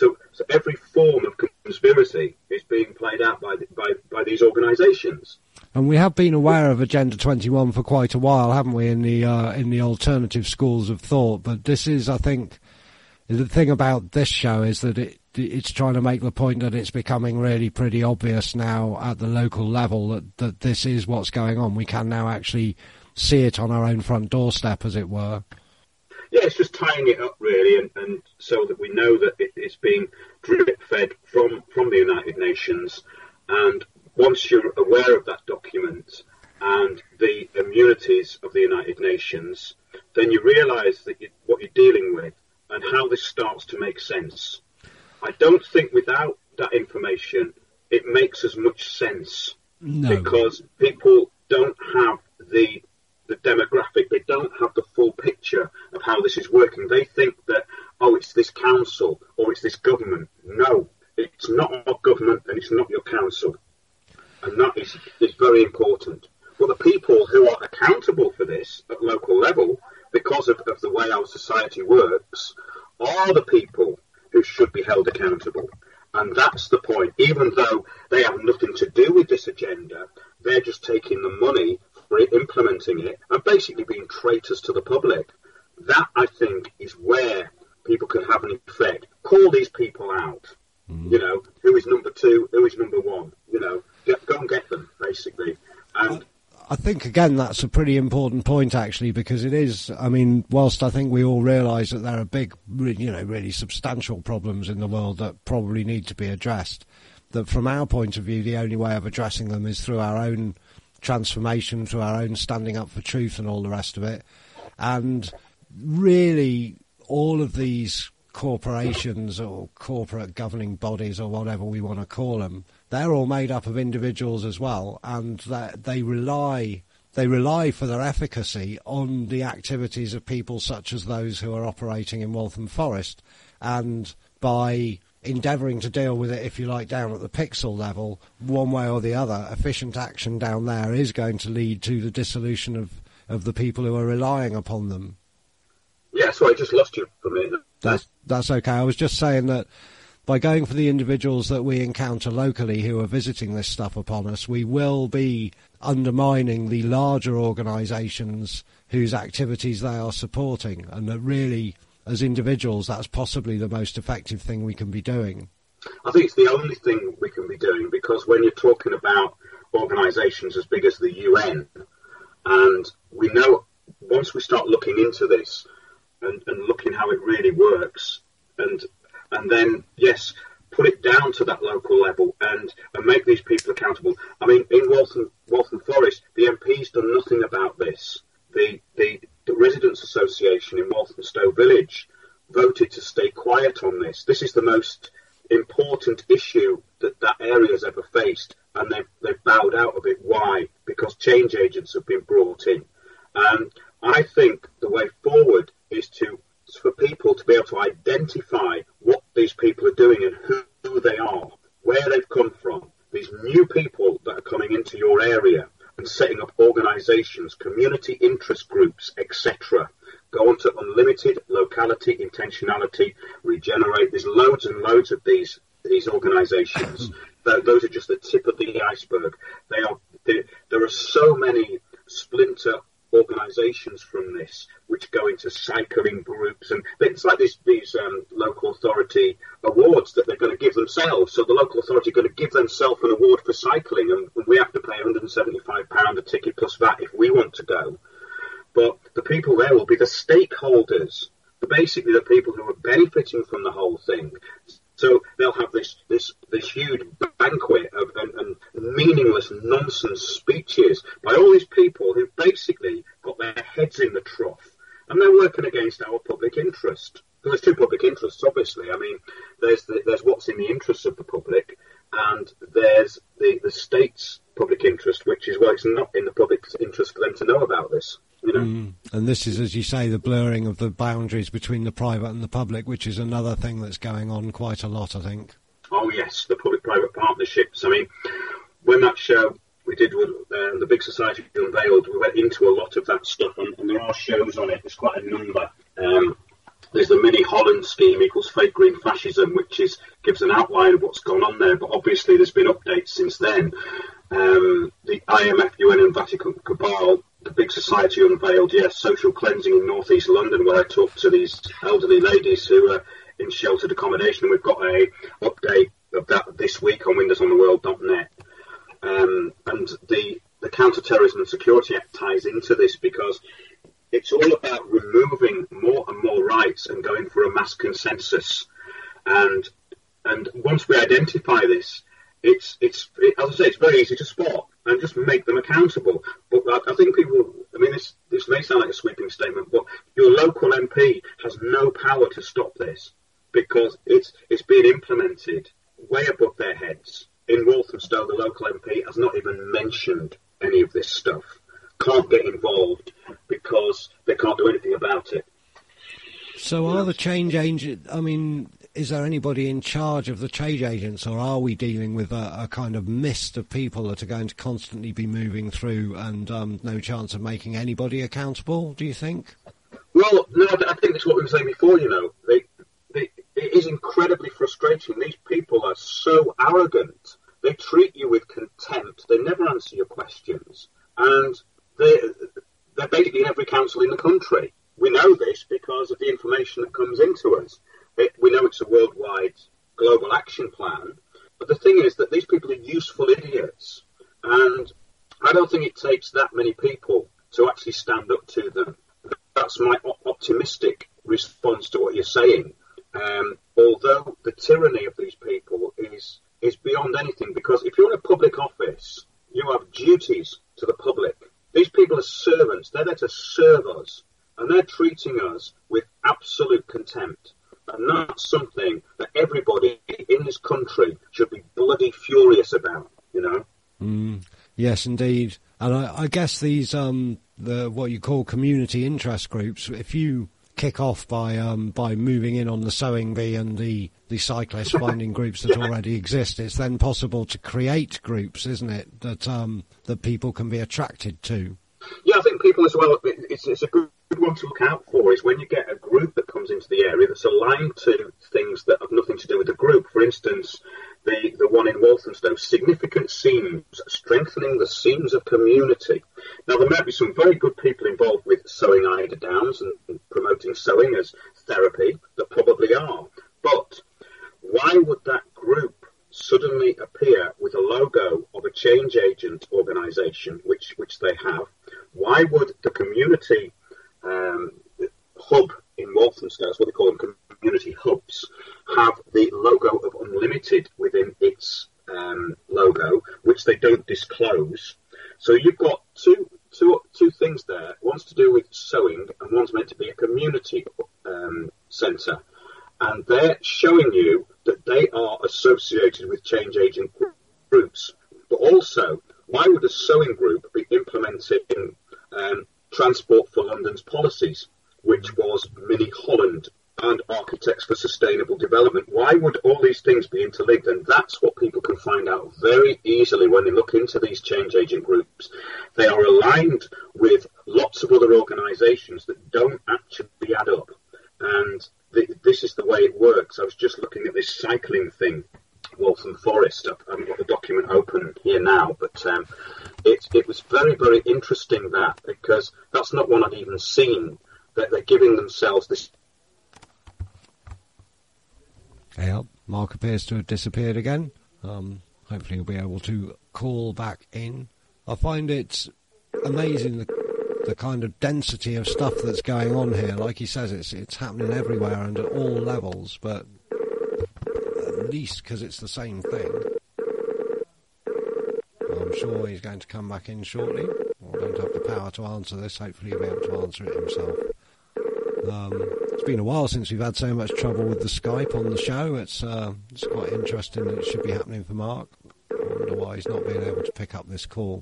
form of conspiracy is being played out by these organisations. And we have been aware of Agenda 21 for quite a while, haven't we, in the alternative schools of thought? But this is, I think, the thing about this show is that it's trying to make the point that it's becoming really pretty obvious now at the local level that this is what's going on. We can now actually see it on our own front doorstep, as it were. Yeah, it's just tying it up, really, and so that we know that it's being drip-fed from the United Nations. And once you're aware of that document and the immunities of the United Nations, then you realise that what you're dealing with and how this starts to make sense. I don't think without that information it makes as much sense. No. Because people don't have the demographic, they don't have the full picture of how this is working. They think that, it's this council or it's this government. No, it's not our government and it's not your council. And that is very important. But the people who are accountable for this at local level, because of the way our society works, are the people who should be held accountable. And that's the point. Even though they have nothing to do with this agenda, they're just taking the money for implementing it and basically being traitors to the public. that, I think, is where people can have an effect. Call these people out. You know, who is number 2, who is number 1, you know, go and get them, basically. And I think, again, that's a pretty important point, actually, because it is, I mean, whilst I think we all realise that there are big, you know, really substantial problems in the world that probably need to be addressed, that from our point of view, the only way of addressing them is through our own transformation, through our own standing up for truth and all the rest of it. And really, all of these corporations or corporate governing bodies or whatever we want to call them, they're all made up of individuals as well, and they rely for their efficacy on the activities of people such as those who are operating in Waltham Forest. And by endeavouring to deal with it, if you like, down at the pixel level, one way or the other, efficient action down there is going to lead to the dissolution of the people who are relying upon them. Yeah, sorry, I just lost you for a minute. That's okay. I was just saying that by going for the individuals that we encounter locally who are visiting this stuff upon us, we will be undermining the larger organisations whose activities they are supporting, and that really, as individuals, that's possibly the most effective thing we can be doing. I think it's the only thing we can be doing, because when you're talking about organisations as big as the UN, and we know once we start looking into this, and looking how it really works, and then, yes, put it down to that local level and make these people accountable. I mean, in Waltham Forest, the MP's done nothing about this. The Residents Association in Walthamstow Village voted to stay quiet on this. This is the most important issue that area has ever faced, and they've bowed out of it. Why? Because change agents have been brought in. I think the way forward is for people to be able to identify what these people are doing and who they are, where they've come from, these new people that are coming into your area, and setting up organisations, community interest groups, etc. Go on to unlimited, locality, intentionality, regenerate. There's loads and loads of these organisations. Those are just the tip of the iceberg. There are so many splinter organisations from this which go into cycling groups, and it's like these local authority awards that they're going to give themselves. So the local authority are going to give themselves an award for cycling, and we have to pay £175 a ticket plus VAT if we want to go. But the people there will be the stakeholders, basically the people who are benefiting from the whole thing. So they'll have this huge banquet and meaningless nonsense speeches by all these people who basically got their heads in the trough, and they're working against our public interest. There's two public interests, obviously. I mean, there's what's in the interests of the public, and there's the state's public interest, which is why it's not in the public's interest for them to know about this. You know? And this is, as you say, the blurring of the boundaries between the private and the public, which is another thing that's going on quite a lot, I think. Oh, yes, the public-private partnerships. I mean, when that show we did with the Big Society Unveiled, we went into a lot of that stuff, and there are shows on it. There's quite a number. There's the Mini Holland scheme equals fake green fascism, which gives an outline of what's gone on there, but obviously there's been updates since then. The IMF, UN and Vatican cabal, the Big Society Unveiled, yes, social cleansing in North East London, where I talked to these elderly ladies who are in sheltered accommodation. We've got a update of that this week on windowsontheworld.net. And the Counter-Terrorism and Security Act ties into this, because it's all about removing more and more rights and going for a mass consensus. And once we identify this, as I say, it's very easy to spot and just make them accountable. But I think people, I mean, this may sound like a sweeping statement, but your local MP has no power to stop this, because it's being implemented way above their heads. In Walthamstow, the local MP has not even mentioned any of this stuff, can't get involved because they can't do anything about it. So are the change agents, I mean, is there anybody in charge of the change agents, or are we dealing with a kind of mist of people that are going to constantly be moving through and no chance of making anybody accountable, do you think? Well, no, I think that's what we were saying before, you know. It is incredibly frustrating. These people are so arrogant. They treat you with contempt. They never answer your questions. And they're basically in every council in the country. We know this comes into us. We know it's a worldwide global action plan, but the thing is that these people are useful idiots, and I don't think it takes that many people to actually stand up to them. That's my optimistic response to what you're saying. Although the tyranny of these people is beyond anything, because if you're in a public office, you have duties to the public. These people are servants. They're there to serve us, and they're treating us with absolute contempt. And that's something that everybody in this country should be bloody furious about, you know? Yes, indeed. And I guess these, the what you call community interest groups, if you kick off by moving in on the sewing bee and the cyclist finding groups that already exist, it's then possible to create groups, isn't it, that people can be attracted to? Yeah, I think people as well, it's a good one to look out for is when you get a group that comes into the area that's aligned to things that have nothing to do with the group. For instance, the one in Walthamstow, significant seams, strengthening the seams of community. Now, there might be some very good people involved with sewing eider downs and promoting sewing as therapy. There probably are. But why would that group suddenly appear with a logo of a change agent organisation, which they have? Why would the community hub in Walthamstow, that's what they call them, community hubs, have the logo of Unlimited within its logo, which they don't disclose? So you've got two things there. One's to do with sewing, and one's meant to be a community centre. And they're showing you that they are associated with change agent groups. But also, why would a sewing group be implementing Transport for London's policies, which was Mini Holland and Architects for Sustainable Development? Why would all these things be interlinked? And that's what people can find out very easily when they look into these change agent groups. They are aligned with lots of other organisations that don't actually add up. And this is the way it works. I was just looking at this cycling thing, Waltham Forest. I haven't got the document open here now, but it was very, very interesting that, because that's not one I'd even seen, that they're giving themselves this. Yeah, Mark appears to have disappeared again. Hopefully he'll be able to call back in. I find it amazing the kind of density of stuff that's going on here. Like he says, it's happening everywhere and at all levels, but at least because it's the same thing. I'm sure he's going to come back in shortly. I don't have the power to answer this. Hopefully he'll be able to answer it himself. It's been a while since we've had so much trouble with the Skype on the show. It's quite interesting that it should be happening for Mark. I wonder why he's not being able to pick up this call.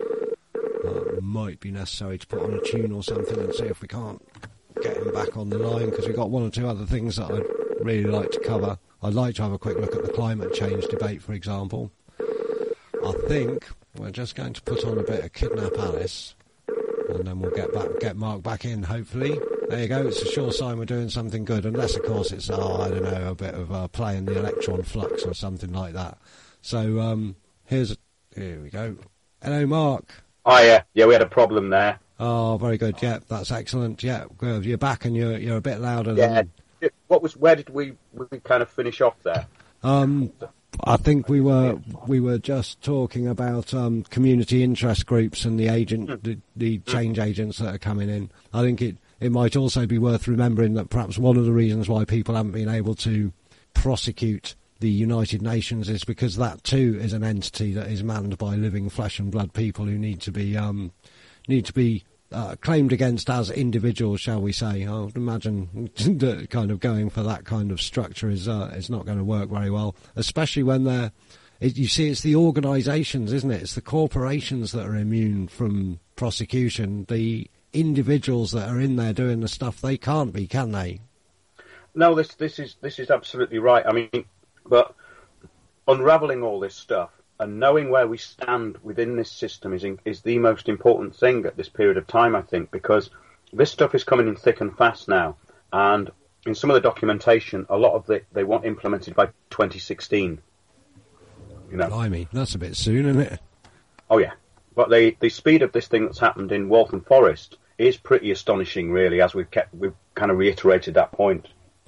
It might be necessary to put on a tune or something and see if we can't get him back on the line, because we've got one or two other things that I'd really like to cover. I'd like to have a quick look at the climate change debate, for example. I think we're just going to put on a bit of Kidnap Alice, and then we'll get Mark back in, hopefully. There you go, it's a sure sign we're doing something good, unless, of course, it's, I don't know, a bit of playing the electron flux or something like that. So, here we go. Hello, Mark. Oh, yeah, we had a problem there. Oh, very good, yeah, that's excellent. Yeah, good. You're back and you're a bit louder than... Where did we kind of finish off there? I think we were just talking about community interest groups and the change agents that are coming in. I think it might also be worth remembering that perhaps one of the reasons why people haven't been able to prosecute the United Nations is because that too is an entity that is manned by living flesh and blood people who need to be claimed against as individuals, shall we say. I would imagine that kind of going for that kind of structure is not going to work very well, especially when you see it's the organisations, isn't it? It's the corporations that are immune from prosecution. The individuals that are in there doing the stuff, they can't be, can they? No, this is absolutely right. I mean, but unravelling all this stuff and knowing where we stand within this system is the most important thing at this period of time, I think, because this stuff is coming in thick and fast now. And in some of the documentation, a lot of it they want implemented by 2016. You know, blimey, that's a bit soon, isn't it? Oh yeah, but the speed of this thing that's happened in Waltham Forest is pretty astonishing, really. As we've kind of reiterated that point.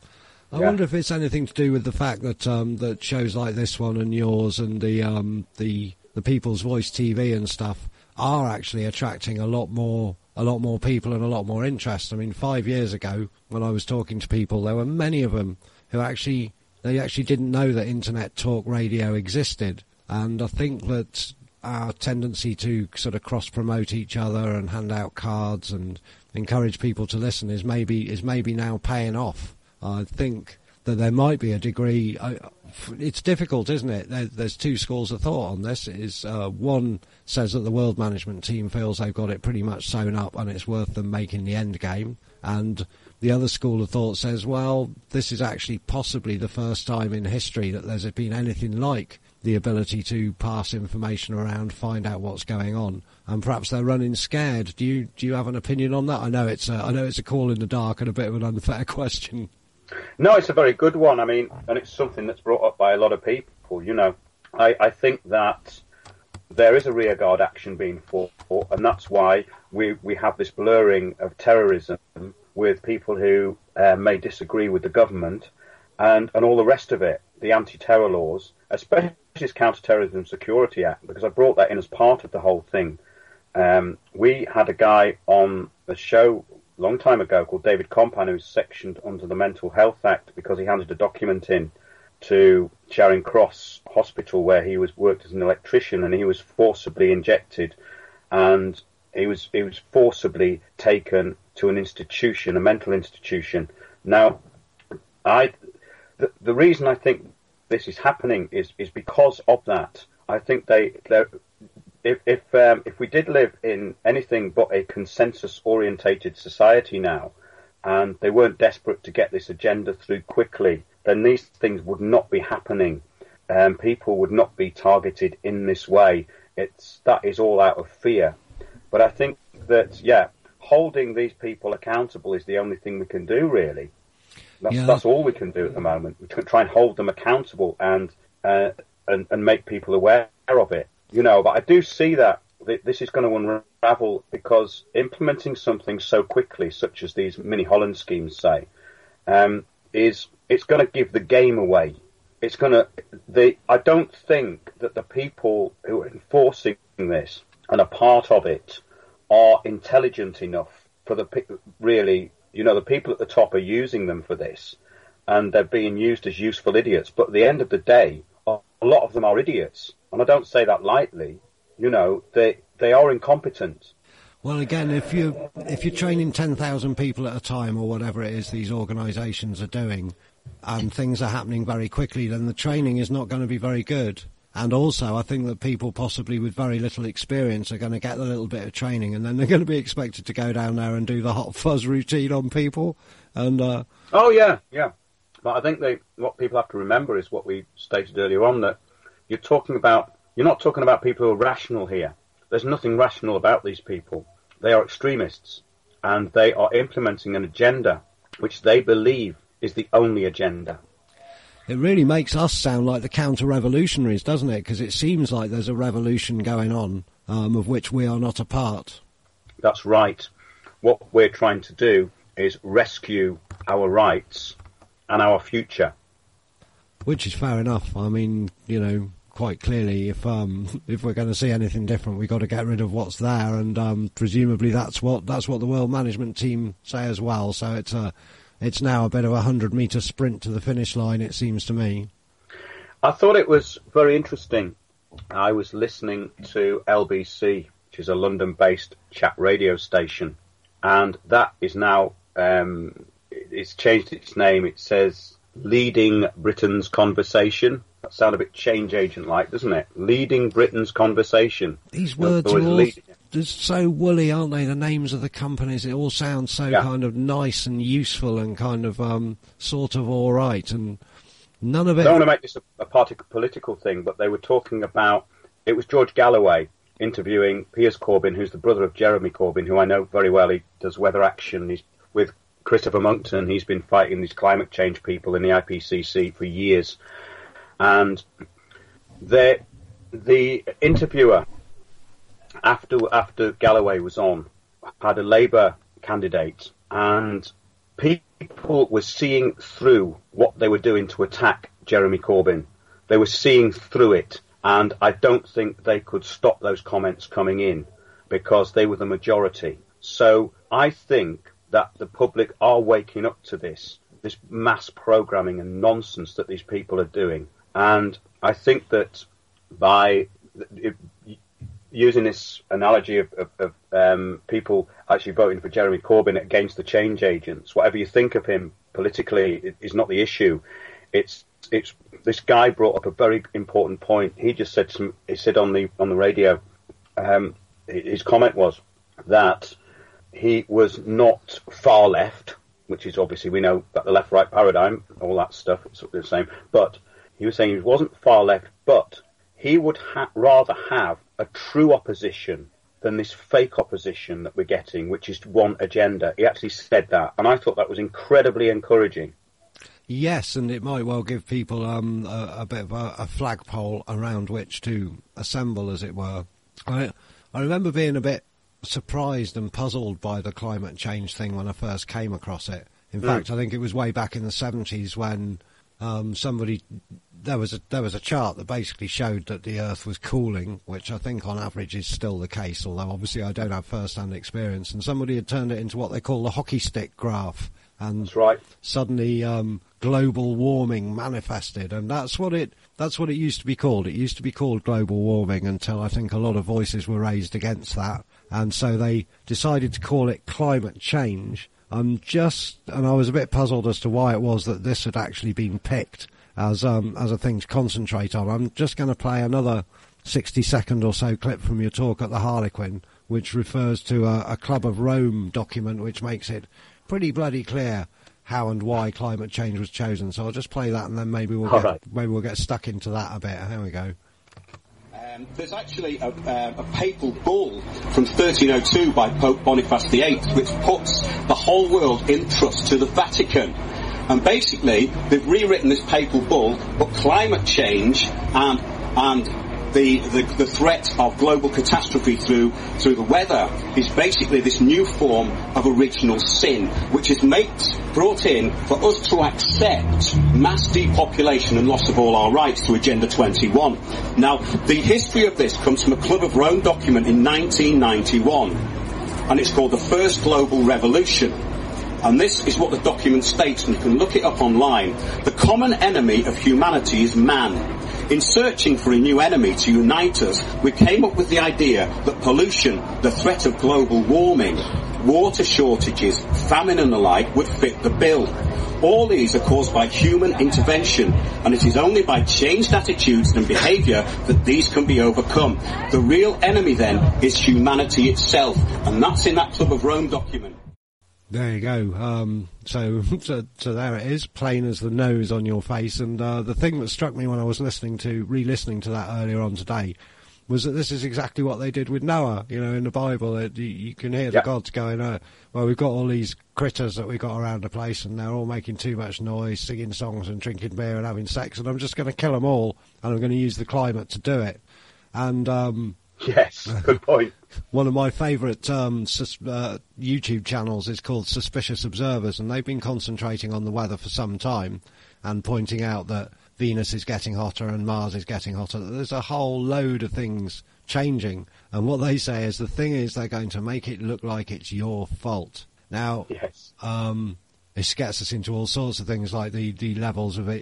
I wonder if it's anything to do with the fact that that shows like this one and yours and the People's Voice TV and stuff are actually attracting a lot more people and a lot more interest. I mean, 5 years ago when I was talking to people, there were many of them who actually didn't know that internet talk radio existed, and I think that our tendency to sort of cross-promote each other and hand out cards and encourage people to listen is maybe now paying off. I think that there might be a degree. It's difficult, isn't it? There's two schools of thought on this. One says that the World Management Team feels they've got it pretty much sewn up and it's worth them making the end game. And the other school of thought says, well, this is actually possibly the first time in history that there's been anything like the ability to pass information around, find out what's going on, and perhaps they're running scared. Do you have an opinion on that? I know it's a call in the dark and a bit of an unfair question. No, it's a very good one. I mean, and it's something that's brought up by a lot of people. You know, I think that there is a rearguard action being fought, and that's why we have this blurring of terrorism with people who may disagree with the government and all the rest of it, the anti-terror laws, especially this Counter-Terrorism Security Act, because I brought that in as part of the whole thing. We had a guy on the show a long time ago called David Compan, who's sectioned under the Mental Health Act because he handed a document in to Charing Cross Hospital where he worked as an electrician, and he was forcibly injected, and he was forcibly taken to an institution, a mental institution. Now, the reason I think this is happening is because of that. I think if we did live in anything but a consensus-orientated society now, and they weren't desperate to get this agenda through quickly, then these things would not be happening. People would not be targeted in this way. That is all out of fear. But I think that, holding these people accountable is the only thing we can do, really. That's all we can do at the moment. We can try and hold them accountable and make people aware of it. You know, but I do see that this is going to unravel because implementing something so quickly, such as these mini Holland schemes say, it's going to give the game away. I don't think that the people who are enforcing this and a part of it are intelligent enough for the people at the top are using them for this, and they're being used as useful idiots. But at the end of the day, a lot of them are idiots. And I don't say that lightly. You know, they are incompetent. Well, again, if you're training 10,000 people at a time or whatever it is these organisations are doing, and things are happening very quickly, then the training is not going to be very good. And also, I think that people possibly with very little experience are going to get a little bit of training, and then they're going to be expected to go down there and do the hot fuzz routine on people. And oh yeah. But I think what people have to remember is what we stated earlier on, that you're not talking about people who are rational here. There's nothing rational about these people. They are extremists, and they are implementing an agenda which they believe is the only agenda. It really makes us sound like the counter-revolutionaries, doesn't it? Because it seems like there's a revolution going on, of which we are not a part. That's right. What we're trying to do is rescue our rights and our future. Which is fair enough. I mean, you know, quite clearly, if we're going to see anything different, we've got to get rid of what's there, and presumably that's what the World Management Team say as well. So it's now a bit of a 100-metre sprint to the finish line, it seems to me. I thought it was very interesting. I was listening to LBC, which is a London-based chat radio station, and that is now it's changed its name. It says Leading Britain's Conversation. That sounds a bit change agent-like, doesn't it? Leading Britain's Conversation. These words are all so woolly, aren't they? The names of the companies, it all sounds so kind of nice and useful and kind of sort of all right, and none of it... I don't want to make this a political thing, but they were talking about... It was George Galloway interviewing Piers Corbyn, who's the brother of Jeremy Corbyn, who I know very well. He does weather action. He's with Christopher Monckton. He's been fighting these climate change people in the IPCC for years. And the interviewer, after Galloway was on, had a Labour candidate, and people were seeing through what they were doing to attack Jeremy Corbyn. They were seeing through it, and I don't think they could stop those comments coming in because they were the majority. So I think that the public are waking up to this mass programming and nonsense that these people are doing. And I think that by using this analogy of people actually voting for Jeremy Corbyn against the change agents, whatever you think of him politically is not the issue. It's this guy brought up a very important point. He just said on the radio, his comment was that he was not far left, which is obviously, we know that the left-right paradigm, all that stuff, it's the same. But he was saying he wasn't far left, but he would rather have a true opposition than this fake opposition that we're getting, which is one agenda. He actually said that, and I thought that was incredibly encouraging. Yes, and it might well give people a bit of a flagpole around which to assemble, as it were. I remember being a bit surprised and puzzled by the climate change thing when I first came across it. In fact, I think it was way back in the 70s when there was a chart that basically showed that the Earth was cooling, which I think on average is still the case, although obviously I don't have first-hand experience, and somebody had turned it into what they call the hockey stick graph, and that's right. Suddenly global warming manifested, and that's what it used to be called. It used to be called global warming until I think a lot of voices were raised against that, and so they decided to call it climate change. And I was a bit puzzled as to why it was that this had actually been picked as a thing to concentrate on. I'm just going to play another 60-second or so clip from your talk at the Harlequin, which refers to a Club of Rome document, which makes it pretty bloody clear how and why climate change was chosen. So I'll just play that, and then maybe we'll get stuck into that a bit. Here we go. There's actually a papal bull from 1302 by Pope Boniface VIII, which puts the whole world in trust to the Vatican. And basically, they've rewritten this papal bull, but climate change and the threat of global catastrophe through the weather is basically this new form of original sin, which is brought in for us to accept mass depopulation and loss of all our rights to Agenda 21. Now, the history of this comes from a Club of Rome document in 1991, and it's called the First Global Revolution. And this is what the document states, and you can look it up online. The common enemy of humanity is man. In searching for a new enemy to unite us, we came up with the idea that pollution, the threat of global warming, water shortages, famine and the like would fit the bill. All these are caused by human intervention, and it is only by changed attitudes and behaviour that these can be overcome. The real enemy then is humanity itself, and that's in that Club of Rome document. There you go. So there it is, plain as the nose on your face. And the thing that struck me when I was re-listening to that earlier on today, was that this is exactly what they did with Noah. You know, in the Bible, you can hear the gods going, well, we've got all these critters that we've got around the place, and they're all making too much noise, singing songs and drinking beer and having sex, and I'm just going to kill them all, and I'm going to use the climate to do it. And yes, good point. One of my favourite YouTube channels is called Suspicious Observers, and they've been concentrating on the weather for some time and pointing out that Venus is getting hotter and Mars is getting hotter. There's a whole load of things changing, and what they say is the thing is they're going to make it look like it's your fault. Now, yes. This gets us into all sorts of things like the levels of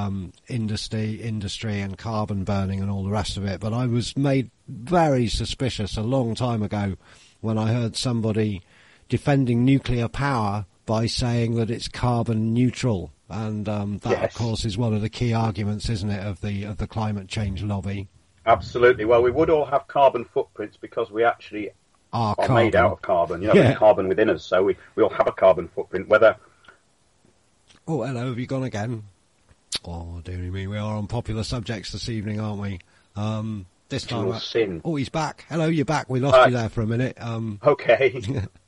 industry and carbon burning and all the rest of it. But I was made very suspicious a long time ago when I heard somebody defending nuclear power by saying that it's carbon neutral. And that, of course, is one of the key arguments, isn't it, of the climate change lobby? Absolutely. Well, we would all have carbon footprints because we actually are made out of carbon. You know, there's carbon within us, so we all have a carbon footprint. Whether... Oh, hello, have you gone again? Oh, dearie me, we are on popular subjects this evening, aren't we? This time... Sin. Oh, he's back. Hello, you're back. We lost you there for a minute. Okay.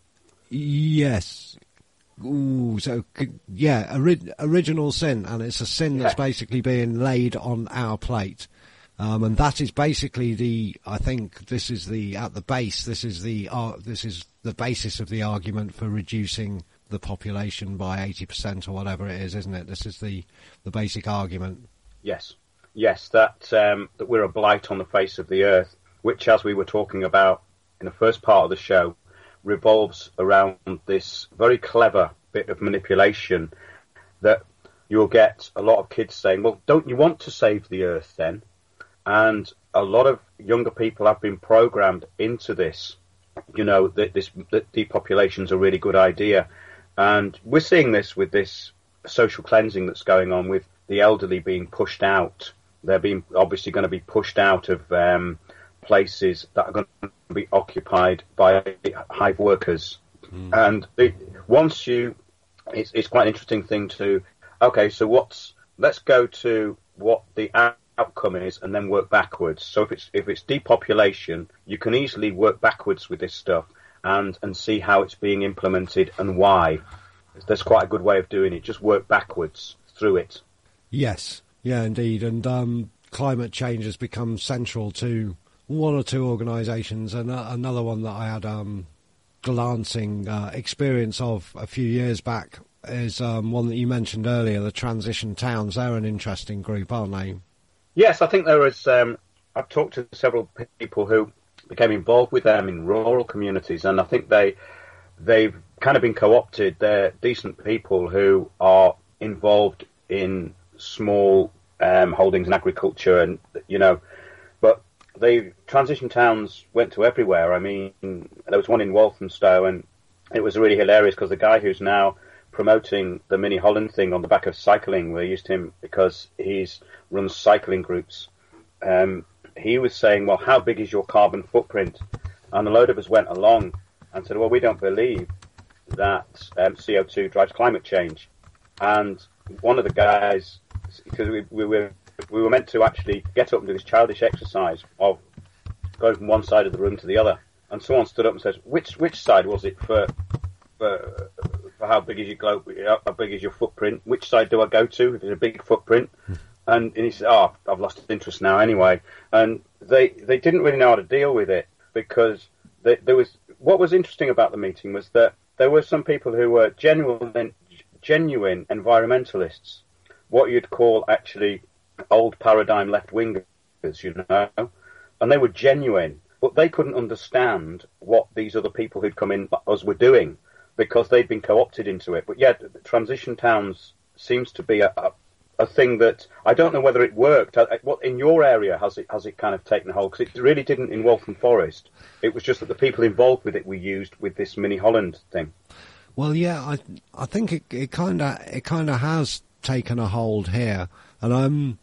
Yes. Ooh, so, yeah, original sin, and it's a sin that's basically being laid on our plate. And that is basically I think this is the basis of the argument for reducing the population by 80% or whatever it is, isn't it? This is the basic argument. Yes, that we're a blight on the face of the earth, which, as we were talking about in the first part of the show, revolves around this very clever bit of manipulation that you'll get a lot of kids saying, well, don't you want to save the earth then? And a lot of younger people have been programmed into this, that depopulation is a really good idea. And we're seeing this with this social cleansing that's going on, with the elderly being pushed out. They're being obviously going to be pushed out of places that are going to be occupied by hive workers. And it's quite an interesting thing to, okay, so let's go to what the outcome is and then work backwards. So if it's depopulation, you can easily work backwards with this stuff and see how it's being implemented and why. That's quite a good way of doing it. Just work backwards through it. Yes, yeah, indeed. And climate change has become central to one or two organisations. And another one that I had glancing experience of a few years back is one that you mentioned earlier, the Transition Towns. They're an interesting group, aren't they? Yes, I think there is. I've talked to several people who became involved with them in rural communities, and I think they've kind of been co-opted. They're decent people who are involved in small holdings in agriculture, and but the Transition Towns went to everywhere. I mean, there was one in Walthamstow, and it was really hilarious because the guy who's now promoting the Mini Holland thing on the back of cycling, we used him because he's runs cycling groups. He was saying, well, how big is your carbon footprint? And a load of us went along and said, well, we don't believe that CO2 drives climate change. And one of the guys, because we were meant to actually get up and do this childish exercise of going from one side of the room to the other, and someone stood up and says, which side was it for how big is your globe, how big is your footprint? Which side do I go to if it's a big footprint? And he said, I've lost interest now anyway. And they didn't really know how to deal with it, because there was, what was interesting about the meeting was that there were some people who were genuine environmentalists, what you'd call actually old paradigm left-wingers, and they were genuine, but they couldn't understand what these other people who'd come in us were doing, because they'd been co-opted into it. But yeah, Transition Towns seems to be a thing that I don't know whether it worked. What in your area has it kind of taken hold? Because it really didn't in Waltham Forest. It was just that the people involved with it were used with this Mini Holland thing. Well, yeah, I think it kind of has taken a hold here, and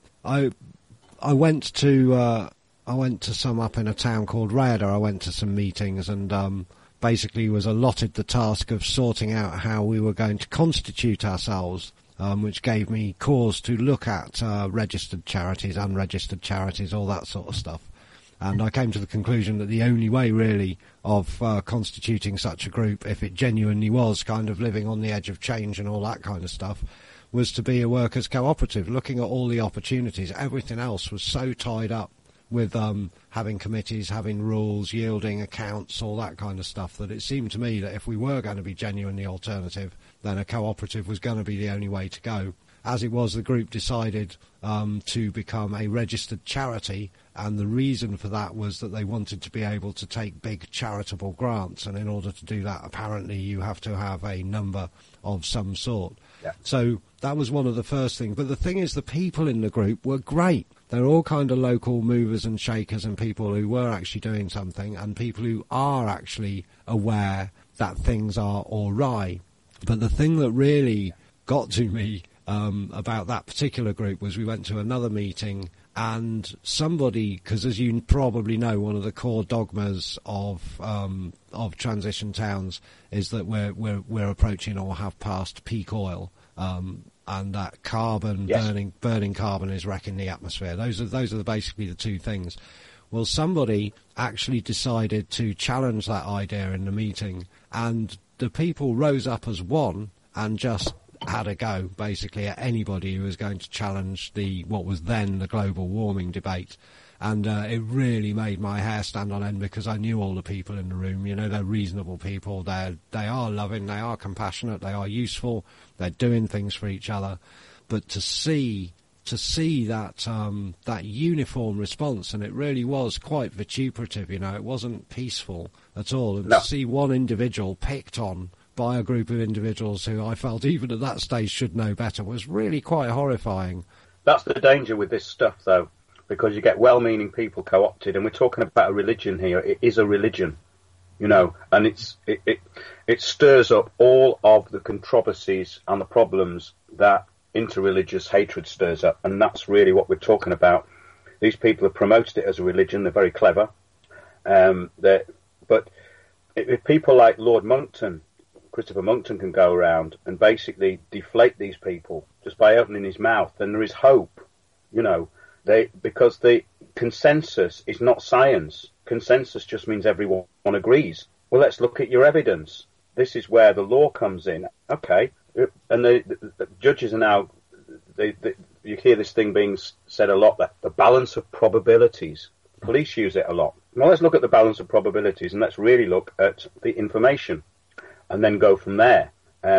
I went to some up in a town called Rayder. I went to some meetings and basically was allotted the task of sorting out how we were going to constitute ourselves, which gave me cause to look at registered charities, unregistered charities, all that sort of stuff. And I came to the conclusion that the only way, really, of constituting such a group, if it genuinely was kind of living on the edge of change and all that kind of stuff, was to be a workers' cooperative, looking at all the opportunities. Everything else was so tied up with having committees, having rules, yielding accounts, all that kind of stuff, that it seemed to me that if we were going to be genuinely alternative, then a cooperative was going to be the only way to go. As it was, the group decided to become a registered charity, and the reason for that was that they wanted to be able to take big charitable grants, and in order to do that, apparently you have to have a number of some sort. Yeah. So that was one of the first things. But the thing is, the people in the group were great. They're all kind of local movers and shakers, and people who were actually doing something, and people who are actually aware that things are awry. But the thing that really got to me about that particular group was we went to another meeting, and somebody, because as you probably know, one of the core dogmas of Transition Towns is that we're approaching or have passed peak oil, and that carbon, yes, burning carbon is wrecking the atmosphere. Those are basically the two things. Well, somebody actually decided to challenge that idea in the meeting, and the people rose up as one and just had a go, basically, at anybody who was going to challenge what was then the global warming debate. And it really made my hair stand on end because I knew all the people in the room. You know, they're reasonable people. They are loving. They are compassionate. They are useful. They're doing things for each other. But to see that uniform response, and it really was quite vituperative. You know, it wasn't peaceful at all. And to see one individual picked on by a group of individuals who I felt even at that stage should know better was really quite horrifying. That's the danger with this stuff, though. Because you get well-meaning people co-opted, and we're talking about a religion here. It is a religion, you know, and it stirs up all of the controversies and the problems that interreligious hatred stirs up, and that's really what we're talking about. These people have promoted it as a religion. They're very clever, but if people like Lord Monckton, Christopher Monckton, can go around and basically deflate these people just by opening his mouth, then there is hope, you know. Because the consensus is not science. Consensus just means everyone agrees. Well, let's look at your evidence. This is where the law comes in. Okay, and the judges are now. You hear this thing being said a lot, that the balance of probabilities. Police use it a lot. Well, let's look at the balance of probabilities, and let's really look at the information, and then go from there.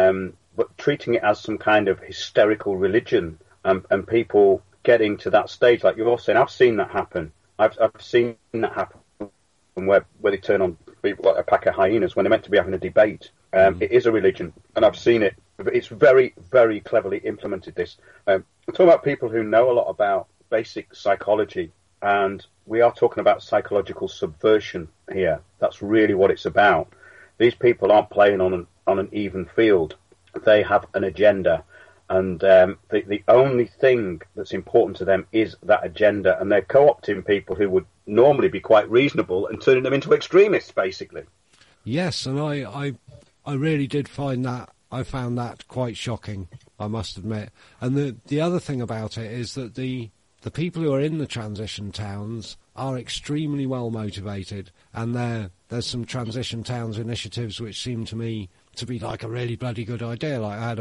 But treating it as some kind of hysterical religion, and people getting to that stage, like you're saying, I've seen that happen. I've seen that happen where they turn on people like a pack of hyenas when they're meant to be having a debate. It is a religion, and I've seen it. It's very, very cleverly implemented, this. I'm talking about people who know a lot about basic psychology, and we are talking about psychological subversion here. That's really what it's about. These people aren't playing on an even field. They have an agenda. And the only thing that's important to them is that agenda, and they're co-opting people who would normally be quite reasonable and turning them into extremists, basically. Yes, and I really did find that. I found that quite shocking, I must admit. And the other thing about it is that the people who are in the transition towns are extremely well motivated, and there's some transition towns initiatives which seem to me to be like a really bloody good idea. Like I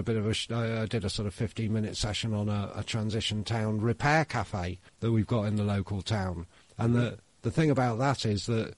did a sort of 15-minute session on a transition town repair cafe that we've got in the local town. And the thing about that is that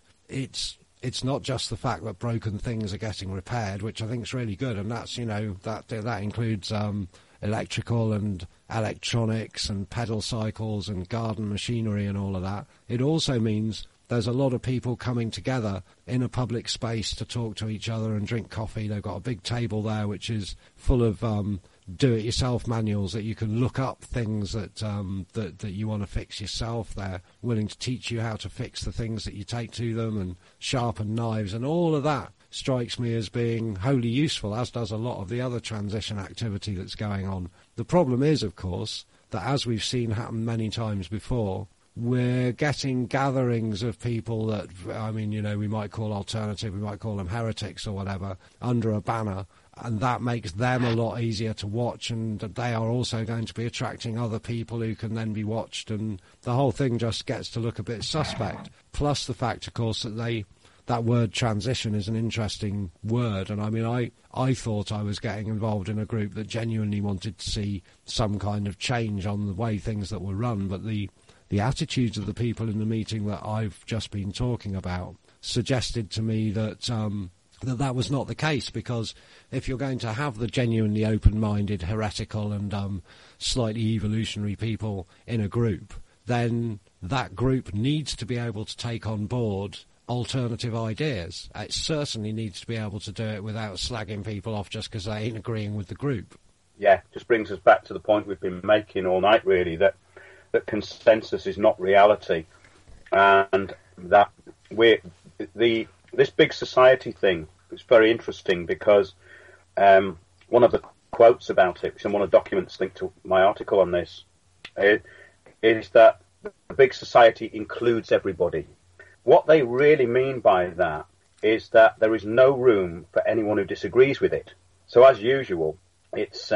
it's not just the fact that broken things are getting repaired, which I think is really good. And that's, you know, that includes electrical and electronics and pedal cycles and garden machinery and all of that. It also means there's a lot of people coming together in a public space to talk to each other and drink coffee. They've got a big table there which is full of do-it-yourself manuals that you can look up things that you want to fix yourself. They're willing to teach you how to fix the things that you take to them and sharpen knives, and all of that strikes me as being wholly useful, as does a lot of the other transition activity that's going on. The problem is, of course, that as we've seen happen many times before, we're getting gatherings of people that, I mean, you know, we might call alternative, we might call them heretics or whatever, under a banner, and that makes them a lot easier to watch, and they are also going to be attracting other people who can then be watched, and the whole thing just gets to look a bit suspect. Plus the fact, of course, that word transition is an interesting word, and I mean, I thought I was getting involved in a group that genuinely wanted to see some kind of change on the way things that were run, but the attitudes of the people in the meeting that I've just been talking about suggested to me that that was not the case, because if you're going to have the genuinely open-minded, heretical and slightly evolutionary people in a group, then that group needs to be able to take on board alternative ideas. It certainly needs to be able to do it without slagging people off just because they ain't agreeing with the group. Yeah, just brings us back to the point we've been making all night, really, that consensus is not reality, and that this big society thing is very interesting, because one of the quotes about it, and one of the documents linked to my article on this, is that the big society includes everybody. What they really mean by that is that there is no room for anyone who disagrees with it. So as usual, it's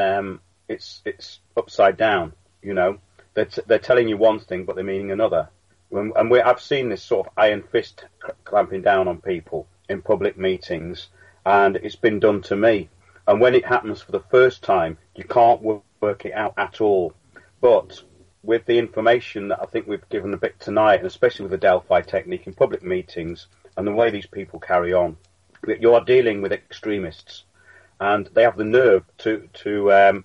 upside down, you know. They're telling you one thing, but they're meaning another. And I've seen this sort of iron fist clamping down on people in public meetings, and it's been done to me. And when it happens for the first time, you can't work it out at all. But with the information that I think we've given a bit tonight, and especially with the Delphi technique in public meetings and the way these people carry on, that you are dealing with extremists, and they have the nerve to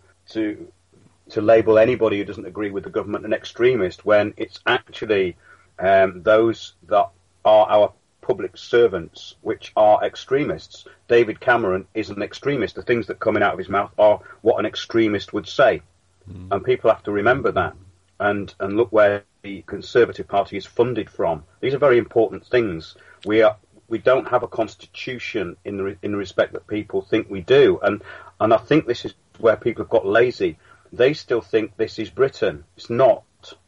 label anybody who doesn't agree with the government an extremist, when it's actually those that are our public servants which are extremists. David Cameron is an extremist. The things that are coming out of his mouth are what an extremist would say. And people have to remember that and look where the Conservative Party is funded from. These are very important things. We don't have a constitution in the respect that people think we do, and I think this is where people have got lazy. They still think this is Britain. It's not.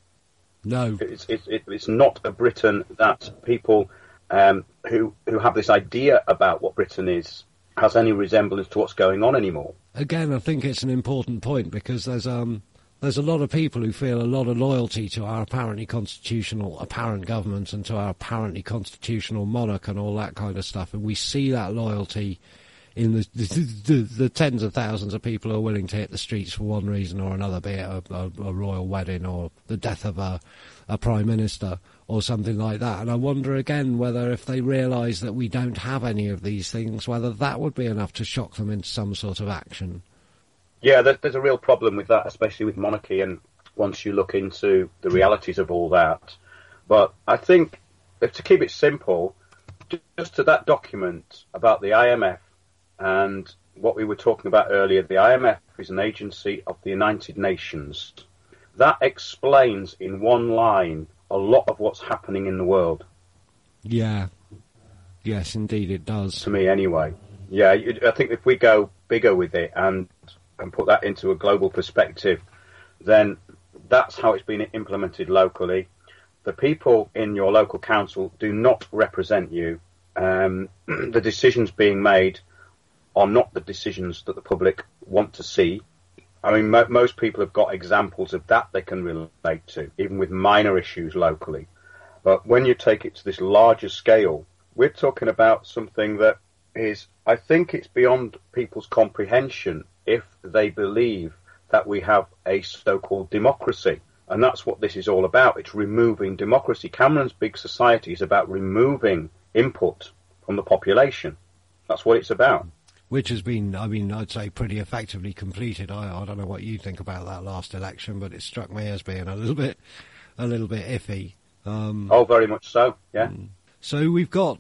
No, it's not a Britain that people who have this idea about what Britain is has any resemblance to what's going on anymore. Again, I think it's an important point, because there's a lot of people who feel a lot of loyalty to our apparent government and to our apparently constitutional monarch and all that kind of stuff, and we see that loyalty in the tens of thousands of people who are willing to hit the streets for one reason or another, be it a royal wedding or the death of a prime minister or something like that. And I wonder again whether, if they realise that we don't have any of these things, whether that would be enough to shock them into some sort of action. Yeah, there's a real problem with that, especially with monarchy, and once you look into the realities of all that. But I think, if to keep it simple, just to that document about the IMF and what we were talking about earlier, the IMF is an agency of the United Nations. That explains in one line a lot of what's happening in the world. Yeah. Yes, indeed it does. To me, anyway. Yeah, I think if we go bigger with it and put that into a global perspective, then that's how it's been implemented locally. The people in your local council do not represent you. The decisions being made are not the decisions that the public want to see. I mean, most people have got examples of that they can relate to, even with minor issues locally. But when you take it to this larger scale, we're talking about something that is, I think it's beyond people's comprehension if they believe that we have a so-called democracy. And that's what this is all about. It's removing democracy. Cameron's Big Society is about removing input from the population. That's what it's about. Which has been, I mean, I'd say pretty effectively completed. I don't know what you think about that last election, but it struck me as being a little bit iffy. Very much so. Yeah. So we've got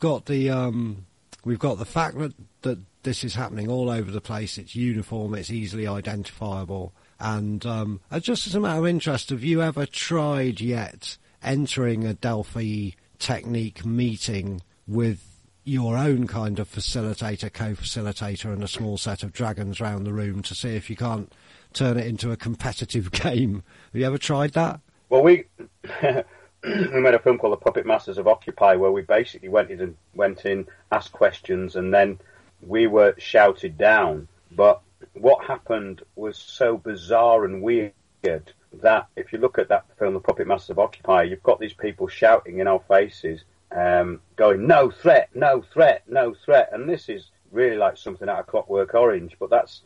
the fact that this is happening all over the place. It's uniform. It's easily identifiable. And just as a matter of interest, have you ever tried yet entering a Delphi technique meeting with your own kind of facilitator, co-facilitator, and a small set of dragons round the room to see if you can't turn it into a competitive game? Have you ever tried that? Well, we made a film called The Puppet Masters of Occupy, where we basically went in, asked questions, and then we were shouted down. But what happened was so bizarre and weird that if you look at that film, The Puppet Masters of Occupy, you've got these people shouting in our faces, going, no threat, no threat, no threat. And this is really like something out of Clockwork Orange. But that's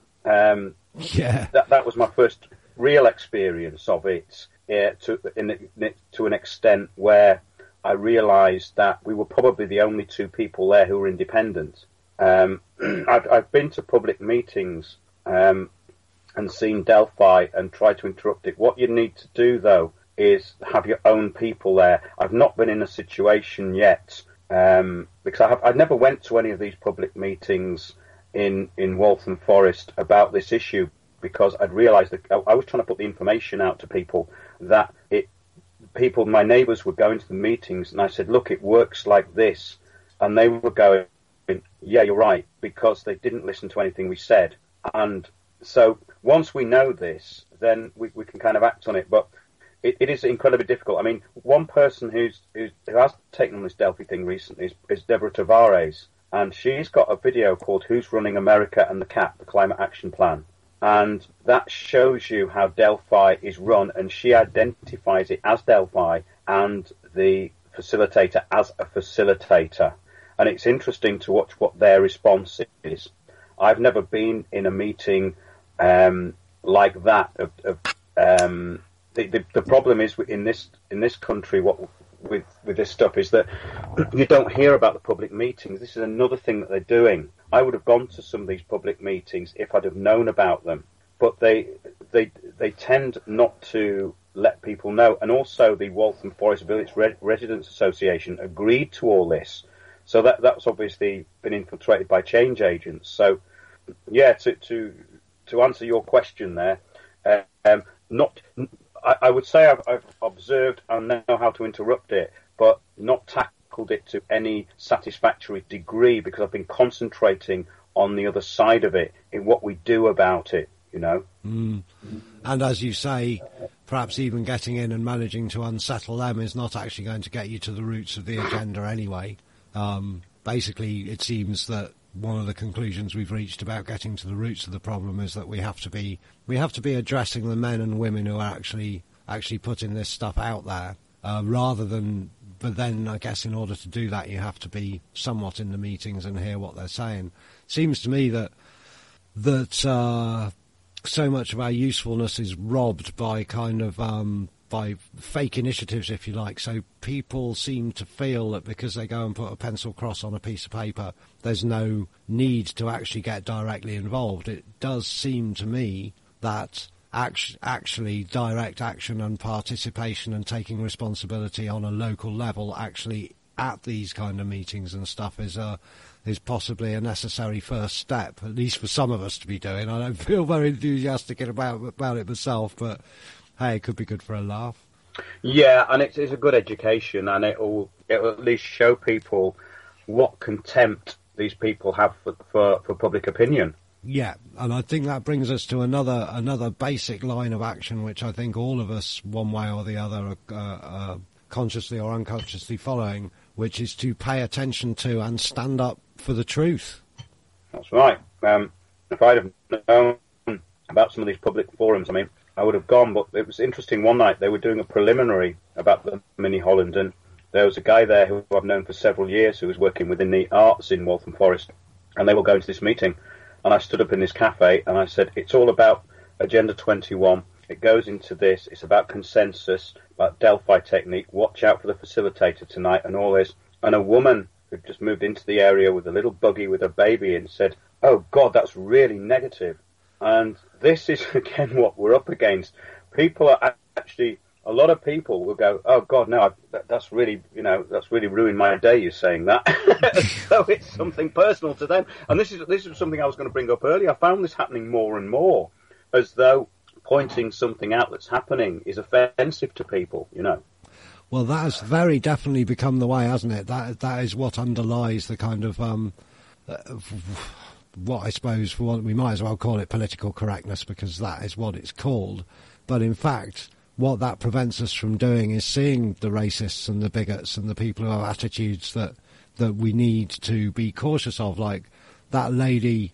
that was my first real experience of it, to an extent where I realised that we were probably the only two people there who were independent. I've been to public meetings and seen Delphi and tried to interrupt it. What you need to do, though, is have your own people there. I've not been in a situation yet, because I never went to any of these public meetings in Waltham Forest about this issue, because I'd realised that I was trying to put the information out to people that my neighbours were going to the meetings, and I said, look, it works like this. And they were going, yeah, you're right, because they didn't listen to anything we said. And so once we know this, then we can kind of act on it. But it is incredibly difficult. I mean, one person who has taken on this Delphi thing recently is Deborah Tavares, and she's got a video called Who's Running America and the Cat, the Climate Action Plan. And that shows you how Delphi is run, and she identifies it as Delphi and the facilitator as a facilitator. And it's interesting to watch what their response is. I've never been in a meeting like that. The problem is in this country, what with this stuff is that you don't hear about the public meetings. This is another thing that they're doing. I would have gone to some of these public meetings if I'd have known about them, but they tend not to let people know. And also, the Waltham Forest Village Residents Association agreed to all this, so that's obviously been infiltrated by change agents. So, yeah, to answer your question there, I would say I've observed and know how to interrupt it, but not tackled it to any satisfactory degree, because I've been concentrating on the other side of it, in what we do about it, you know. And as you say, perhaps even getting in and managing to unsettle them is not actually going to get you to the roots of the agenda anyway. Basically, it seems that one of the conclusions we've reached about getting to the roots of the problem is that we have to be addressing the men and women who are actually putting this stuff out there, rather than. But then, I guess, in order to do that, you have to be somewhat in the meetings and hear what they're saying. Seems to me that so much of our usefulness is robbed by kind of by fake initiatives, if you like. So people seem to feel that because they go and put a pencil cross on a piece of paper, there's no need to actually get directly involved. It does seem to me that actually direct action and participation and taking responsibility on a local level, actually at these kind of meetings and stuff, is possibly a necessary first step, at least for some of us to be doing. I don't feel very enthusiastic about it myself, but hey, it could be good for a laugh. Yeah, and it's a good education, and it'll at least show people what contempt these people have for public opinion. Yeah, and I think that brings us to another basic line of action, which I think all of us, one way or the other, are consciously or unconsciously following, which is to pay attention to and stand up for the truth. That's right. If I'd have known about some of these public forums, I mean, I would have gone, but it was interesting. One night they were doing a preliminary about the Mini Holland, and there was a guy there who I've known for several years who was working within the arts in Waltham Forest, and they were going to this meeting. And I stood up in this cafe and I said, it's all about Agenda 21. It goes into this. It's about consensus, about Delphi technique. Watch out for the facilitator tonight and all this. And a woman who just moved into the area with a little buggy with a baby and said, oh, God, that's really negative. And this is, again, what we're up against. People are actually... A lot of people will go, oh, God, no, that's really ruined my day, you're saying that. So it's something personal to them. And this is something I was going to bring up earlier. I found this happening more and more, as though pointing something out that's happening is offensive to people, you know. Well, that has very definitely become the way, hasn't it? That is what underlies the kind of, what I suppose, for what we might as well call it political correctness, because that is what it's called. But in fact... what that prevents us from doing is seeing the racists and the bigots and the people who have attitudes that we need to be cautious of. Like that lady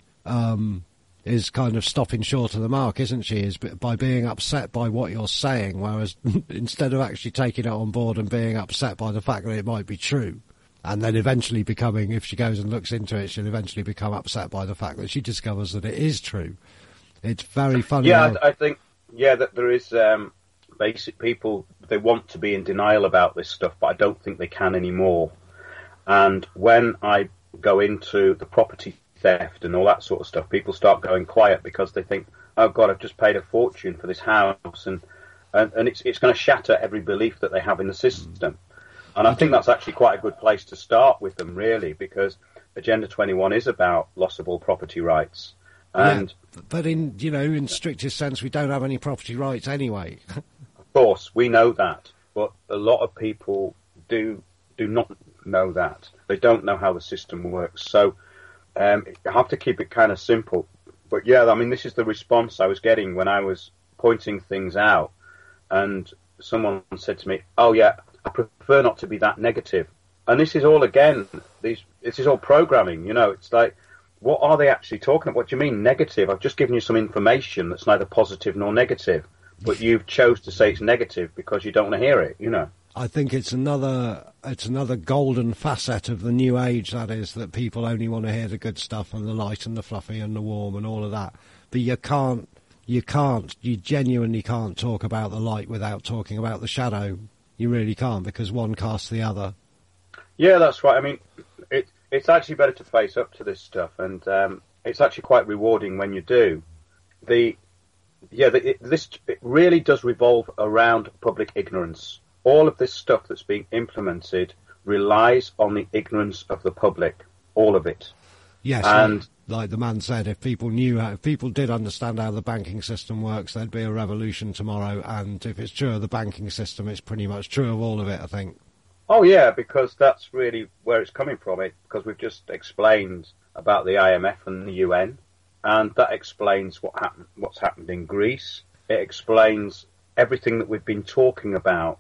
is kind of stopping short of the mark, isn't she? Is by being upset by what you're saying, whereas instead of actually taking it on board and being upset by the fact that it might be true, and then eventually becoming, if she goes and looks into it, she'll eventually become upset by the fact that she discovers that it is true. It's very funny. Yeah, I think that there is... basic people, they want to be in denial about this stuff, but I don't think they can anymore. And when I go into the property theft and all that sort of stuff, people start going quiet because they think, oh God, I've just paid a fortune for this house, and it's going to shatter every belief that they have in the system. And I think that's actually quite a good place to start with them, really, because Agenda 21 is about loss of all property rights. And yeah, but in strictest sense, we don't have any property rights anyway. Of course, we know that, but a lot of people do not know that. They don't know how the system works. So you have to keep it kind of simple. But yeah, I mean, this is the response I was getting when I was pointing things out. And someone said to me, oh yeah, I prefer not to be that negative. And this is all, again, this is all programming, you know. It's like, what are they actually talking about? What do you mean negative? I've just given you some information that's neither positive nor negative. But you've chose to say it's negative because you don't want to hear it, you know. I think it's another golden facet of the new age, that is, that people only want to hear the good stuff and the light and the fluffy and the warm and all of that. But you genuinely can't talk about the light without talking about the shadow. You really can't, because one casts the other. Yeah, that's right. I mean, it's actually better to face up to this stuff, and it's actually quite rewarding when you do. This really does revolve around public ignorance. All of this stuff that's being implemented relies on the ignorance of the public, all of it. Yes, and like the man said, if people did understand how the banking system works, there'd be a revolution tomorrow. And if it's true of the banking system, it's pretty much true of all of it, I think. Oh yeah, because that's really where it's coming from. Because we've just explained about the IMF and the UN, and that explains what's happened in Greece. It explains everything that we've been talking about.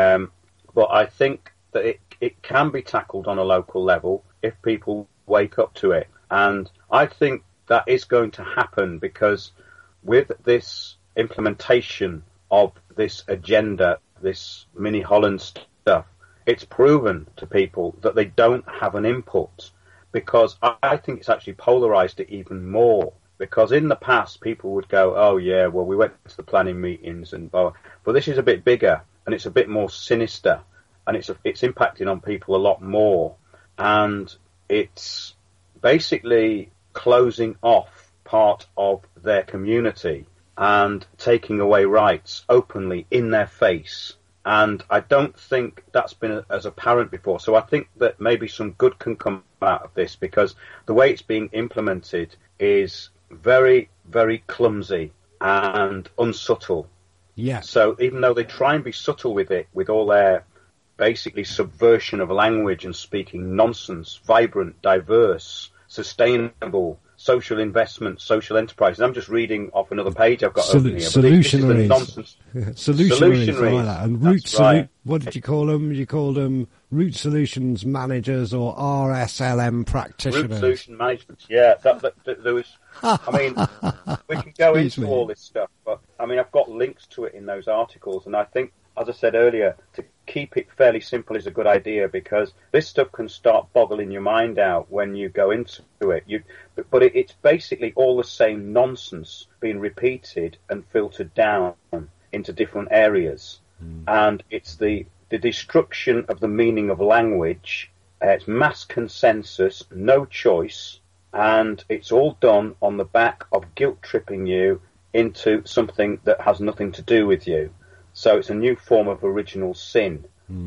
But I think that it can be tackled on a local level if people wake up to it. And I think that is going to happen, because with this implementation of this agenda, this mini Holland stuff, it's proven to people that they don't have an input, because I think it's actually polarized it even more. Because in the past, people would go, oh yeah, well, we went to the planning meetings, but this is a bit bigger, and it's a bit more sinister, and it's impacting on people a lot more, and it's basically closing off part of their community and taking away rights openly in their face. And I don't think that's been as apparent before. So I think that maybe some good can come out of this, because the way it's being implemented is very, very clumsy and unsubtle. Yeah. So even though they try and be subtle with it, with all their basically subversion of language and speaking nonsense, vibrant, diverse, sustainable, social investment, social enterprises. I'm just reading off another page I've got open here. Solutionaries. Solutionaries. Like that. And what did you call them? You called them root solutions managers or RSLM practitioners. Root solution management. Yeah, there was. I mean, we can go into all this stuff, but I mean, I've got links to it in those articles, and I think, as I said earlier, to keep it fairly simple is a good idea, because this stuff can start boggling your mind out when you go into it. But it's basically all the same nonsense being repeated and filtered down into different areas. And it's the destruction of the meaning of language. It's mass consensus, no choice, and it's all done on the back of guilt-tripping you into something that has nothing to do with you. So it's a new form of original sin,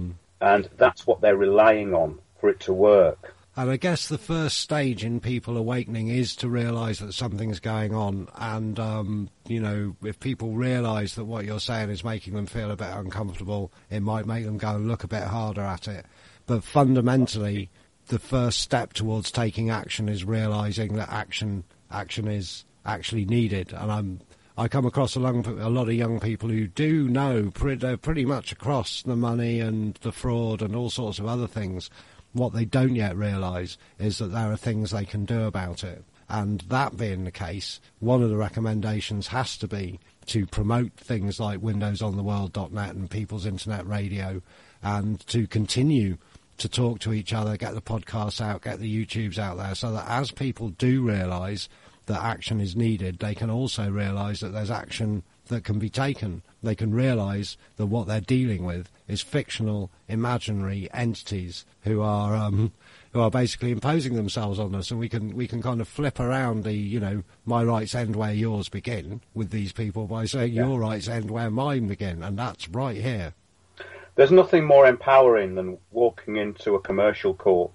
and that's what they're relying on for it to work. And I guess the first stage in people awakening is to realise that something's going on, and, if people realise that what you're saying is making them feel a bit uncomfortable, it might make them go and look a bit harder at it. But fundamentally, the first step towards taking action is realising that action is actually needed. And I come across a lot of young people who do know pretty much across the money and the fraud and all sorts of other things. What they don't yet realise is that there are things they can do about it. And that being the case, one of the recommendations has to be to promote things like windowsontheworld.net and People's Internet Radio, and to continue to talk to each other, get the podcasts out, get the YouTubes out there, so that as people do realise that action is needed, they can also realise that there's action that can be taken. They can realise that what they're dealing with is fictional, imaginary entities who are basically imposing themselves on us, and we can kind of flip around the my rights end where yours begin with these people by saying your rights end where mine begin, and that's right here. There's nothing more empowering than walking into a commercial court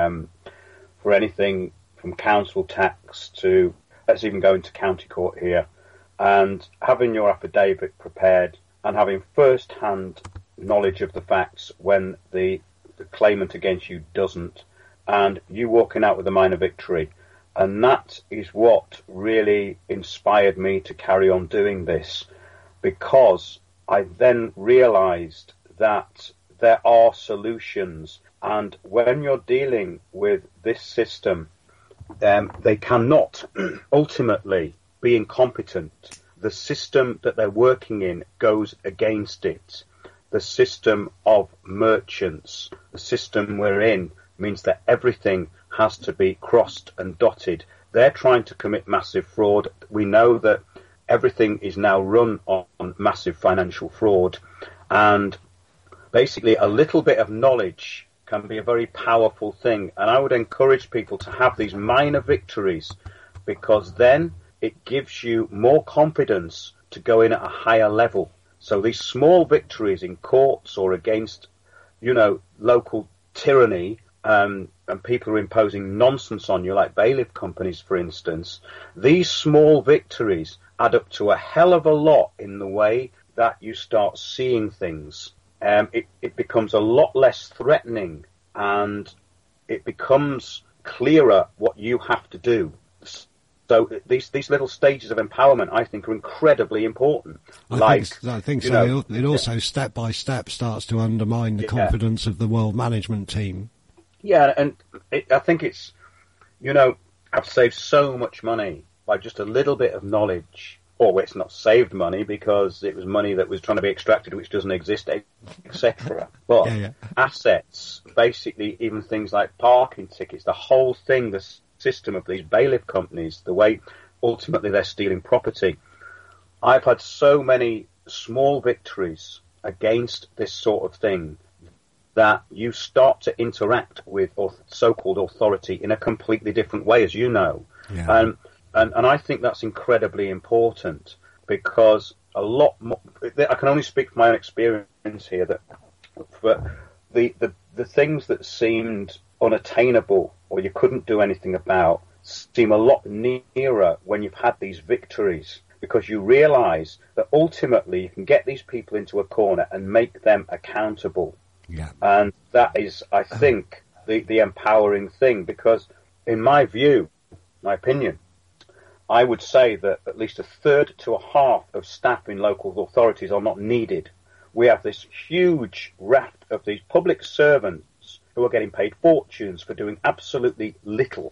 for anything from council tax to, let's even go into county court here, and having your affidavit prepared and having first-hand knowledge of the facts when the claimant against you doesn't, and you walking out with a minor victory. And that is what really inspired me to carry on doing this, because I then realised that there are solutions, and when you're dealing with this system, they cannot ultimately be incompetent. The system that they're working in goes against it. the system of merchants, the system we're in, means that everything has to be crossed and dotted. They're trying to commit massive fraud. We know that everything is now run on massive financial fraud, and basically a little bit of knowledge can be a very powerful thing. And I would encourage people to have these minor victories, because then it gives you more confidence to go in at a higher level. So these small victories in courts or against, local tyranny, and people are imposing nonsense on you, like bailiff companies, for instance, these small victories add up to a hell of a lot in the way that you start seeing things. It becomes a lot less threatening, and it becomes clearer what you have to do. So these little stages of empowerment, I think, are incredibly important. I think so. It also, step by step, starts to undermine the confidence of the world management team. Yeah, and I think it's, I've saved so much money by just a little bit of knowledge. Or it's not saved money because it was money that was trying to be extracted, which doesn't exist, etc. But assets, basically, even things like parking tickets, the whole thing, the system of these bailiff companies, the way ultimately they're stealing property. I've had so many small victories against this sort of thing that you start to interact with so-called authority in a completely different way, as you know. Yeah. And I think that's incredibly important, because a lot more, I can only speak from my own experience here, that for the things that seemed unattainable or you couldn't do anything about seem a lot nearer when you've had these victories, because you realise that ultimately you can get these people into a corner and make them accountable. Yeah. And that is, I think, the empowering thing, because in my view, my opinion, I would say that at least a third to a half of staff in local authorities are not needed. We have this huge raft of these public servants who are getting paid fortunes for doing absolutely little.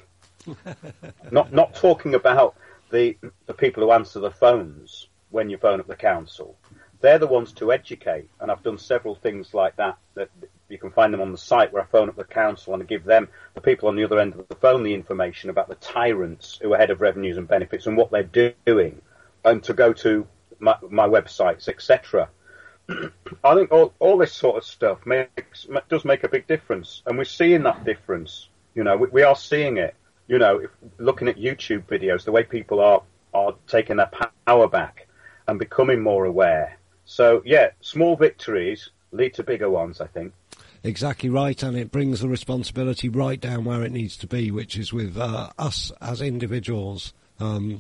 Not talking about the people who answer the phones when you phone up the council. They're the ones to educate, and I've done several things like that you can find them on the site, where I phone up the council and I give them, the people on the other end of the phone, the information about the tyrants who are head of revenues and benefits and what they're doing, and to go to my websites, etc. I think all this sort of stuff does make a big difference, and we're seeing that difference. We are seeing it. If looking at YouTube videos, the way people are taking their power back and becoming more aware. So, small victories lead to bigger ones, I think. Exactly right, and it brings the responsibility right down where it needs to be, which is with us as individuals. Like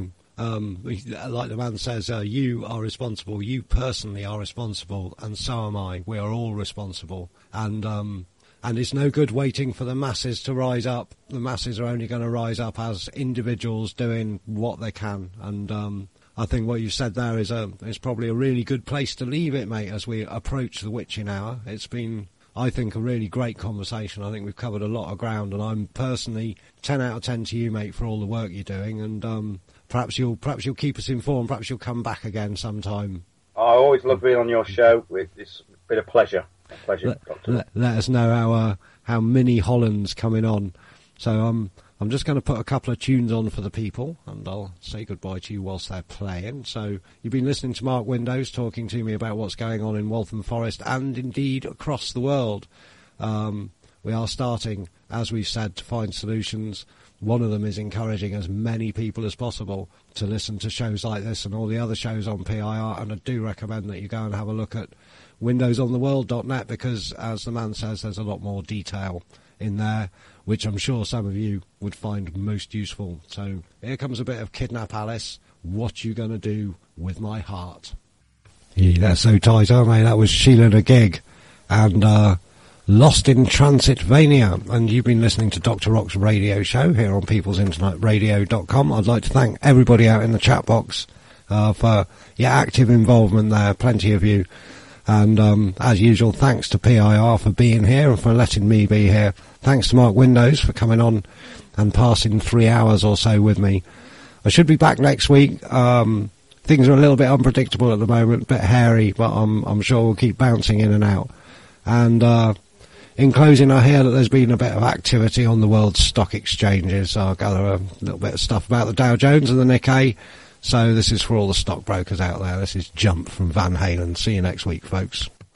the man says, you are responsible, you personally are responsible, and so am I. We are all responsible. And it's no good waiting for the masses to rise up. The masses are only going to rise up as individuals doing what they can. And I think what you said there is probably a really good place to leave it, mate, as we approach the witching hour. It's been, I think, a really great conversation. I think we've covered a lot of ground, and I'm personally 10 out of 10 to you, mate, for all the work you're doing. And perhaps you'll keep us informed. Perhaps you'll come back again sometime. I always love being on your show. It's been a pleasure. Let us know how Mini Holland's coming on. So I'm just going to put a couple of tunes on for the people, and I'll say goodbye to you whilst they're playing. So you've been listening to Mark Windows talking to me about what's going on in Waltham Forest and indeed across the world. We are starting, as we've said, to find solutions. One of them is encouraging as many people as possible to listen to shows like this and all the other shows on PIR, and I do recommend that you go and have a look at windowsontheworld.net, because, as the man says, there's a lot more detail in there, which I'm sure some of you would find most useful. So here comes a bit of Kidnap Alice, What You Gonna Do With My Heart. Yeah, that's so tight, aren't they? That was Sheila the Gig and Lost in Transylvania. And you've been listening to Dr. Rock's radio show here on peoplesinternetradio.com. I'd like to thank everybody out in the chat box for your active involvement there, plenty of you. And as usual, thanks to PIR for being here and for letting me be here. Thanks to Mark Windows for coming on and passing 3 hours or so with me. I should be back next week. things are a little bit unpredictable at the moment, a bit hairy, but I'm sure we'll keep bouncing in and out. And in closing, I hear that there's been a bit of activity on the world's stock exchanges. I'll gather a little bit of stuff about the Dow Jones and the Nikkei. So this is for all the stockbrokers out there. This is Jump from Van Halen. See you next week, folks.